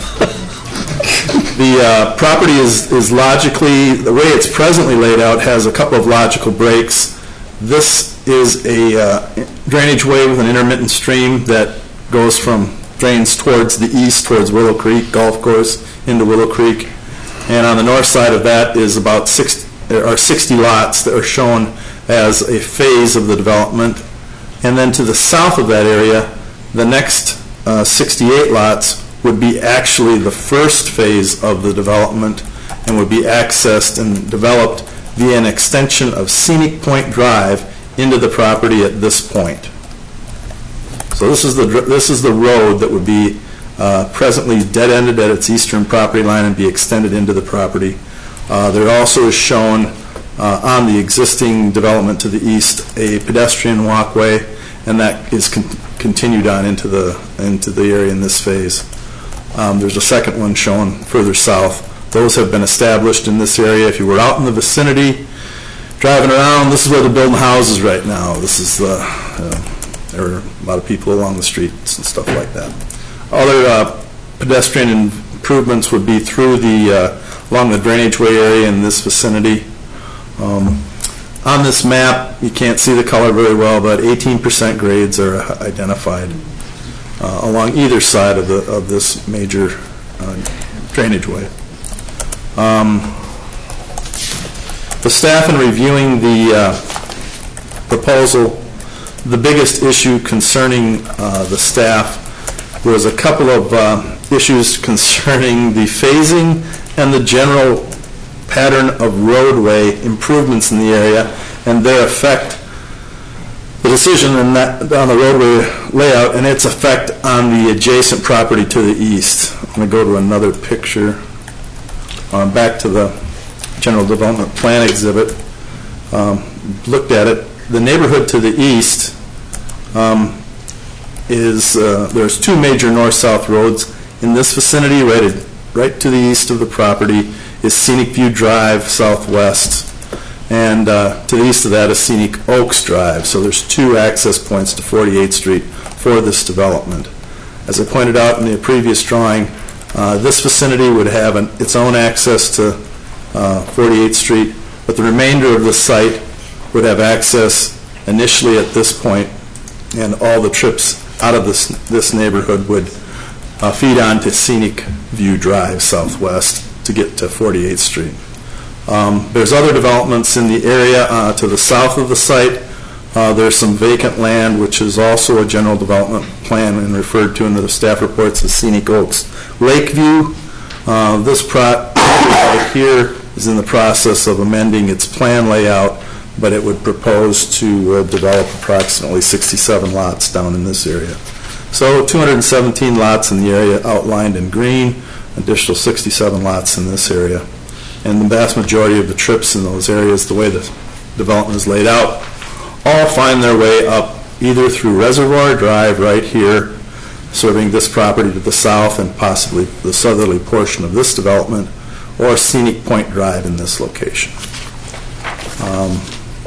The uh, property is, is logically, the way it's presently laid out has a couple of logical breaks. This is a uh, drainage way with an intermittent stream that goes from, drains towards the east, towards Willow Creek Golf Course into Willow Creek. And on the north side of that is about six, there are sixty lots that are shown as a phase of the development. And then to the south of that area, the next uh, sixty-eight lots would be actually the first phase of the development and would be accessed and developed via an extension of Scenic Point Drive into the property at this point. So this is the this is the road that would be uh, presently dead-ended at its eastern property line and be extended into the property. Uh, there also is shown uh, on the existing development to the east a pedestrian walkway, and that is con continued on into the into the area in this phase. Um, there's a second one shown further south. Those have been established in this area. If you were out in the vicinity, driving around, this is where they're building houses right now. This is the, uh, there are a lot of people along the streets and stuff like that. Other uh, pedestrian improvements would be through the, uh, along the drainageway area in this vicinity. Um, on this map, you can't see the color very well, but eighteen percent grades are identified uh, along either side of, the, of this major uh, drainageway. Um, the staff in reviewing the uh, proposal, the biggest issue concerning uh, the staff was a couple of uh, issues concerning the phasing and the general pattern of roadway improvements in the area and their effect, the decision in that, on the roadway layout and its effect on the adjacent property to the east. I'm going to go to another picture. Um, back to the general development plan exhibit. Um, looked at it. The neighborhood to the east um, is, uh, there's two major north-south roads. In this vicinity, right, right to the east of the property, is Scenic View Drive southwest. And uh, to the east of that is Scenic Oaks Drive. So there's two access points to forty-eighth Street for this development. As I pointed out in the previous drawing, Uh, this vicinity would have an, its own access to uh, forty-eighth Street, but the remainder of the site would have access initially at this point, and all the trips out of this, this neighborhood would uh, feed on to Scenic View Drive southwest to get to forty-eighth Street. Um, there's other developments in the area uh, to the south of the site. Uh, there's some vacant land, which is also a general development plan and referred to in the staff reports as Scenic Oaks. Lakeview, uh, this project right here is in the process of amending its plan layout, but it would propose to uh, develop approximately sixty-seven lots down in this area. So two hundred seventeen lots in the area outlined in green, additional sixty-seven lots in this area. And the vast majority of the trips in those areas, the way the development is laid out, all find their way up either through Reservoir Drive right here, serving this property to the south and possibly the southerly portion of this development, or Scenic Point Drive in this location. Um,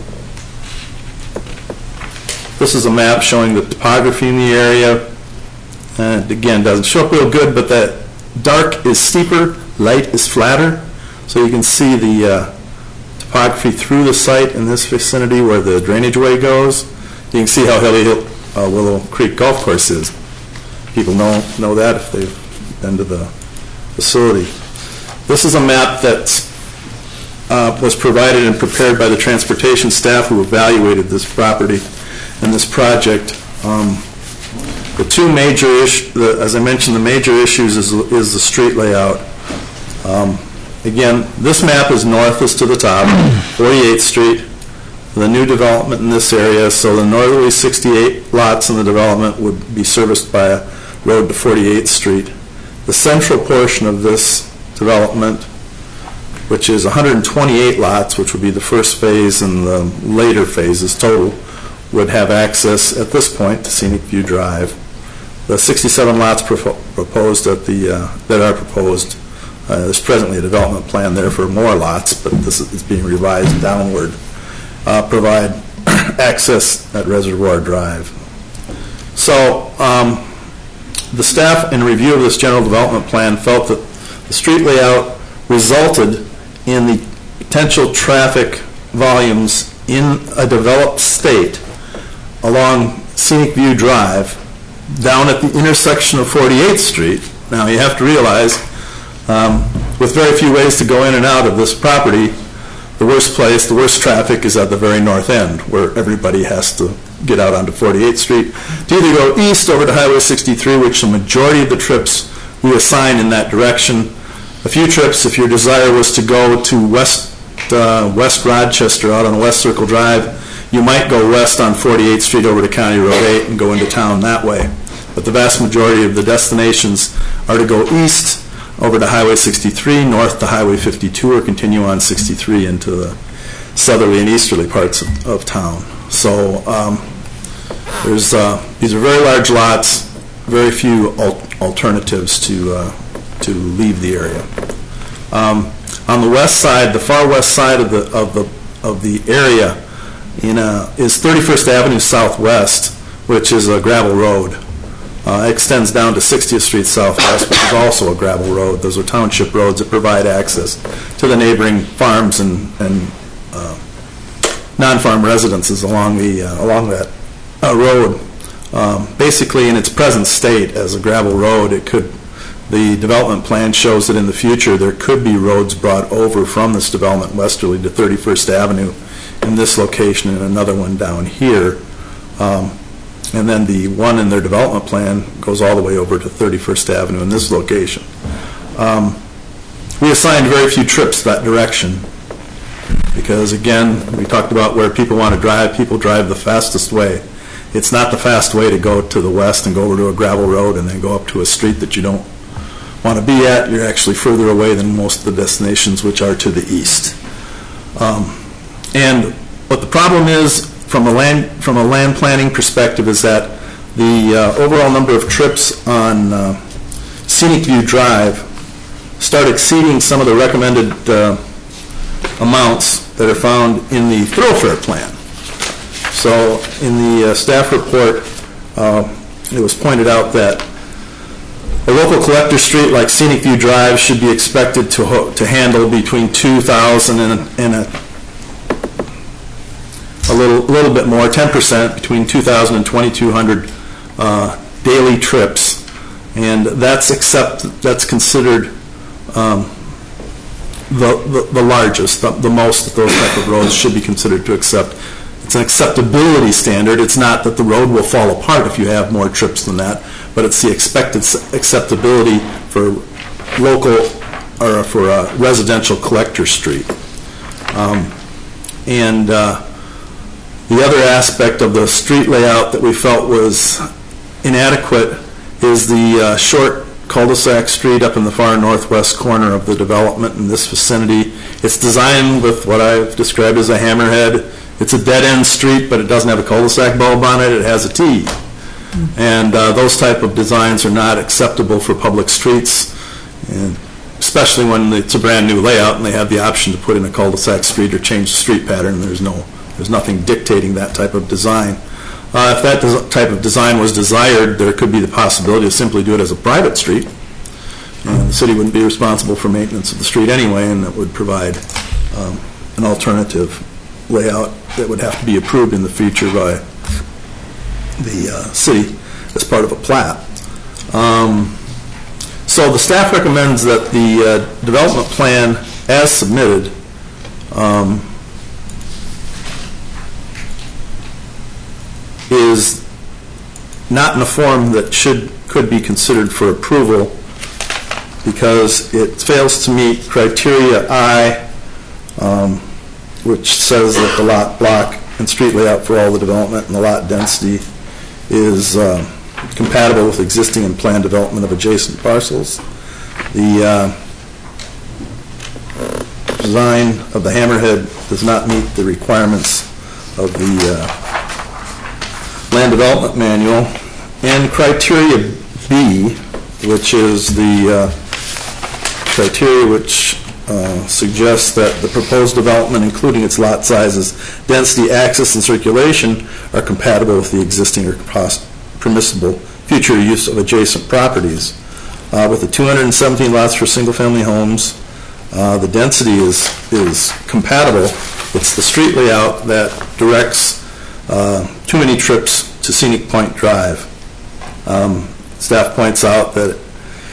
this is a map showing the topography in the area. And again, doesn't show up real good, but that dark is steeper, light is flatter. So you can see the uh, topography through the site in this vicinity where the drainage way goes. You can see how hilly Hill, uh, Willow Creek Golf Course is. People know know that if they've been to the facility. This is a map that uh, was provided and prepared by the transportation staff who evaluated this property and this project. Um, the two major issues, as I mentioned, the major issues is, is the street layout. Um, Again, this map is north is to the top, forty-eighth Street, the new development in this area, so the northerly sixty-eight lots in the development would be serviced by a road to forty-eighth Street. The central portion of this development, which is one hundred twenty-eight lots, which would be the first phase and the later phases total, would have access at this point to Scenic View Drive. The sixty-seven lots pro proposed at the, uh, that are proposed, Uh, there's presently a development plan there for more lots, but this is being revised downward, uh, provide access at Reservoir Drive. So um, the staff, in review of this general development plan, felt that the street layout resulted in the potential traffic volumes in a developed state along Scenic View Drive down at the intersection of forty-eighth Street. Now you have to realize Um, with very few ways to go in and out of this property, the worst place, the worst traffic is at the very north end, where everybody has to get out onto forty-eighth Street to either go east over to Highway sixty-three, which the majority of the trips we assign in that direction. A few trips, if your desire was to go to West uh, West Rochester out on West Circle Drive, you might go west on forty-eighth Street over to County Road eight and go into town that way. But the vast majority of the destinations are to go east over to Highway sixty-three, north to Highway fifty-two, or continue on sixty-three into the southerly and easterly parts of, of town. So um, there's uh, these are very large lots, very few al alternatives to uh, to leave the area. Um, on the west side, the far west side of the of the of the area, in a, is thirty-first Avenue Southwest, which is a gravel road. Uh, it extends down to sixtieth Street Southwest, which is also a gravel road. Those are township roads that provide access to the neighboring farms and, and uh, non-farm residences along the uh, along that uh, road. Um, basically, in its present state as a gravel road, it could. The development plan shows that in the future there could be roads brought over from this development westerly to thirty-first Avenue in this location and another one down here. Um, and then the one in their development plan goes all the way over to thirty-first Avenue in this location. Um, we assigned very few trips that direction because, again, we talked about where people want to drive. People drive the fastest way. It's not the fast way to go to the west and go over to a gravel road and then go up to a street that you don't want to be at. You're actually further away than most of the destinations, which are to the east. Um, and what the problem is from a land from a land planning perspective is that the uh, overall number of trips on uh, Scenic View Drive start exceeding some of the recommended uh, amounts that are found in the thoroughfare plan. So in the uh, staff report, uh, it was pointed out that a local collector street like Scenic View Drive should be expected to ho to handle between two thousand and, and a, a little little bit more, ten percent, between two thousand and twenty-two hundred uh, daily trips, and that's accept that's considered um, the, the the largest, the, the most that those type of roads should be considered to accept. It's an acceptability standard. It's not that the road will fall apart if you have more trips than that, but it's the expected acceptability for local or for a residential collector street. Um, and uh, the other aspect of the street layout that we felt was inadequate is the uh, short cul-de-sac street up in the far northwest corner of the development in this vicinity. It's designed with what I've described as a hammerhead. It's a dead-end street, but it doesn't have a cul-de-sac bulb on it. It has a T. And uh, those type of designs are not acceptable for public streets, and especially when it's a brand new layout and they have the option to put in a cul-de-sac street or change the street pattern. There's no, there's nothing dictating that type of design. Uh, if that type of design was desired, there could be the possibility to simply do it as a private street. And the city wouldn't be responsible for maintenance of the street anyway, and that would provide um, an alternative layout that would have to be approved in the future by the uh, city as part of a plat. Um, so the staff recommends that the uh, development plan as submitted um, is not in a form that should could be considered for approval because it fails to meet criteria I, um, which says that the lot block and street layout for all the development and the lot density is uh, compatible with existing and planned development of adjacent parcels. The uh, design of the hammerhead does not meet the requirements of the uh, land development manual. And criteria B, which is the uh, criteria which Uh, suggests that the proposed development, including its lot sizes, density, access, and circulation, are compatible with the existing or permissible future use of adjacent properties. Uh, with the two hundred seventeen lots for single-family homes, uh, the density is is compatible. It's the street layout that directs uh, too many trips to Scenic Point Drive. Um, staff points out that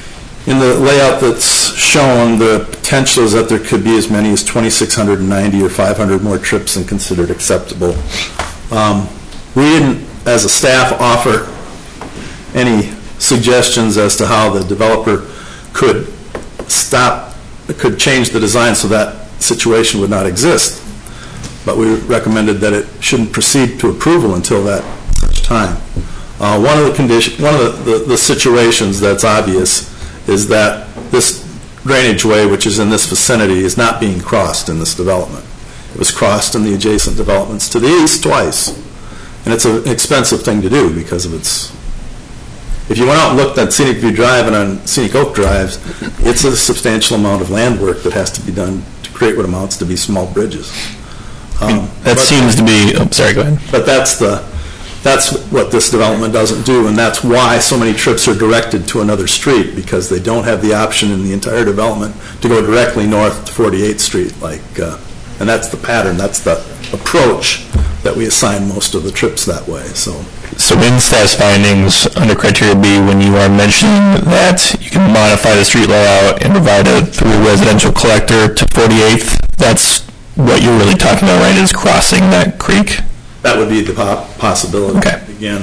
In the layout that's shown, the potential is that there could be as many as twenty-six ninety or five hundred more trips than considered acceptable. Um, we didn't, as a staff, offer any suggestions as to how the developer could stop, could change the design so that situation would not exist. But we recommended that it shouldn't proceed to approval until that such time. Uh, one of the condition, one of the, the, the situations that's obvious is that this drainage way, which is in this vicinity, is not being crossed in this development. It was crossed in the adjacent developments to the east twice. And it's an expensive thing to do because of its, if you went out and looked at Scenic View Drive and on Scenic Oak Drives, it's a substantial amount of land work that has to be done to create what amounts to be small bridges. Um, that seems to be, oh, sorry, go ahead. But that's the, that's what this development doesn't do, and that's why so many trips are directed to another street, because they don't have the option in the entire development to go directly north to forty-eighth Street, like, uh, and that's the pattern, that's the approach that we assign most of the trips that way. So, so in staff's findings under criteria B, when you are mentioning that you can modify the street layout and provide a through residential collector to forty-eighth, that's what you're really talking about, right, is crossing that creek? That would be the po possibility. Okay. Again,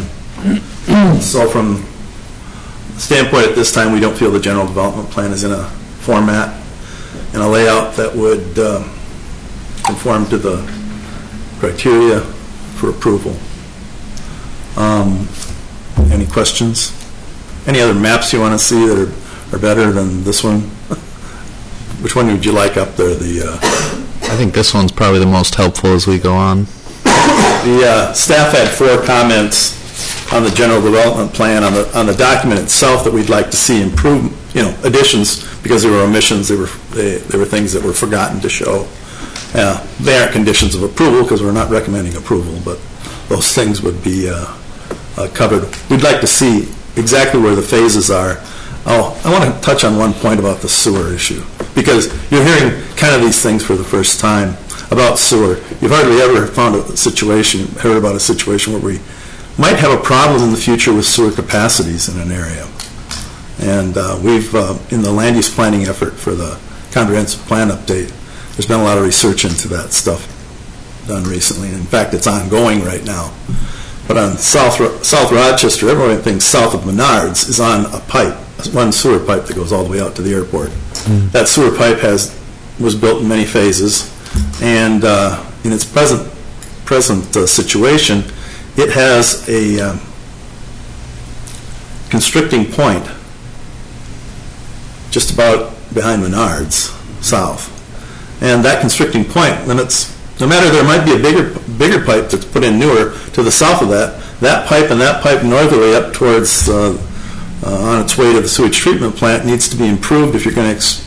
so from the standpoint at this time, we don't feel the general development plan is in a format and a layout that would uh, conform to the criteria for approval. Um, any questions? Any other maps you want to see that are, are better than this one? Which one would you like up there? The uh, I think this one's probably the most helpful as we go on. The uh, staff had four comments on the general development plan on the on the document itself that we'd like to see improve, you know, additions, because there were omissions. There were they, there were things that were forgotten to show. Uh, they aren't conditions of approval because we're not recommending approval, but those things would be uh, uh, covered. We'd like to see exactly where the phases are. Oh, I want to touch on one point about the sewer issue, because you're hearing kind of these things for the first time about sewer. You've hardly ever found a situation, heard about a situation where we might have a problem in the future with sewer capacities in an area. And uh, we've, uh, in the land use planning effort for the comprehensive plan update, there's been a lot of research into that stuff done recently. In fact, it's ongoing right now. But on South, Ro South Rochester, everyone thinks south of Menards is on a pipe, one sewer pipe that goes all the way out to the airport. Mm. That sewer pipe has was built in many phases, and uh, in its present present uh, situation, it has a um, constricting point just about behind Menards, south. And that constricting point limits, no matter there might be a bigger bigger pipe that's put in newer to the south of that, that pipe and that pipe northerly up towards, uh, uh, on its way to the sewage treatment plant, needs to be improved if you're going to ex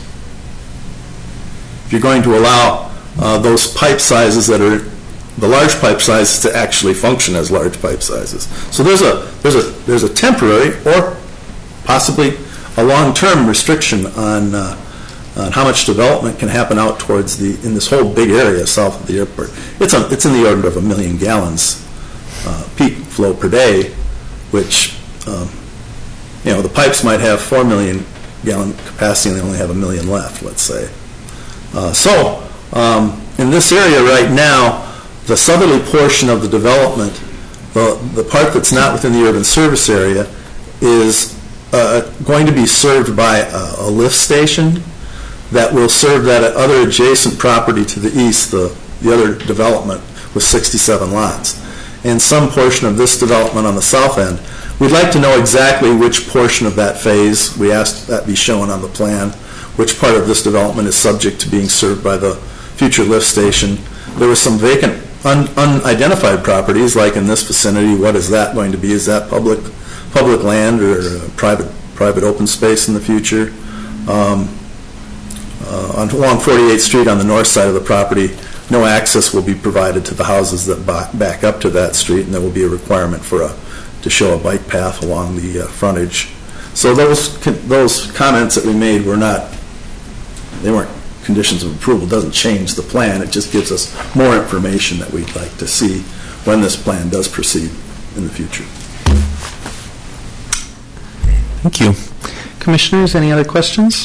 if you're going to allow uh, those pipe sizes that are the large pipe sizes to actually function as large pipe sizes. So there's a there's a there's a temporary or possibly a long-term restriction on uh, on how much development can happen out towards the in this whole big area south of the airport. It's a, it's in the order of a million gallons uh, peak flow per day, which um, you know the pipes might have four million gallon capacity and they only have a million left, let's say. Uh, so um, in this area right now, the southerly portion of the development, the, the part that's not within the urban service area, is uh, going to be served by a, a lift station that will serve that other adjacent property to the east, the, the other development with sixty-seven lots. And some portion of this development on the south end. We'd like to know exactly which portion of that phase, we asked that be shown on the plan, which part of this development is subject to being served by the future lift station. There were some vacant, un unidentified properties, like in this vicinity. What is that going to be? Is that public public land or uh, private private open space in the future? Um, uh, on, along forty-eighth Street on the north side of the property, no access will be provided to the houses that back up to that street, and there will be a requirement for a to show a bike path along the uh, frontage. So those those comments that we made were not, they weren't conditions of approval. It doesn't change the plan. It just gives us more information that we'd like to see when this plan does proceed in the future. Thank you. Commissioners, any other questions?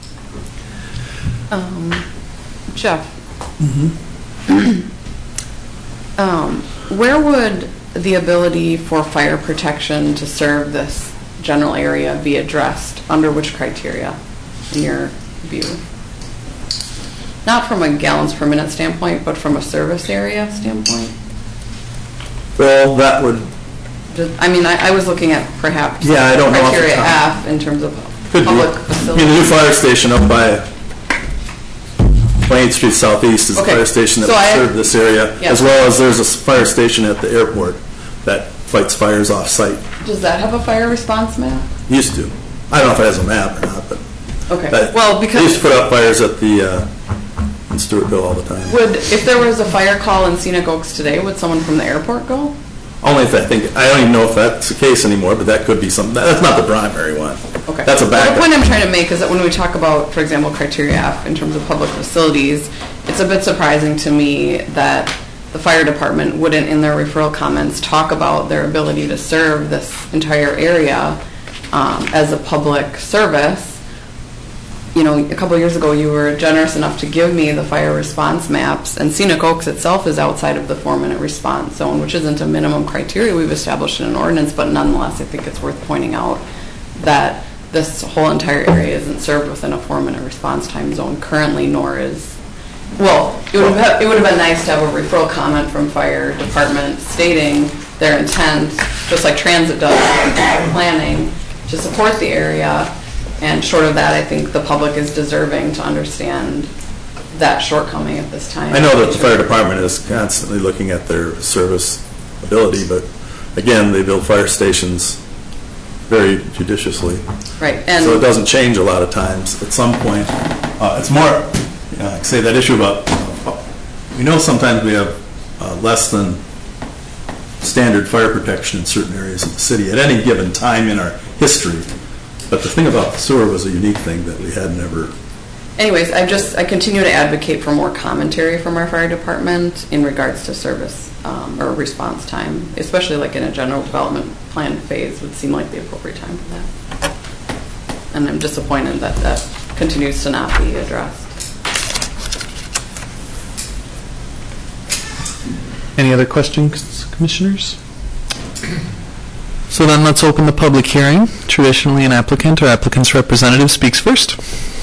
Um, Jeff, Mm-hmm. um, where would the ability for fire protection to serve this general area be addressed? Under which criteria, in your view? Not from a gallons per minute standpoint, but from a service area standpoint? Well, that would, Just- I mean, I, I was looking at perhaps Yeah, I don't know off the criteria top. F in terms of could be. public I mean, facilities. the new fire station up by twenty-eighth Street Southeast is a Okay. fire station that So I- will serve this area, Yeah. as well as there's a s- fire station at the airport that fights fires off-site. Does that have a fire response map? Used to. I don't know if it has a map or not, but Okay. that- Well, they because used to put out fires at the, uh, in Stewartville all the time. would, if there was a fire call in Scenic Oaks today, would someone from the airport go? Only if I think, I don't even know if that's the case anymore, but that could be something, that's not the primary one. Okay. That's a Well, backup. the point I'm trying to make is that when we talk about, for example, criteria F in terms of public facilities, it's a bit surprising to me that the fire department wouldn't, in their referral comments, talk about their ability to serve this entire area um, as a public service. You know, a couple of years ago, you were generous enough to give me the fire response maps, and Scenic Oaks itself is outside of the four-minute response zone, which isn't a minimum criteria we've established in an ordinance, but nonetheless, I think it's worth pointing out that this whole entire area isn't served within a four-minute response time zone currently, nor is, well, it would have, it would have been nice to have a referral comment from fire department stating their intent, just like transit does, planning, to support the area. And short of that, I think the public is deserving to understand that shortcoming at this time. I know that the fire department is constantly looking at their service ability, but again, they build fire stations very judiciously. Right. And So it doesn't change a lot of times. At some point, uh, it's more, you know, like say that issue about, uh, we know sometimes we have uh, less than standard fire protection in certain areas of the city at any given time in our history. But the thing about the sewer was a unique thing that we had never. anyways, I just, I continue to advocate for more commentary from our fire department in regards to service um, or response time, especially like in a general development plan phase would seem like the appropriate time for that. And I'm disappointed that that continues to not be addressed. Any other questions, Commissioners? So then let's open the public hearing. Traditionally, an applicant or applicant's representative speaks first.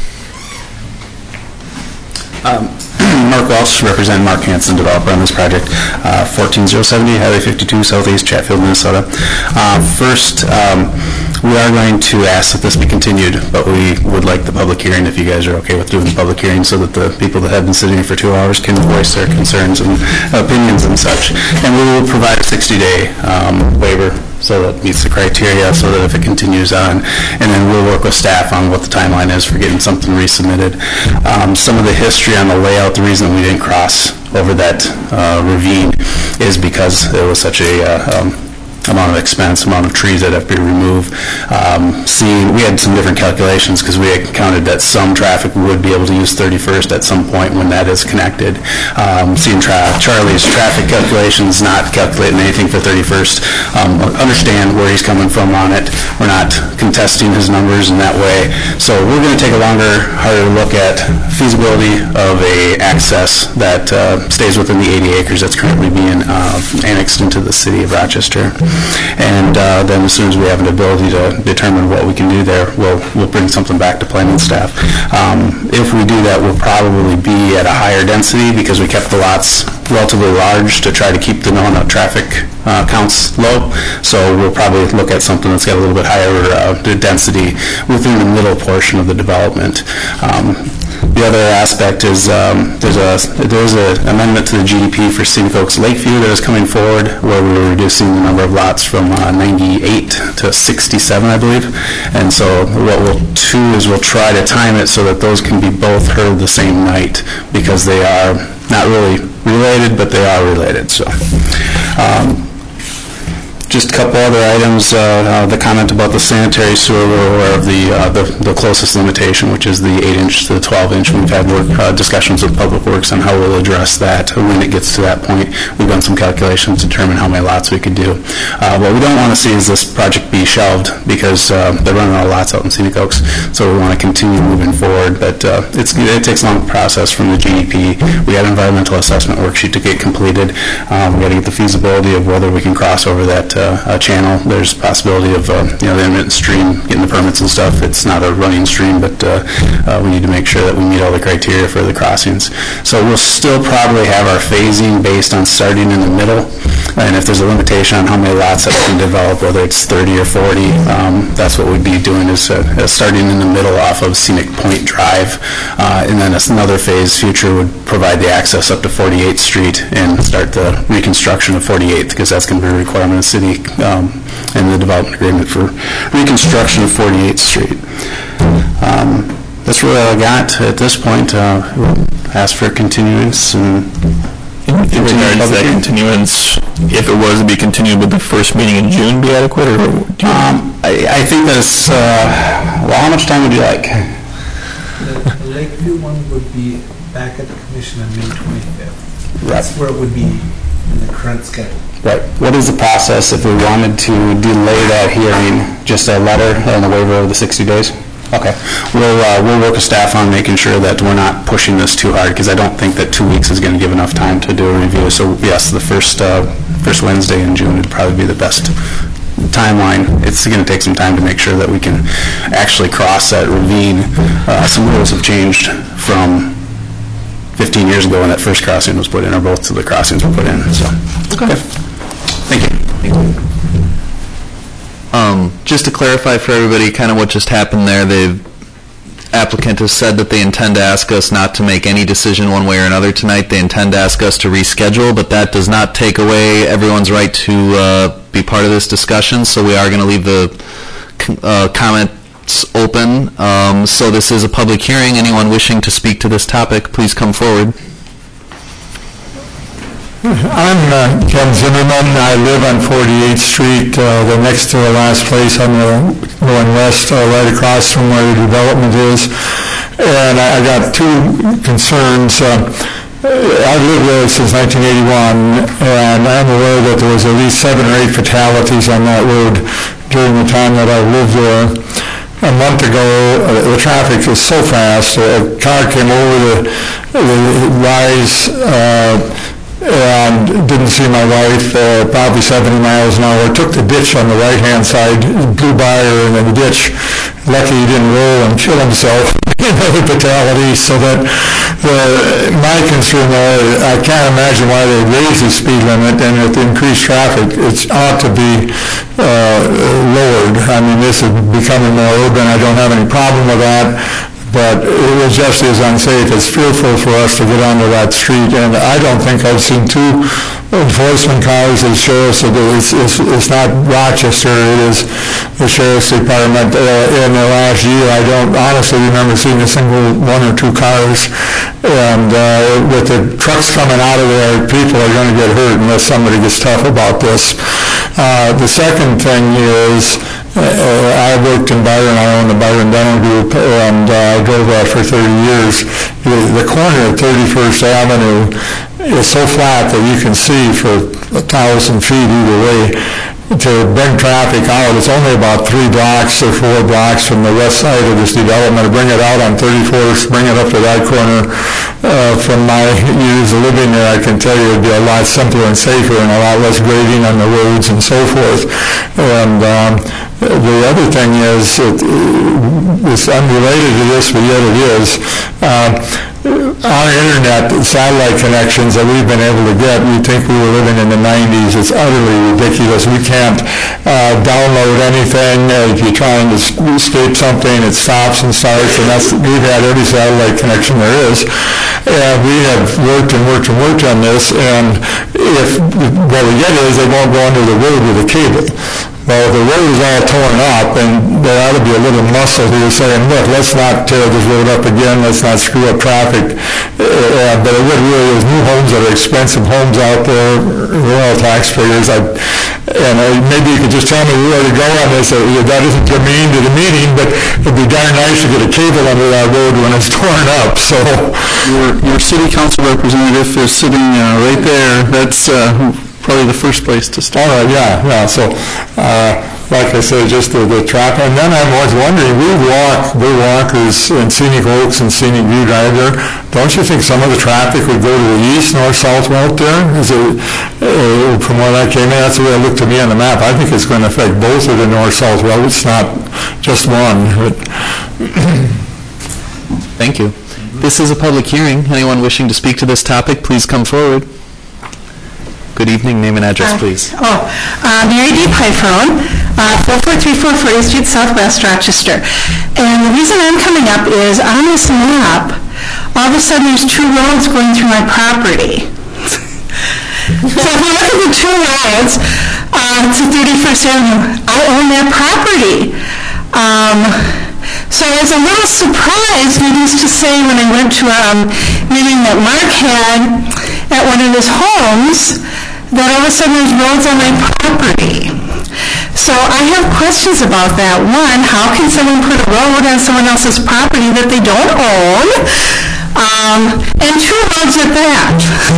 Um, Mark Walsh, represent Mark Hansen, developer on this project, uh, fourteen oh seventy Highway fifty-two, Southeast Chatfield, Minnesota. Uh, First, um, we are going to ask that this be continued, but we would like the public hearing, if you guys are okay with doing the public hearing, so that the people that have been sitting here for two hours can voice their concerns and opinions and such. And we will provide a sixty-day waiver, so that meets the criteria, so that if it continues on, and then we'll work with staff on what the timeline is for getting something resubmitted. Um, Some of the history on the layout, the reason we didn't cross over that uh, ravine is because there was such a uh, um, amount of expense, amount of trees that have to be removed. Um, see, we had some different calculations because we had counted that some traffic would be able to use thirty-first at some point when that is connected. Um, seeing tra- Charlie's traffic calculations, not calculating anything for thirty-first. Um, understand where he's coming from on it. We're not contesting his numbers in that way. So we're going to take a longer, harder look at feasibility of a access that uh, stays within the eighty acres that's currently being uh, annexed into the city of Rochester. And uh, then as soon as we have an ability to determine what we can do there, we'll we'll bring something back to planning staff. Um, if we do that, we'll probably be at a higher density because we kept the lots relatively large to try to keep the known traffic uh, counts low. So we'll probably look at something that's got a little bit higher uh, density within the middle portion of the development. Um, The other aspect is um, there's a there's an amendment to the G D P for Scenic Oaks Lakeview that is coming forward, where we're reducing the number of lots from uh, ninety-eight to sixty-seven, I believe. And so what we'll do is we'll try to time it so that those can be both heard the same night, because they are not really related, but they are related. So. Um, Just a couple other items, uh, uh, the comment about the sanitary sewer, we're aware of the, uh, the the closest limitation, which is the eight inch to the twelve inch. We've had work, uh, discussions with Public Works on how we'll address that when it gets to that point. We've done some calculations to determine how many lots we could do. Uh, what we don't want to see is this project be shelved, because uh, they're running out of lots out in Scenic Oaks, so we want to continue moving forward. But uh, it's, it takes a long process from the G D P. We had an environmental assessment worksheet to get completed. Um, we got to get the feasibility of whether we can cross over that uh, uh, channel. There's a possibility of uh, you know, the intermittent stream, getting the permits and stuff. It's not a running stream, but uh, uh, we need to make sure that we meet all the criteria for the crossings. So we'll still probably have our phasing based on starting in the middle, and if there's a limitation on how many lots that we can develop, whether it's thirty or forty, um, that's what we'd be doing, is uh, uh, starting in the middle off of Scenic Point Drive, uh, and then another phase future would provide the access up to forty-eighth Street and start the reconstruction of forty-eighth, because that's going to be a requirement of the city um, and the development agreement for reconstruction of forty-eighth Street. Um, that's really all I got at this point. Uh, we'll ask for continuance and in regards to that continuance, if it was to be continued, would the first meeting in June be adequate, or do you um, I, I think that's uh, well, how much time would you like? The the Lakeview one would be back at the commission on May twenty-fifth. Right. That's where it would be in the current schedule. Right. What is the process if we wanted to delay that hearing? Just a letter and a waiver of the sixty days? Okay. We'll, uh, we'll work with staff on making sure that we're not pushing this too hard, because I don't think that two weeks is going to give enough time to do a review. So yes, the first, uh, first Wednesday in June would probably be the best timeline. It's going to take some time to make sure that we can actually cross that ravine. Uh, some rules have changed from fifteen years ago when that first crossing was put in, or both of the crossings were put in. So, okay. Thank you. Thank you. Um, just to clarify for everybody kind of what just happened there, the applicant has said that they intend to ask us not to make any decision one way or another tonight. They intend to ask us to reschedule, but that does not take away everyone's right to uh, be part of this discussion, so we are going to leave the uh, comments open. Um, so this is a public hearing. Anyone wishing to speak to this topic, please come forward. I'm uh, Ken Zimmerman. I live on forty-eighth Street, uh, the next to the last place on the going west, uh, right across from where the development is. And I, I got two concerns. Uh, I've lived there since nineteen eighty-one, and I'm aware that there was at least seven or eight fatalities on that road during the time that I lived there. A month ago, uh, the traffic was so fast. A car came over the, the rise uh, and didn't see my wife, uh, probably seventy miles an hour. Took the ditch on the right-hand side, blew by her in the ditch. Lucky he didn't roll and kill himself. Another fatality. So that the, my concern, uh, I can't imagine why they raised the speed limit, and with the increased traffic, it ought to be uh, lowered. I mean, this is becoming more urban. I don't have any problem with that. But it was just as unsafe. It's fearful for us to get onto that street, and I don't think I've seen two enforcement cars as sheriffs. It's, it's, it's not Rochester, it is the sheriff's department. Uh, in the last year, I don't honestly remember seeing a single one or two cars. And uh, with the trucks coming out of there, people are going to get hurt unless somebody gets tough about this. Uh, the second thing is, Uh, I worked in Byron. I own the Byron Dental Group, and uh, I drove that for thirty years. The, the corner of thirty-first Avenue is so flat that you can see for a thousand feet either way. To bring traffic out, it's only about three blocks or four blocks from the west side of this development. To bring it out on thirty-fourth, bring it up to that corner. Uh, from my years of living there, I can tell you it'd be a lot simpler and safer and a lot less grading on the roads and so forth. And um, the other thing is, it, it's unrelated to this, but yet it is. Uh, our internet satellite connections that we've been able to get, you'd think we were living in the nineties. It's utterly ridiculous. We can't uh, download anything. Uh, if you're trying to escape something, it stops and starts, and that's, we've had every satellite connection there is. And we have worked and worked and worked on this, and if what we get is they won't go under the road with a cable. Well, the road is all torn up, and there ought to be a little muscle here saying, look, let's not tear this road up again, let's not screw up traffic. Uh, but it would really, there's new homes that are expensive homes out there, we're all taxpayers. I, And uh, maybe you could just tell me where to go on this. Uh, that isn't germane to the meeting, but it'd be darn nice to get a cable under that road when it's torn up, so. Your, your city council representative is sitting uh, right there. That's uh, probably the first place to start. All right, yeah, yeah, so, uh, like I said, just the, the traffic. And then I was wondering, we walk, we walkers in Scenic Oaks and Scenic View Drive there. Don't you think some of the traffic would go to the east, north, south route there? Is it, uh, from where that came in, that's the way it looked to me on the map. I think it's going to affect both of the north-south routes, not just one. But Thank you. This is a public hearing. Anyone wishing to speak to this topic, please come forward. Good evening. Name and address, please. Oh, uh, Mary D. Pifron, uh, four four three four fortieth Street Southwest, Rochester. And the reason I'm coming up is on this map, all of a sudden there's two roads going through my property. So if you look at the two roads, uh, to thirty-first Avenue, I own that property. Um, so I was a little surprised, needless to say, when I went to a um, meeting that Mark had at one of his homes, that all of a sudden there's roads on my property. So I have questions about that. One, how can someone put a road on someone else's property that they don't own? Um, and two roads at that.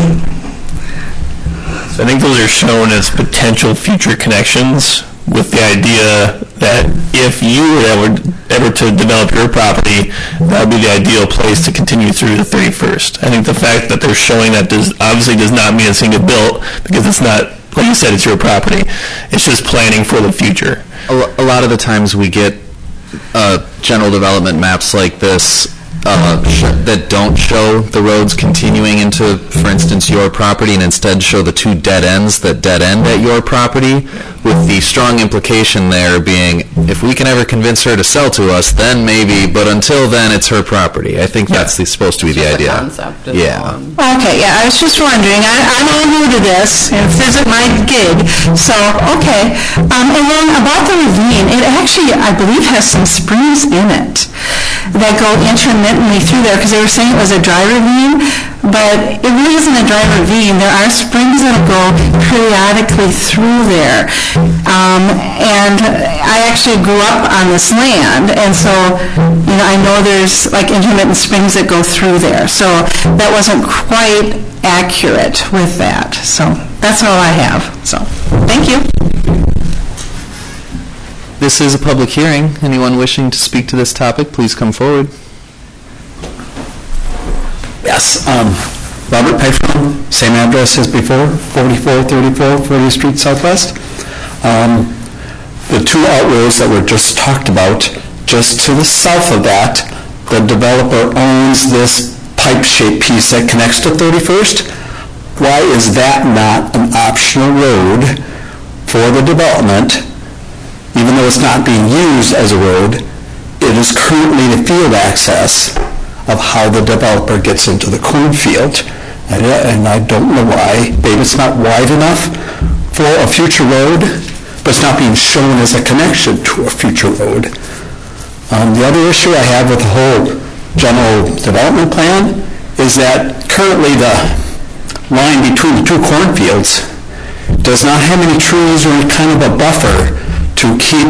So I think those are shown as potential future connections, with the idea that if you were ever, ever to develop your property, that would be the ideal place to continue through the thirty-first. I think the fact that they're showing that does, obviously does not mean it's going to get built, because it's not, like you said, it's your property. It's just planning for the future. A, lo- a lot of the times we get uh, general development maps like this uh, sh- that don't show the roads continuing into, for instance, your property, and instead show the two dead ends that dead end at your property, with the strong implication there being, if we can ever convince her to sell to us, then maybe, but until then, it's her property. I think that's the, supposed to be the idea. Concept is Yeah. one. Okay, yeah, I was just wondering. I, I'm all new to this, and this isn't my gig, so, okay. Um, and then about the ravine, it actually, I believe, has some springs in it that go intermittently through there, because they were saying it was a dry ravine, but it really isn't a dry ravine. There are springs that go periodically through there. Um, and I actually grew up on this land, and so, you know, I know there's like intermittent springs that go through there. So that wasn't quite accurate with that. So that's all I have. So, thank you. This is a public hearing. Anyone wishing to speak to this topic, please come forward. Yes, um, Robert Pifron, same address as before, forty-four thirty-four fortieth Street Southwest. Um, the two outroads that were just talked about, just to the south of that, the developer owns this pipe-shaped piece that connects to thirty-first. Why is that not an optional road for the development? Even though it's not being used as a road, it is currently the field access of how the developer gets into the cornfield. And, and I don't know why. Maybe it's not wide enough for a future road, but it's not being shown as a connection to a future road. Um, the other issue I have with the whole general development plan is that currently the line between the two cornfields does not have any trees or any kind of a buffer to keep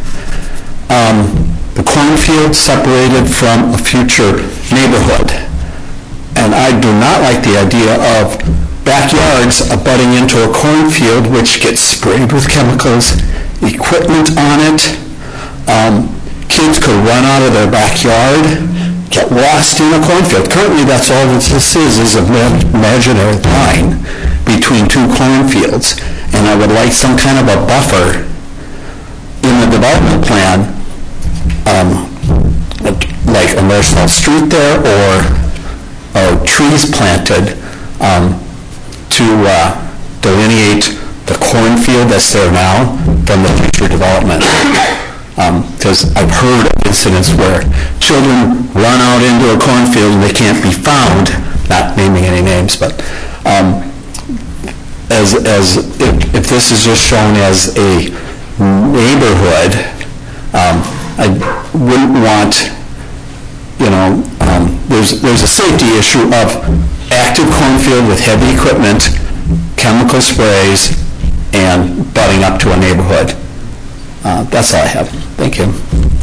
um, the cornfield separated from a future neighborhood. And I do not like the idea of backyards abutting into a cornfield which gets sprayed with chemicals, equipment on it. Um, kids could run out of their backyard, get lost in a cornfield. Currently, that's all this is, is an imaginary line between two cornfields. And I would like some kind of a buffer in the development plan, um, like a north-south street there, or, or trees planted um, to uh, delineate the cornfield that's there now from the future development. Because um, I've heard of incidents where children run out into a cornfield and they can't be found, not naming any names, but um, as, as if, if this is just shown as a neighborhood, um, I wouldn't want, you know, um, there's there's a safety issue of active cornfield with heavy equipment, chemical sprays, and butting up to a neighborhood. Uh, That's all I have. Thank you.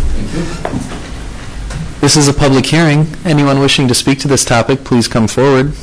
This is a public hearing. Anyone wishing to speak to this topic, please come forward.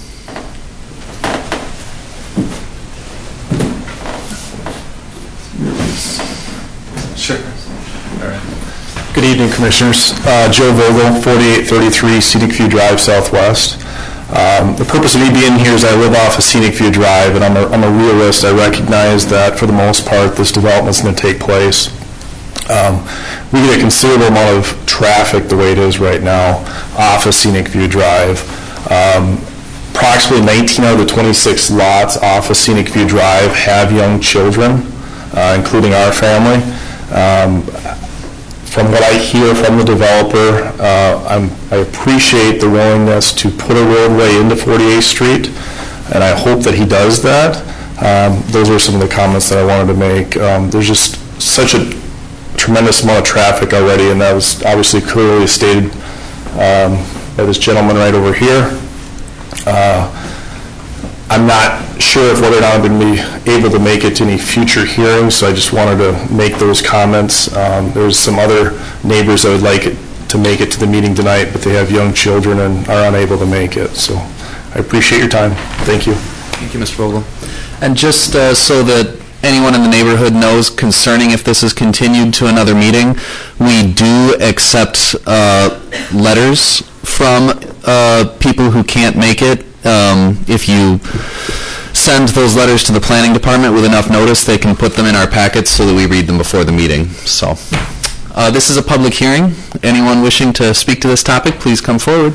Sure. All right. Good evening, Commissioners. Uh, Joe Vogel, forty-eight thirty-three Scenic View Drive, Southwest. Um, the purpose of me being here is I live off of Scenic View Drive, and I'm a, I'm a realist. I recognize that for the most part this development's going to take place. Um, we get a considerable amount of traffic the way it is right now off of Scenic View Drive. Um, approximately nineteen out of the twenty-six lots off of Scenic View Drive have young children, uh, including our family. Um, From what I hear from the developer, uh, I'm, I appreciate the willingness to put a roadway into forty-eighth Street, and I hope that he does that. Um, those are some of the comments that I wanted to make. Um, there's just such a tremendous amount of traffic already, and that was obviously clearly stated um, by this gentleman right over here. Uh, I'm not sure if whether or not I'm going to be able to make it to any future hearings, so I just wanted to make those comments. Um, there's some other neighbors that would like it to make it to the meeting tonight, but they have young children and are unable to make it. So I appreciate your time. Thank you. Thank you, Mister Vogel. And just uh, so that anyone in the neighborhood knows concerning if this is continued to another meeting, we do accept uh, letters from uh, people who can't make it. Um, if you send those letters to the planning department with enough notice, they can put them in our packets so that we read them before the meeting. So, uh, this is a public hearing. Anyone wishing to speak to this topic, please come forward.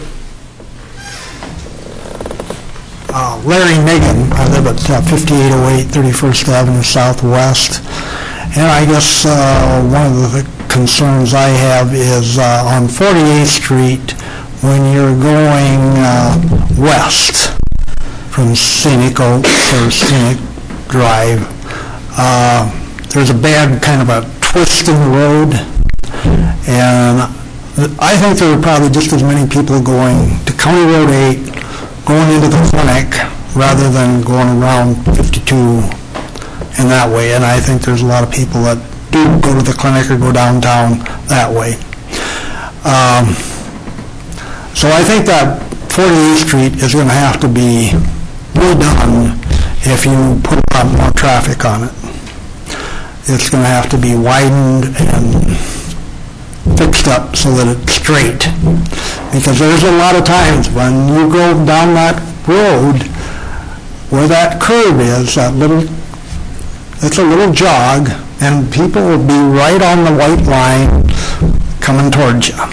Uh, Larry Megan. I live at uh, fifty-eight oh eight thirty-first Avenue Southwest, and I guess uh, one of the concerns I have is uh, on forty-eighth Street when you're going uh, west from Scenic Oaks or Scenic Drive. Uh, there's a bad kind of a twist in the road, and I think there are probably just as many people going to County Road eight, going into the clinic, rather than going around fifty-two in that way. And I think there's a lot of people that do go to the clinic or go downtown that way. Um, so I think that forty-eighth Street is going to have to be redone if you put a lot more traffic on it. It's going to have to be widened and fixed up so that it's straight. Because there's a lot of times when you go down that road where that curve is, that little, it's a little jog, and people will be right on the white line coming towards you.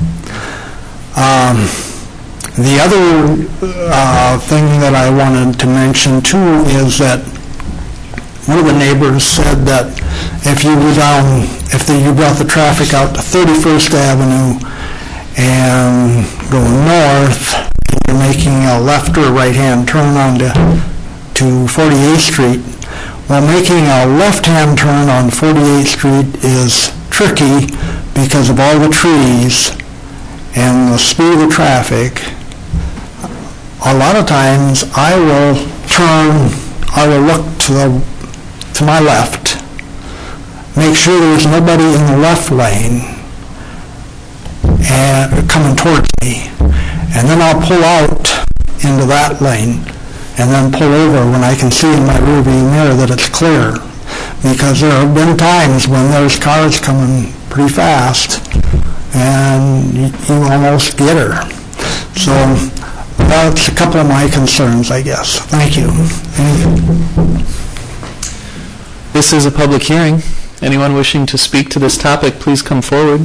Um, the other uh, thing that I wanted to mention too is that one of the neighbors said that if you go down, if the, you brought the traffic out to thirty-first Avenue and go north, you're making a left or right-hand turn onto to forty-eighth Street. Well, making a left-hand turn on forty-eighth Street is tricky because of all the trees and the speed of the traffic. A lot of times I will turn, I will look to the to my left, make sure there's nobody in the left lane and coming towards me, and then I'll pull out into that lane and then pull over when I can see in my rearview mirror that it's clear, because there have been times when there's cars coming pretty fast and you, you almost get her. So that's a couple of my concerns, I guess. Thank you. Thank you. This is a public hearing. Anyone wishing to speak to this topic, please come forward.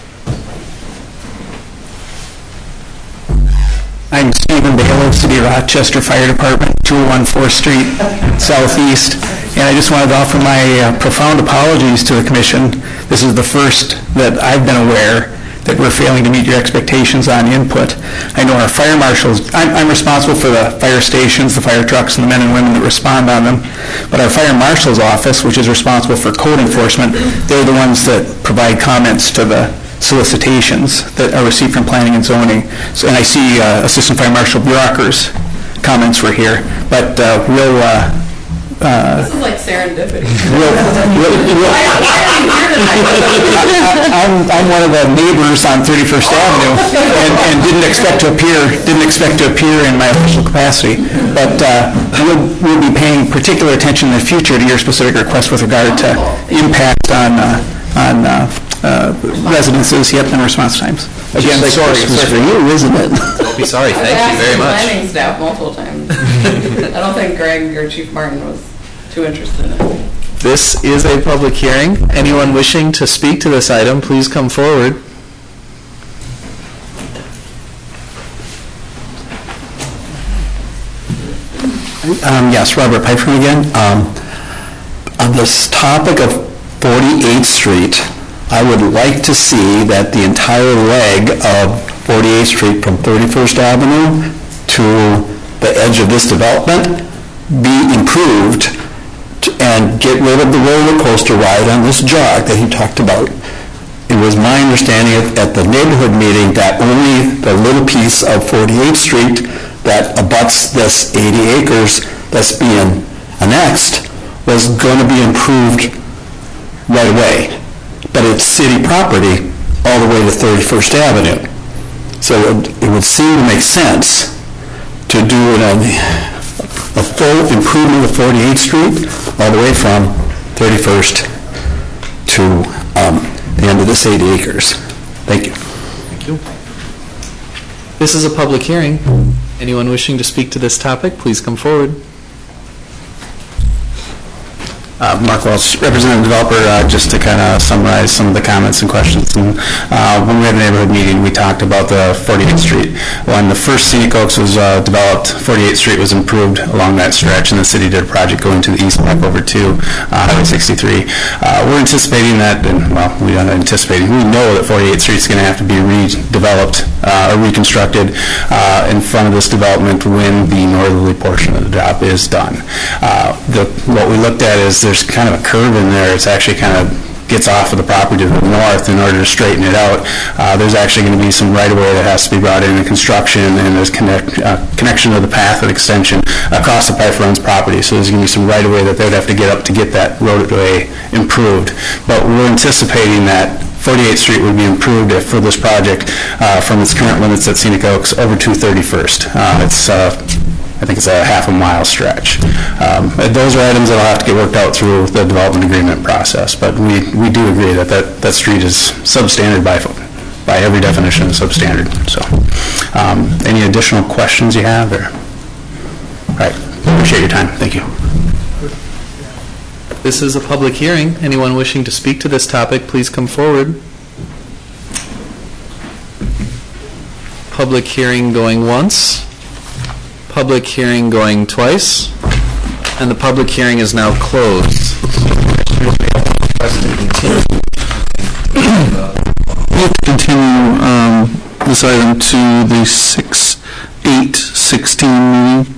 I'm Stephen Bailiff, City of Rochester Fire Department, two oh one fourth Street, Southeast, and I just wanted to offer my uh, profound apologies to the Commission. This is the first that I've been aware that we're failing to meet your expectations on input. I know our fire marshals, I'm, I'm responsible for the fire stations, the fire trucks, and the men and women that respond on them, but our fire marshal's office, which is responsible for code enforcement, they're the ones that provide comments to the solicitations that are received from planning and zoning. So, and I see uh, Assistant Fire Marshal Brockers' comments were here, but uh, we'll, uh, This is like serendipity. I'm, I'm one of the neighbors on thirty-first Avenue, and, and didn't expect to appear, didn't expect to appear in my official capacity. But uh, we'll, we'll be paying particular attention in the future to your specific request with regard to impact on, uh, on uh, uh, residences, yep, and response times. Again, Just like sorry, Christmas it's for you, isn't it? Don't be sorry, thank you very much. I've asked the planning staff multiple times. I don't think Greg or Chief Martin was too interested in it. This is a public hearing. Anyone wishing to speak to this item, please come forward. Um, yes, Robert Piper again. Um, on this topic of forty-eighth Street, I would like to see that the entire leg of forty-eighth Street from thirty-first Avenue to the edge of this development be improved to, and get rid of the roller coaster ride on this jog that he talked about. It was my understanding at, at the neighborhood meeting that only the little piece of forty-eighth Street that abuts this eighty acres that's being annexed was going to be improved right away. But it's city property all the way to thirty-first Avenue. So it, it would seem to make sense to do an, a full improvement of forty-eighth Street all the way from thirty-first to um, the end of this eighty acres. Thank you. Thank you. This is a public hearing. Anyone wishing to speak to this topic, please come forward. Uh, Mark Welch, representative developer, uh, just to kind of summarize some of the comments and questions. And, uh, when we had a neighborhood meeting, we talked about the forty-eighth Street. When the first Scenic Oaks was uh, developed, forty-eighth Street was improved along that stretch, and the city did a project going to the east back over to uh, Highway sixty-three. Uh, we're anticipating that, and well, we aren't anticipating, we know that forty-eighth Street is going to have to be redeveloped uh, or reconstructed uh, in front of this development when the northerly portion of the job is done. Uh, the, what we looked at is there's kind of a curve in there. It's actually kind of gets off of the property to the north in order to straighten it out. Uh, there's actually going to be some right-of-way that has to be brought in in construction, and there's connect, uh, connection of the path and extension across the Piper Runs property. So there's going to be some right-of-way that they'd have to get up to get that roadway improved. But we're anticipating that forty-eighth Street would be improved if, for this project uh, from its current limits at Scenic Oaks over to thirty-first. Uh, it's uh, I think it's a half a mile stretch. Um, those are items that will have to get worked out through the development agreement process, but we, we do agree that, that that street is substandard by, by every definition of substandard. So, um, any additional questions you have? Or? All right, appreciate your time. Thank you. This is a public hearing. Anyone wishing to speak to this topic, please come forward. Public hearing going once. Public hearing going twice, and the public hearing is now closed. We'll continue um, this item to the six eight sixteen meeting.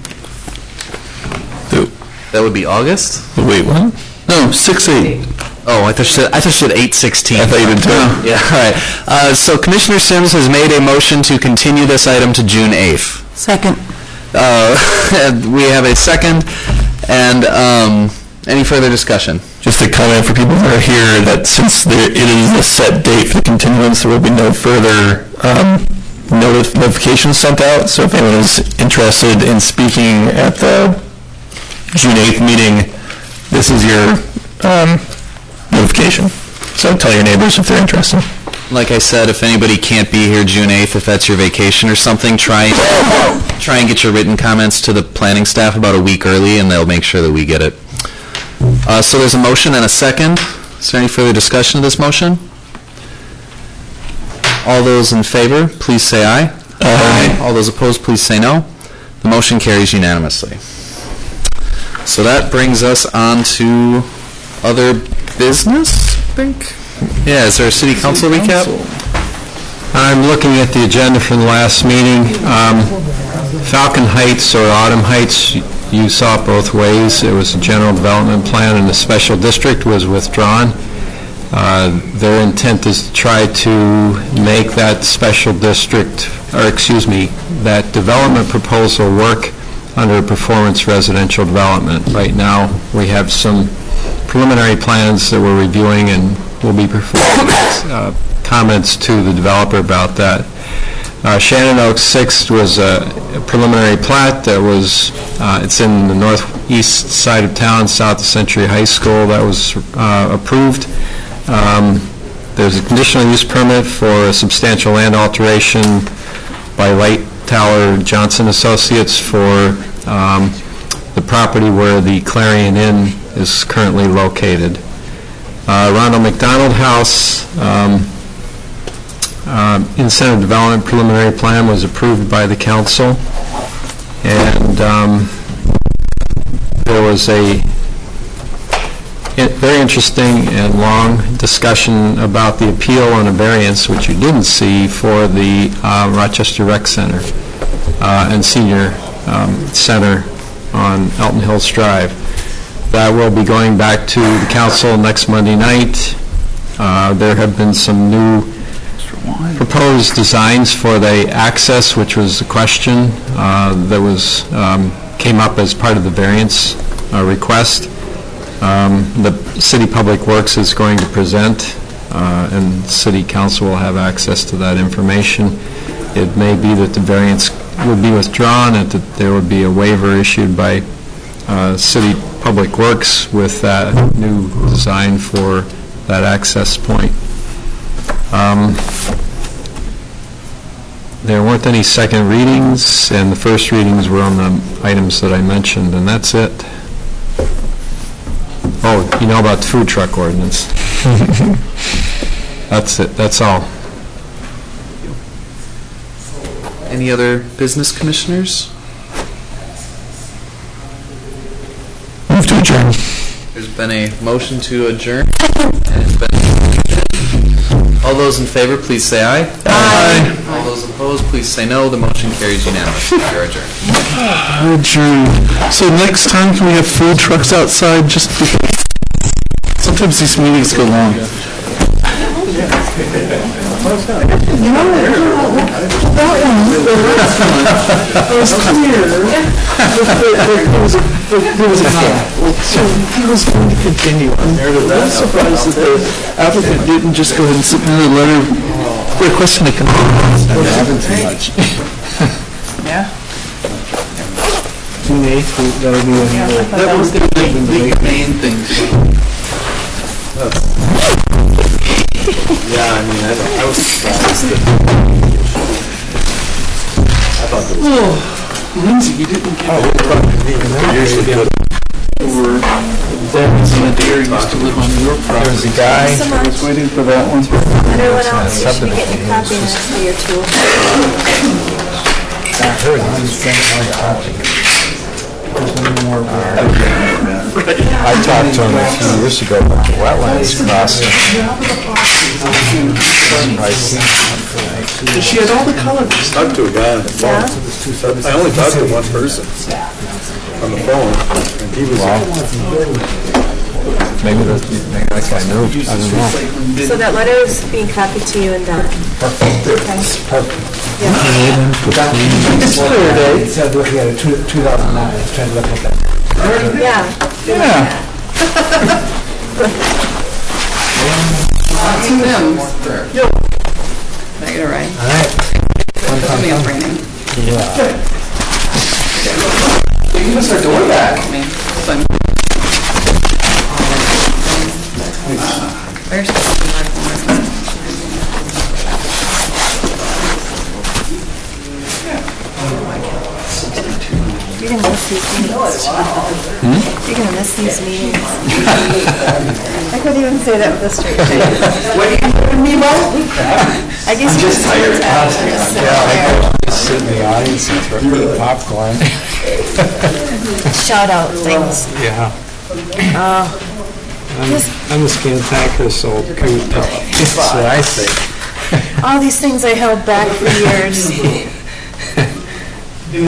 That would be August? Wait, what? No, six eight. Oh, I thought you said, I thought you said eight sixteen. I thought you did too. Yeah, all right. Uh, so Commissioner Sims has made a motion to continue this item to June eighth. Second. Uh, we have a second, and um, any further discussion? Just a comment for people that are here that since there, it is a set date for the continuance, there will be no further um, notif- notifications sent out. So if anyone is interested in speaking at the June eighth meeting, this is your um, notification. So tell your neighbors if they're interested. Like I said, if anybody can't be here June eighth, if that's your vacation or something, try and, try and get your written comments to the planning staff about a week early, and they'll make sure that we get it. Uh, so there's a motion and a second. Is there any further discussion of this motion? All those in favor, please say aye. Aye. All those opposed, please say no. The motion carries unanimously. So that brings us on to other business, I think? Yeah, is there a city council recap? I'm looking at the agenda from the last meeting. Um, Falcon Heights or Autumn Heights, you saw it both ways. It was a general development plan, and the special district was withdrawn. Uh, their intent is to try to make that special district, or excuse me, that development proposal work under performance residential development. Right now, we have some preliminary plans that we're reviewing, and we'll be performing uh, comments to the developer about that. Uh, Shannon Oaks Sixth was a preliminary plat that was, uh, it's in the northeast side of town, south of Century High School. That was uh, approved. Um, there's a conditional use permit for a substantial land alteration by Light Tower Johnson Associates for um, the property where the Clarion Inn is currently located. Uh, Ronald McDonald House, um, uh, incentive development preliminary plan was approved by the council, and um, there was a i- very interesting and long discussion about the appeal on a variance, which you didn't see, for the uh, Rochester Rec Center uh, and Senior um, Center on Elton Hills Drive. That will be going back to the council next Monday night. Uh, There have been some new proposed designs for the access, which was a question uh, that was, um, came up as part of the variance uh, request. Um, The City Public Works is going to present, uh, and City Council will have access to that information. It may be that the variance would be withdrawn, and that there would be a waiver issued by uh, City Public Works with that new design for that access point. Um, There weren't any second readings, and the first readings were on the items that I mentioned, and that's it. Oh, you know about the food truck ordinance. That's it, that's all. Any other business, commissioners? Move to adjourn. There's been a motion to adjourn, and it's been all those in favor, please say aye. Aye. All those opposed, please say no. The motion carries unanimously. You're adjourned. Adjourn. So next time, can we have food trucks outside, just because sometimes these meetings go long. There was a so he was going to continue. I'm surprised that the applicant didn't just go ahead and submit a letter requesting a continuance. We're having too much. Yeah. June eighth, that'll be a... That was the big main thing. Yeah, I mean, I I was surprised that... I thought there was... Oh, Lindsay, you didn't get it. Usually good. Over that was in a deer used to live on your property. There's a guy I was waiting for that one. Everyone else, you should be getting a copy next to your tool. I heard he's saying how to operate. I talked to him a few years ago about the wetlands crossing. She had all the colors. I talked to a guy on the phone. I only talked to one person on the phone, and he was... Maybe that, maybe that guy knew. I don't know. So that letter is being copied to you and Don. Perfect. Perfect. It's clear day. It said looking at it, two thousand nine, I was trying to look at that. Yeah. Yeah. Yo. Can I get it right? All right. Something else raining. Yeah. You can start doing that. I mean, fun. Where's the... You're going to miss these meetings. You're going to miss these meetings. I couldn't even say that with a straight face. What are you doing me, Mo? I guess you're just tired. Yeah, I just sit in the audience and throw the popcorn. Shout out things. Yeah. Uh, I'm, I'm a scan packer, so that's what I say. all these things I held back for years.